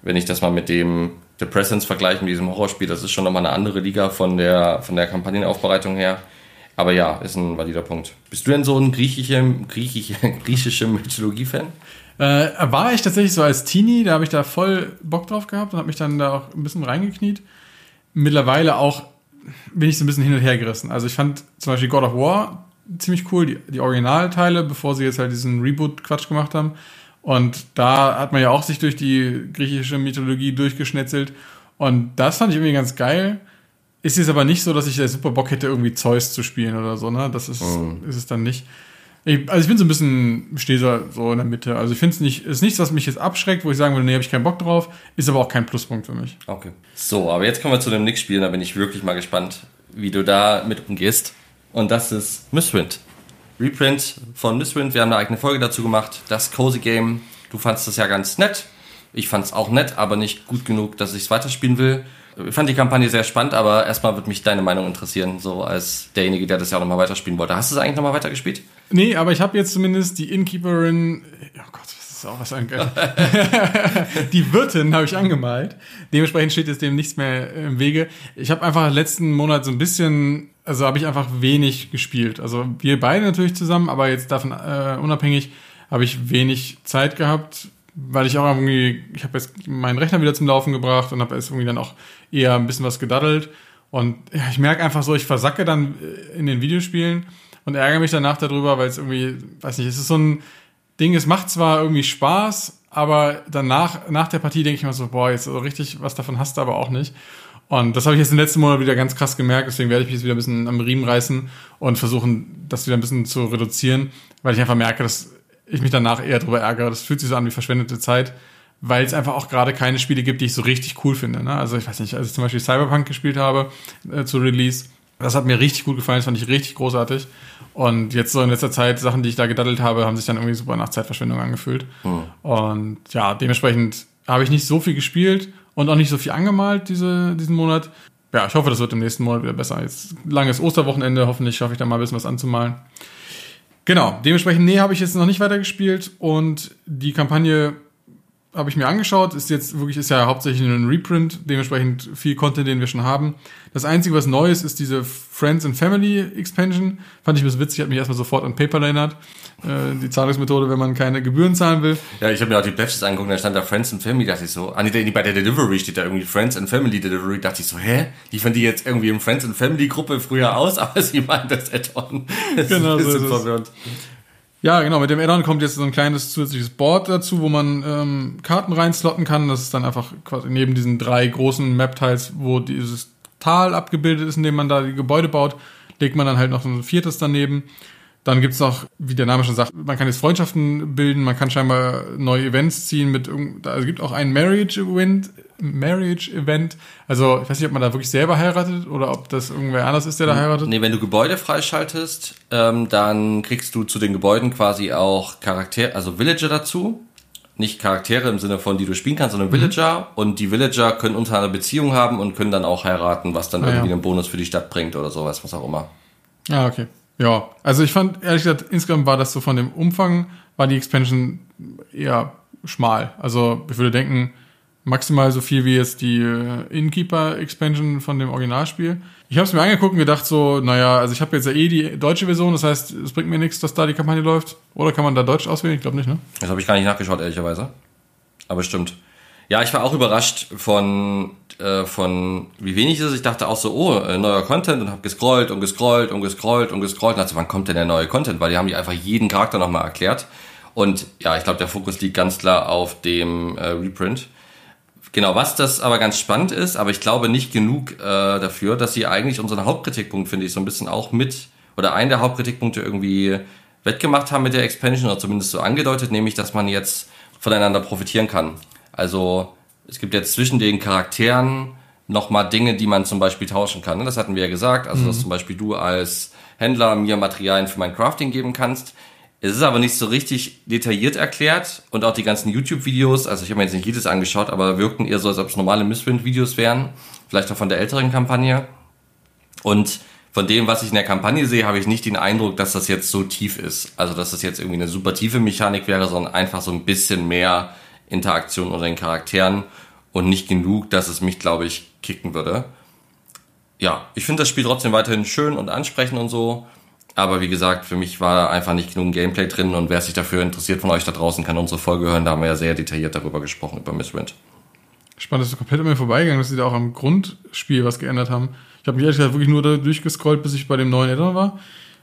wenn ich das mal mit dem The Presence vergleiche, mit diesem Horrorspiel, das ist schon nochmal eine andere Liga von der Kampagnenaufbereitung her. Aber ja, ist ein valider Punkt. Bist du denn so ein griechischer Mythologie-Fan? War ich tatsächlich so als Teenie, da habe ich da voll Bock drauf gehabt und habe mich dann da auch ein bisschen reingekniet. Mittlerweile auch bin ich so ein bisschen hin und her gerissen. Also ich fand zum Beispiel God of War ziemlich cool, die Originalteile, bevor sie jetzt halt diesen Reboot-Quatsch gemacht haben. Und da hat man ja auch sich durch die griechische Mythologie durchgeschnetzelt. Und das fand ich irgendwie ganz geil. Ist jetzt aber nicht so, dass ich da super Bock hätte, irgendwie Zeus zu spielen oder so, ne? Das ist es dann nicht. Ich bin so ein bisschen, stehe so in der Mitte. Also ich finde es nicht, ist nichts, was mich jetzt abschreckt, wo ich sagen würde, nee, habe ich keinen Bock drauf. Ist aber auch kein Pluspunkt für mich. Okay. So, aber jetzt kommen wir zu dem Nix-Spiel. Da bin ich wirklich mal gespannt, wie du da mit umgehst. Und das ist Mistwind. Reprint von Mistwind. Wir haben eine eigene Folge dazu gemacht. Das Cozy Game. Du fandst das ja ganz nett. Ich fand es auch nett, aber nicht gut genug, dass ich es weiterspielen will. Ich fand die Kampagne sehr spannend, aber erstmal würde mich deine Meinung interessieren, so als derjenige, der das ja auch nochmal weiterspielen wollte. Hast du es eigentlich nochmal weitergespielt? Nee, aber ich habe jetzt zumindest die Innkeeperin, oh Gott, das ist auch was die Wirtin habe ich angemalt. Dementsprechend steht jetzt dem nichts mehr im Wege. Ich habe einfach letzten Monat so ein bisschen, also habe ich einfach wenig gespielt. Also wir beide natürlich zusammen, aber jetzt davon unabhängig habe ich wenig Zeit gehabt, weil ich auch irgendwie, ich habe jetzt meinen Rechner wieder zum Laufen gebracht und habe jetzt irgendwie dann auch eher ein bisschen was gedaddelt. Und ja, ich merke einfach so, ich versacke dann in den Videospielen und ärgere mich danach darüber, weil es irgendwie, weiß nicht, es ist so ein Ding, es macht zwar irgendwie Spaß, aber danach, nach der Partie denke ich mir so, boah, jetzt so richtig was davon hast du aber auch nicht. Und das habe ich jetzt im letzten Monat wieder ganz krass gemerkt, deswegen werde ich mich jetzt wieder ein bisschen am Riemen reißen und versuchen, das wieder ein bisschen zu reduzieren, weil ich einfach merke, dass ich mich danach eher darüber ärgere. Das fühlt sich so an wie verschwendete Zeit, weil es einfach auch gerade keine Spiele gibt, die ich so richtig cool finde. Ne? Also ich weiß nicht, als ich zum Beispiel Cyberpunk gespielt habe zu Release, das hat mir richtig gut gefallen, das fand ich richtig großartig. Und jetzt so in letzter Zeit, Sachen, die ich da gedaddelt habe, haben sich dann irgendwie super nach Zeitverschwendung angefühlt. Und ja, dementsprechend habe ich nicht so viel gespielt und auch nicht so viel angemalt diesen Monat. Ja, ich hoffe, das wird im nächsten Monat wieder besser. Jetzt langes Osterwochenende, hoffentlich schaffe ich da mal ein bisschen was anzumalen. Genau, dementsprechend, nee, habe ich jetzt noch nicht weitergespielt und die Kampagne habe ich mir angeschaut, ist ja hauptsächlich ein Reprint, dementsprechend viel Content, den wir schon haben. Das Einzige, was neu ist diese Friends and Family Expansion. Fand ich ein bisschen witzig, hat mich erstmal sofort an PayPal erinnert. Die Zahlungsmethode, wenn man keine Gebühren zahlen will. Ja, ich habe mir auch die Patches angeguckt, da stand da Friends and Family, dachte ich so. Bei der Delivery steht da irgendwie Friends and Family Delivery, dachte ich so, hä? Liefern die jetzt irgendwie im Friends and Family Gruppe früher aus, aber sie meinen das Add-on. Das genau, ist ein so bisschen verwirrend. Ja, genau, mit dem Add-on kommt jetzt so ein kleines zusätzliches Board dazu, wo man Karten reinslotten kann. Das ist dann einfach quasi neben diesen 3 großen Map-Tiles, wo dieses Tal abgebildet ist, in dem man da die Gebäude baut, legt man dann halt noch ein 4. daneben. Dann gibt's noch, wie der Name schon sagt, man kann jetzt Freundschaften bilden, man kann scheinbar neue Events ziehen also es gibt auch ein Marriage-Event. Also ich weiß nicht, ob man da wirklich selber heiratet oder ob das irgendwer anders ist, der da heiratet. Nee, wenn du Gebäude freischaltest, dann kriegst du zu den Gebäuden quasi auch Charaktere, also Villager dazu. Nicht Charaktere im Sinne von, die du spielen kannst, sondern Villager. Und die Villager können untereinander Beziehung haben und können dann auch heiraten, was dann irgendwie einen Bonus für die Stadt bringt oder sowas, was auch immer. Ah, okay. Ja, also ich fand, ehrlich gesagt, insgesamt war das so von dem Umfang, war die Expansion eher schmal. Also ich würde denken, maximal so viel wie jetzt die Innkeeper-Expansion von dem Originalspiel. Ich habe es mir angeguckt und gedacht so, naja, also ich habe jetzt ja die deutsche Version, das heißt, es bringt mir nichts, dass da die Kampagne läuft. Oder kann man da Deutsch auswählen? Ich glaube nicht, ne? Das habe ich gar nicht nachgeschaut, ehrlicherweise. Aber stimmt. Ja, ich war auch überrascht von wie wenig es ist. Ich dachte auch so, neuer Content und habe gescrollt und dachte, wann kommt denn der neue Content? Weil die haben die einfach jeden Charakter nochmal erklärt. Und ja, ich glaube, der Fokus liegt ganz klar auf dem Reprint. Genau, was das aber ganz spannend ist, aber ich glaube nicht genug dafür, dass sie eigentlich unseren Hauptkritikpunkt, finde ich, so ein bisschen auch oder einen der Hauptkritikpunkte irgendwie wettgemacht haben mit der Expansion oder zumindest so angedeutet, nämlich, dass man jetzt voneinander profitieren kann. Also es gibt jetzt zwischen den Charakteren nochmal Dinge, die man zum Beispiel tauschen kann. Das hatten wir ja gesagt, also dass zum Beispiel du als Händler mir Materialien für mein Crafting geben kannst. Es ist aber nicht so richtig detailliert erklärt und auch die ganzen YouTube-Videos, also ich habe mir jetzt nicht jedes angeschaut, aber wirkten eher so, als ob es normale Mistwind-Videos wären, vielleicht auch von der älteren Kampagne. Und von dem, was ich in der Kampagne sehe, habe ich nicht den Eindruck, dass das jetzt so tief ist. Also dass das jetzt irgendwie eine super tiefe Mechanik wäre, sondern einfach so ein bisschen mehr Interaktion unter den Charakteren. und nicht genug, dass es mich, glaube ich, kicken würde. Ja, ich finde das Spiel trotzdem weiterhin schön und ansprechend und so. Aber wie gesagt, für mich war einfach nicht genug Gameplay drin. Und wer sich dafür interessiert von euch da draußen, kann unsere Folge hören. Da haben wir ja sehr detailliert darüber gesprochen, über Mistwind. Spannend, dass du komplett an mir vorbeigegangen, dass sie da auch am Grundspiel was geändert haben. Ich habe mich ehrlich gesagt wirklich nur da durchgescrollt, bis ich bei dem neuen Add-on war.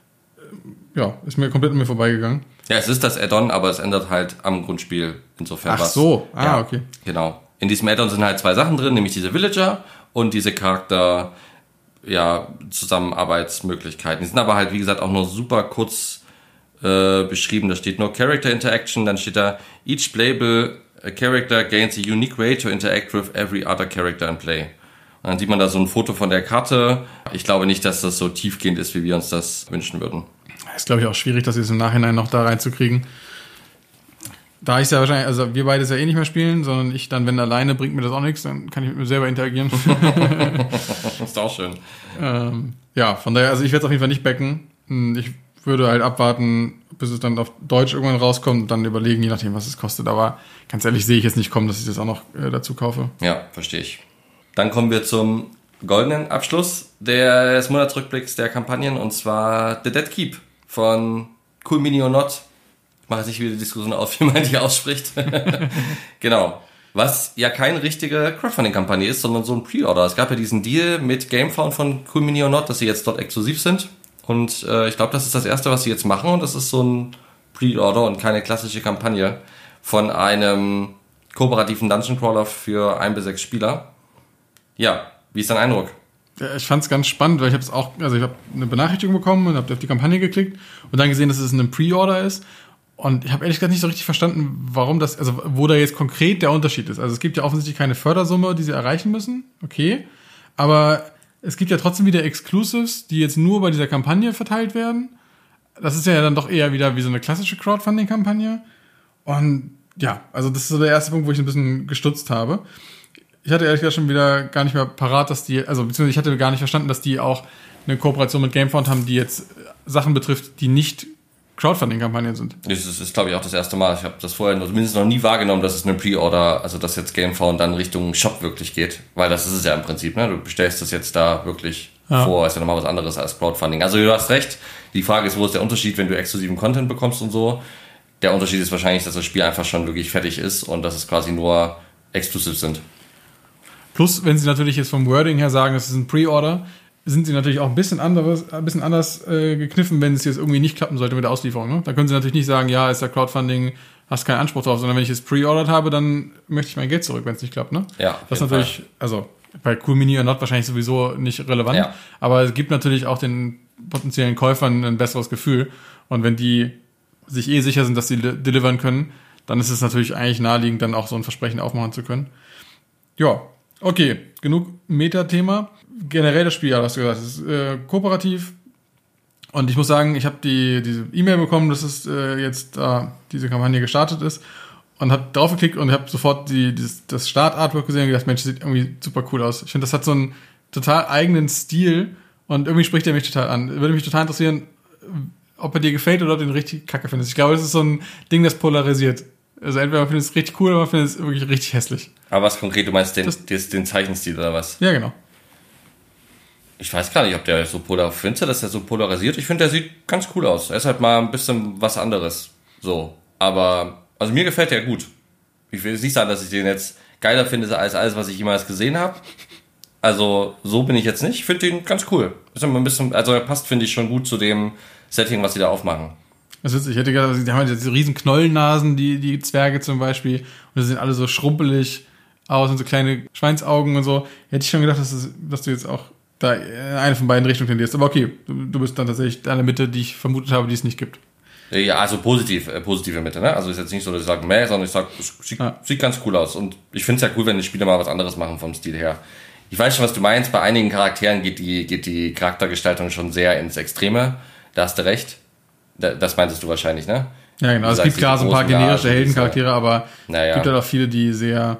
Ja, ist mir komplett an mir vorbeigegangen. Ja, es ist das Add-on, aber es ändert halt am Grundspiel insofern was. Ach so, ja, okay. Genau. In diesem Add-on sind halt 2 Sachen drin, nämlich diese Villager und diese Charakter, ja, Zusammenarbeitsmöglichkeiten. Die sind aber halt, wie gesagt, auch nur super kurz beschrieben. Da steht nur Character Interaction, dann steht da each playable character gains a unique way to interact with every other character in play. Und dann sieht man da so ein Foto von der Karte. Ich glaube nicht, dass das so tiefgehend ist, wie wir uns das wünschen würden. Ist, glaube ich, auch schwierig, das jetzt im Nachhinein noch da reinzukriegen. Da ich es ja wahrscheinlich, also wir beide es ja eh nicht mehr spielen, sondern ich dann, wenn alleine, bringt mir das auch nichts, dann kann ich mit mir selber interagieren. Das ist auch schön. Ja, von daher, also ich werde es auf jeden Fall nicht backen. Ich würde halt abwarten, bis es dann auf Deutsch irgendwann rauskommt und dann überlegen, je nachdem, was es kostet. Aber ganz ehrlich sehe ich jetzt nicht kommen, dass ich das auch noch dazu kaufe. Ja, verstehe ich. Dann kommen wir zum goldenen Abschluss des Monatsrückblicks der Kampagnen, und zwar The Dead Keep von Cool Mini or Not. Ich mache jetzt nicht wieder die Diskussion auf, wie man die ausspricht. Genau. Was ja keine richtige Crowdfunding-Kampagne ist, sondern so ein Pre-Order. Es gab ja diesen Deal mit Gamefound von Cool Mini or Not, dass sie jetzt dort exklusiv sind. Und ich glaube, das ist das Erste, was sie jetzt machen. Und das ist so ein Pre-Order und keine klassische Kampagne von einem kooperativen Dungeon Crawler für 1 bis 6 Spieler. Ja, wie ist dein Eindruck? Ja, ich fand es ganz spannend, weil ich habe eine Benachrichtigung bekommen und habe auf die Kampagne geklickt und dann gesehen, dass es ein Pre-Order ist. Und ich habe ehrlich gesagt nicht so richtig verstanden, wo da jetzt konkret der Unterschied ist. Also es gibt ja offensichtlich keine Fördersumme, die sie erreichen müssen. Okay. Aber es gibt ja trotzdem wieder Exclusives, die jetzt nur bei dieser Kampagne verteilt werden. Das ist ja dann doch eher wieder wie so eine klassische Crowdfunding-Kampagne. Und ja, also das ist so der erste Punkt, wo ich ein bisschen gestutzt habe. Ich hatte ehrlich gesagt schon wieder gar nicht mehr parat, beziehungsweise ich hatte gar nicht verstanden, dass die auch eine Kooperation mit Gamefound haben, die jetzt Sachen betrifft, die nicht Crowdfunding-Kampagnen sind. Das ist, glaube ich, auch das erste Mal. Ich habe das vorher zumindest noch nie wahrgenommen, dass es eine Pre-Order, also dass jetzt Gamefound dann Richtung Shop wirklich geht. Weil das ist es ja im Prinzip, ne? Du bestellst das jetzt da wirklich vor, ist ja nochmal was anderes als Crowdfunding. Also du hast recht. Die Frage ist, wo ist der Unterschied, wenn du exklusiven Content bekommst und so. Der Unterschied ist wahrscheinlich, dass das Spiel einfach schon wirklich fertig ist und dass es quasi nur Exclusives sind. Plus, wenn sie natürlich jetzt vom Wording her sagen, das ist ein Pre-Order, sind sie natürlich auch ein bisschen anders gekniffen, wenn es jetzt irgendwie nicht klappen sollte mit der Auslieferung. Ne? Da können sie natürlich nicht sagen, ja, ist ja Crowdfunding, hast keinen Anspruch drauf, sondern wenn ich es pre-ordert habe, dann möchte ich mein Geld zurück, wenn es nicht klappt. Ne? Ja, das ist natürlich, Fall. Also bei Cool Mini or Not wahrscheinlich sowieso nicht relevant, aber es gibt natürlich auch den potenziellen Käufern ein besseres Gefühl. Und wenn die sich sicher sind, dass sie delivern können, dann ist es natürlich eigentlich naheliegend, dann auch so ein Versprechen aufmachen zu können. Ja, okay, genug Meta-Thema. Generell das Spiel, hast du gesagt, es ist kooperativ. Und ich muss sagen, ich habe diese E-Mail bekommen, dass es jetzt diese Kampagne gestartet ist. Und habe drauf geklickt und habe sofort das Start-Artwork gesehen und gedacht, Mensch, das sieht irgendwie super cool aus. Ich finde, das hat so einen total eigenen Stil und irgendwie spricht er mich total an. Würde mich total interessieren, ob er dir gefällt oder ob du ihn richtig kacke findest. Ich glaube, das ist so ein Ding, das polarisiert. Also entweder man findet es richtig cool oder man findet es wirklich richtig hässlich. Aber was konkret, du meinst den Zeichenstil oder was? Ja, genau. Ich weiß gar nicht, ob der so findest du, dass der so polarisiert? Ich finde, der sieht ganz cool aus. Er ist halt mal ein bisschen was anderes. So. Aber, also mir gefällt der gut. Ich will jetzt nicht sagen, dass ich den jetzt geiler finde als alles, was ich jemals gesehen habe. Also, so bin ich jetzt nicht. Ich finde den ganz cool. Ist immer ein bisschen, also er passt, finde ich, schon gut zu dem Setting, was sie da aufmachen. Das ist witzig. Ich hätte gedacht, die haben jetzt diese riesen Knollennasen, die Zwerge zum Beispiel. Und die sind alle so schrumpelig aus und so kleine Schweinsaugen und so. Hätte ich schon gedacht, dass du jetzt auch da in eine von beiden Richtungen tendierst. Aber okay, du bist dann tatsächlich in der Mitte, die ich vermutet habe, die es nicht gibt. Ja, also positive Mitte, ne? Also ist jetzt nicht so, dass ich sage, sondern ich sage, es sieht ganz cool aus. Und ich finde es ja cool, wenn die Spieler mal was anderes machen vom Stil her. Ich weiß schon, was du meinst. Bei einigen Charakteren geht die Charaktergestaltung schon sehr ins Extreme. Da hast du recht. Das meintest du wahrscheinlich, ne? Ja, genau. Es gibt klar so ein paar generische Heldencharaktere, aber es gibt halt auch viele, die sehr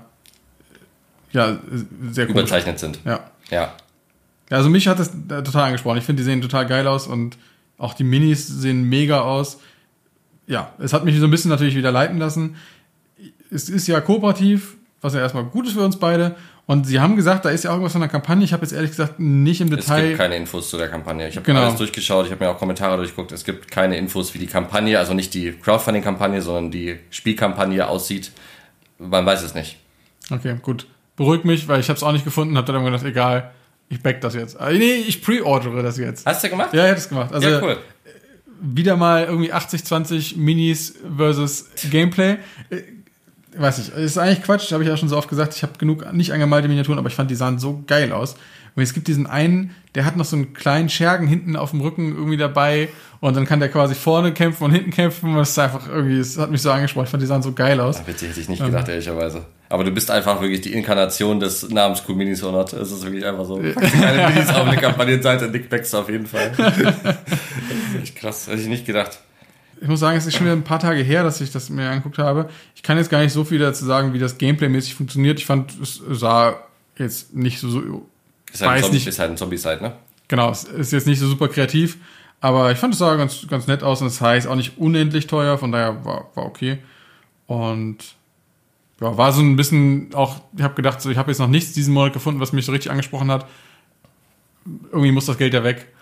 überzeichnet sind. Ja. Also mich hat das total angesprochen. Ich finde, die sehen total geil aus und auch die Minis sehen mega aus. Ja, es hat mich so ein bisschen natürlich wieder leiten lassen. Es ist ja kooperativ. was ja erstmal gut ist für uns beide. Und sie haben gesagt, da ist ja auch irgendwas von der Kampagne. Ich habe jetzt ehrlich gesagt nicht im Detail... Es gibt keine Infos zu der Kampagne. Ich habe alles durchgeschaut, ich habe mir auch Kommentare durchgeguckt. Es gibt keine Infos, wie die Kampagne, also nicht die Crowdfunding-Kampagne, sondern die Spielkampagne aussieht. Man weiß es nicht. Okay, gut. Beruhigt mich, weil ich habe es auch nicht gefunden. Habe dann gedacht, egal, ich back das jetzt. Nee, ich pre-ordere das jetzt. Hast du gemacht? Ja, ich habe es gemacht. Also, ja, cool. Wieder mal irgendwie 80-20 Minis versus Gameplay. Weiß nicht, ist eigentlich Quatsch, habe ich ja schon so oft gesagt. Ich habe genug nicht angemalte Miniaturen, aber ich fand, die sahen so geil aus. Und es gibt diesen einen, der hat noch so einen kleinen Schergen hinten auf dem Rücken irgendwie dabei und dann kann der quasi vorne kämpfen und hinten kämpfen. Das ist einfach irgendwie, es hat mich so angesprochen. Ich fand, die sahen so geil aus. Witzig, hätte ich nicht gedacht, ehrlicherweise. Aber du bist einfach wirklich die Inkarnation des Namens Cool Minis 100. Es ist wirklich einfach so. Keine Minis auf eine Kampagnenseite, Nick Baxter auf jeden Fall. Das ist echt krass, hätte ich nicht gedacht. Ich muss sagen, es ist schon wieder ein paar Tage her, dass ich das mir angeguckt habe. Ich kann jetzt gar nicht so viel dazu sagen, wie das Gameplay-mäßig funktioniert. Ich fand, es sah jetzt nicht so... Ist halt ein Zombie-Side, ne? Genau, es ist jetzt nicht so super kreativ, aber ich fand, es sah ganz, ganz nett aus und das heißt auch nicht unendlich teuer, von daher war okay. Und ja, war so ein bisschen auch, ich habe gedacht, so, ich habe jetzt noch nichts diesen Monat gefunden, was mich so richtig angesprochen hat. Irgendwie muss das Geld ja weg.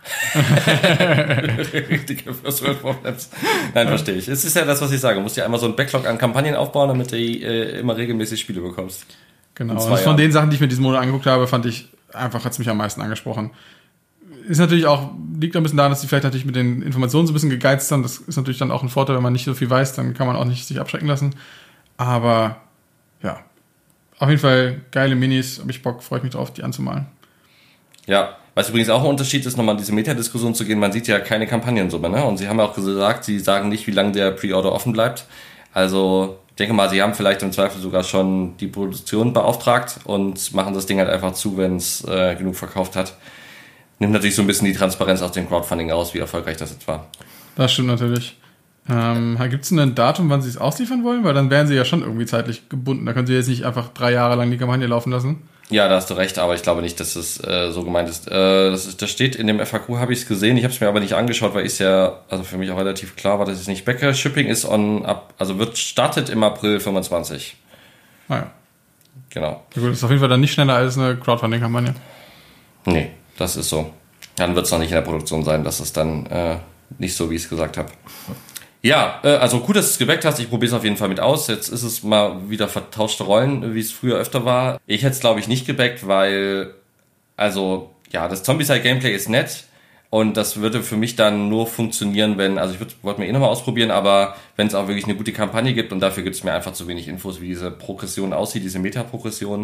Richtige First World Problems. Nein, verstehe ich. Es ist ja das, was ich sage. Du musst ja einmal so einen Backlog an Kampagnen aufbauen, damit du immer regelmäßig Spiele bekommst. Genau. Und von den Sachen, die ich mir diesen Monat angeguckt habe, fand ich einfach, hat es mich am meisten angesprochen. Ist natürlich auch, liegt ein bisschen daran, dass die vielleicht natürlich mit den Informationen so ein bisschen gegeizt haben. Das ist natürlich dann auch ein Vorteil, wenn man nicht so viel weiß, dann kann man auch nicht sich abschrecken lassen. Aber ja, auf jeden Fall geile Minis, habe ich Bock, freue ich mich drauf, die anzumalen. Ja, was übrigens auch ein Unterschied ist, nochmal in diese Meta-Diskussion zu gehen, man sieht ja keine Kampagnensumme, ne? Und sie haben ja auch gesagt, sie sagen nicht, wie lange der Pre-Order offen bleibt. Also, ich denke mal, sie haben vielleicht im Zweifel sogar schon die Produktion beauftragt und machen das Ding halt einfach zu, wenn es genug verkauft hat. Nimmt natürlich so ein bisschen die Transparenz aus dem Crowdfunding aus, wie erfolgreich das jetzt war. Das stimmt natürlich. Gibt es ein Datum, wann sie es ausliefern wollen? Weil dann wären sie ja schon irgendwie zeitlich gebunden. Da können sie jetzt nicht einfach 3 Jahre lang die Kampagne laufen lassen. Ja, da hast du recht, aber ich glaube nicht, dass es so gemeint ist. Das steht in dem FAQ, habe ich es gesehen. Ich habe es mir aber nicht angeschaut, weil ich ja, also für mich auch relativ klar war, dass ich es nicht backe. Shipping ist startet im April 25. Ah ja. Genau. Ja, gut, das ist auf jeden Fall dann nicht schneller als eine Crowdfunding-Kampagne. Nee, das ist so. Dann wird es noch nicht in der Produktion sein. Das ist dann nicht so, wie ich es gesagt habe. Ja, also gut, dass du es gebackt hast. Ich probiere es auf jeden Fall mit aus. Jetzt ist es mal wieder vertauschte Rollen, wie es früher öfter war. Ich hätte es, glaube ich, nicht gebackt, weil, also, ja, das Zombie-Side-Gameplay ist nett und das würde für mich dann nur funktionieren, wenn, also ich wollte mir nochmal ausprobieren, aber wenn es auch wirklich eine gute Kampagne gibt und dafür gibt es mir einfach zu wenig Infos, wie diese Progression aussieht, diese Meta-Progression.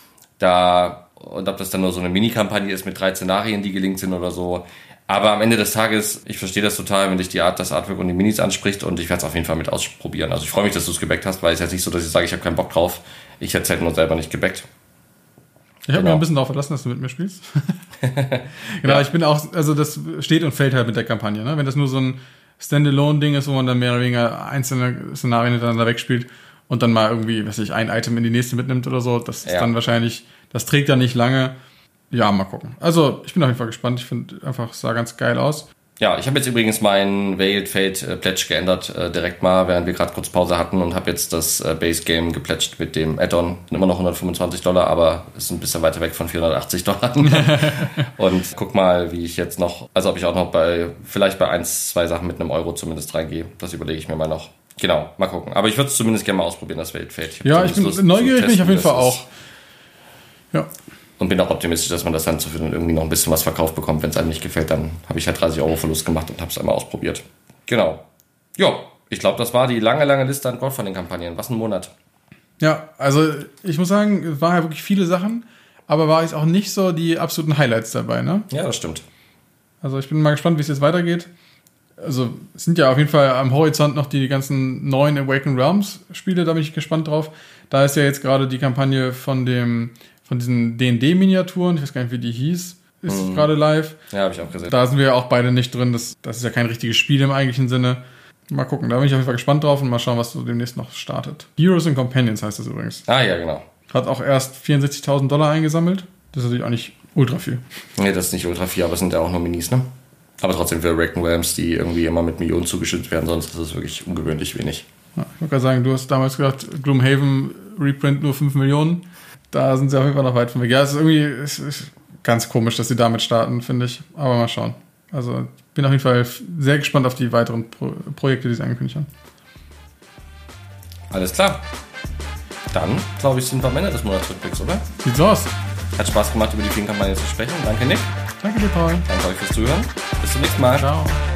Und ob das dann nur so eine Mini-Kampagne ist mit 3 Szenarien, die gelingt sind oder so. Aber am Ende des Tages, ich verstehe das total, wenn dich das Artwork und die Minis anspricht und ich werde es auf jeden Fall mit ausprobieren. Also ich freue mich, dass du es gebackt hast, weil es ist jetzt nicht so, dass ich sage, ich habe keinen Bock drauf. Ich hätte es halt nur selber nicht gebackt. Ich habe mir ein bisschen darauf verlassen, dass du mit mir spielst. Genau, ja. Ich bin auch, also das steht und fällt halt mit der Kampagne. Ne? Wenn das nur so ein Standalone-Ding ist, wo man dann mehr oder weniger einzelne Szenarien hintereinander wegspielt und dann mal irgendwie, ein Item in die nächste mitnimmt oder so, das ist dann wahrscheinlich, das trägt dann nicht lange. Ja, mal gucken. Also, ich bin auf jeden Fall gespannt. Ich finde einfach, es sah ganz geil aus. Ja, ich habe jetzt übrigens meinen Veiled Fate Pledge geändert, direkt mal, während wir gerade kurz Pause hatten und habe jetzt das Base Game geplätscht mit dem Add-on. Immer noch $125, aber ist ein bisschen weiter weg von $480. Und guck mal, wie ich jetzt noch, also ob ich auch noch vielleicht bei 1-2 Sachen mit einem Euro zumindest reingehe. Das überlege ich mir mal noch. Genau, mal gucken. Aber ich würde es zumindest gerne mal ausprobieren, das Veiled Fate. Ja, ich bin neugierig, bin ich auf jeden Fall auch. Ja. Und bin auch optimistisch, dass man das dann irgendwie noch ein bisschen was verkauft bekommt. Wenn es einem nicht gefällt, dann habe ich halt 30 € Verlust gemacht und habe es einmal ausprobiert. Genau. Ja, ich glaube, das war die lange Liste an Crowdfunding-Kampagnen. Was ein Monat. Ja, also ich muss sagen, es waren ja wirklich viele Sachen, aber war jetzt auch nicht so die absoluten Highlights dabei, ne? Ja, das stimmt. Also ich bin mal gespannt, wie es jetzt weitergeht. Also es sind ja auf jeden Fall am Horizont noch die ganzen neuen Awakened Realms Spiele, da bin ich gespannt drauf. Da ist ja jetzt gerade die Kampagne von diesen D&D-Miniaturen, ich weiß gar nicht, wie die hieß, ist gerade live. Ja, habe ich auch gesehen. Da sind wir ja auch beide nicht drin, das ist ja kein richtiges Spiel im eigentlichen Sinne. Mal gucken, da bin ich auf jeden Fall gespannt drauf und mal schauen, was so demnächst noch startet. Heroes and Companions heißt das übrigens. Ah, ja, genau. Hat auch erst $64.000 eingesammelt. Das ist natürlich auch nicht ultra viel. Nee, das ist nicht ultra viel, aber es sind ja auch nur Minis, ne? Aber trotzdem für Awakened Realms, die irgendwie immer mit Millionen zugeschüttet werden, sonst ist es wirklich ungewöhnlich wenig. Ja, ich wollte gerade sagen, du hast damals gesagt, Gloomhaven Reprint nur 5 Millionen. Da sind sie auf jeden Fall noch weit von weg. Ja, es ist ganz komisch, dass sie damit starten, finde ich. Aber mal schauen. Also bin auf jeden Fall sehr gespannt auf die weiteren Projekte, die sie angekündigt haben. Alles klar. Dann, glaube ich, sind wir am Ende des Monatsrückblicks, oder? Sieht so aus. Hat Spaß gemacht, über die vielen Kampagnen zu sprechen. Danke, Nick. Danke dir, Paul. Danke euch fürs Zuhören. Bis zum nächsten Mal. Ciao.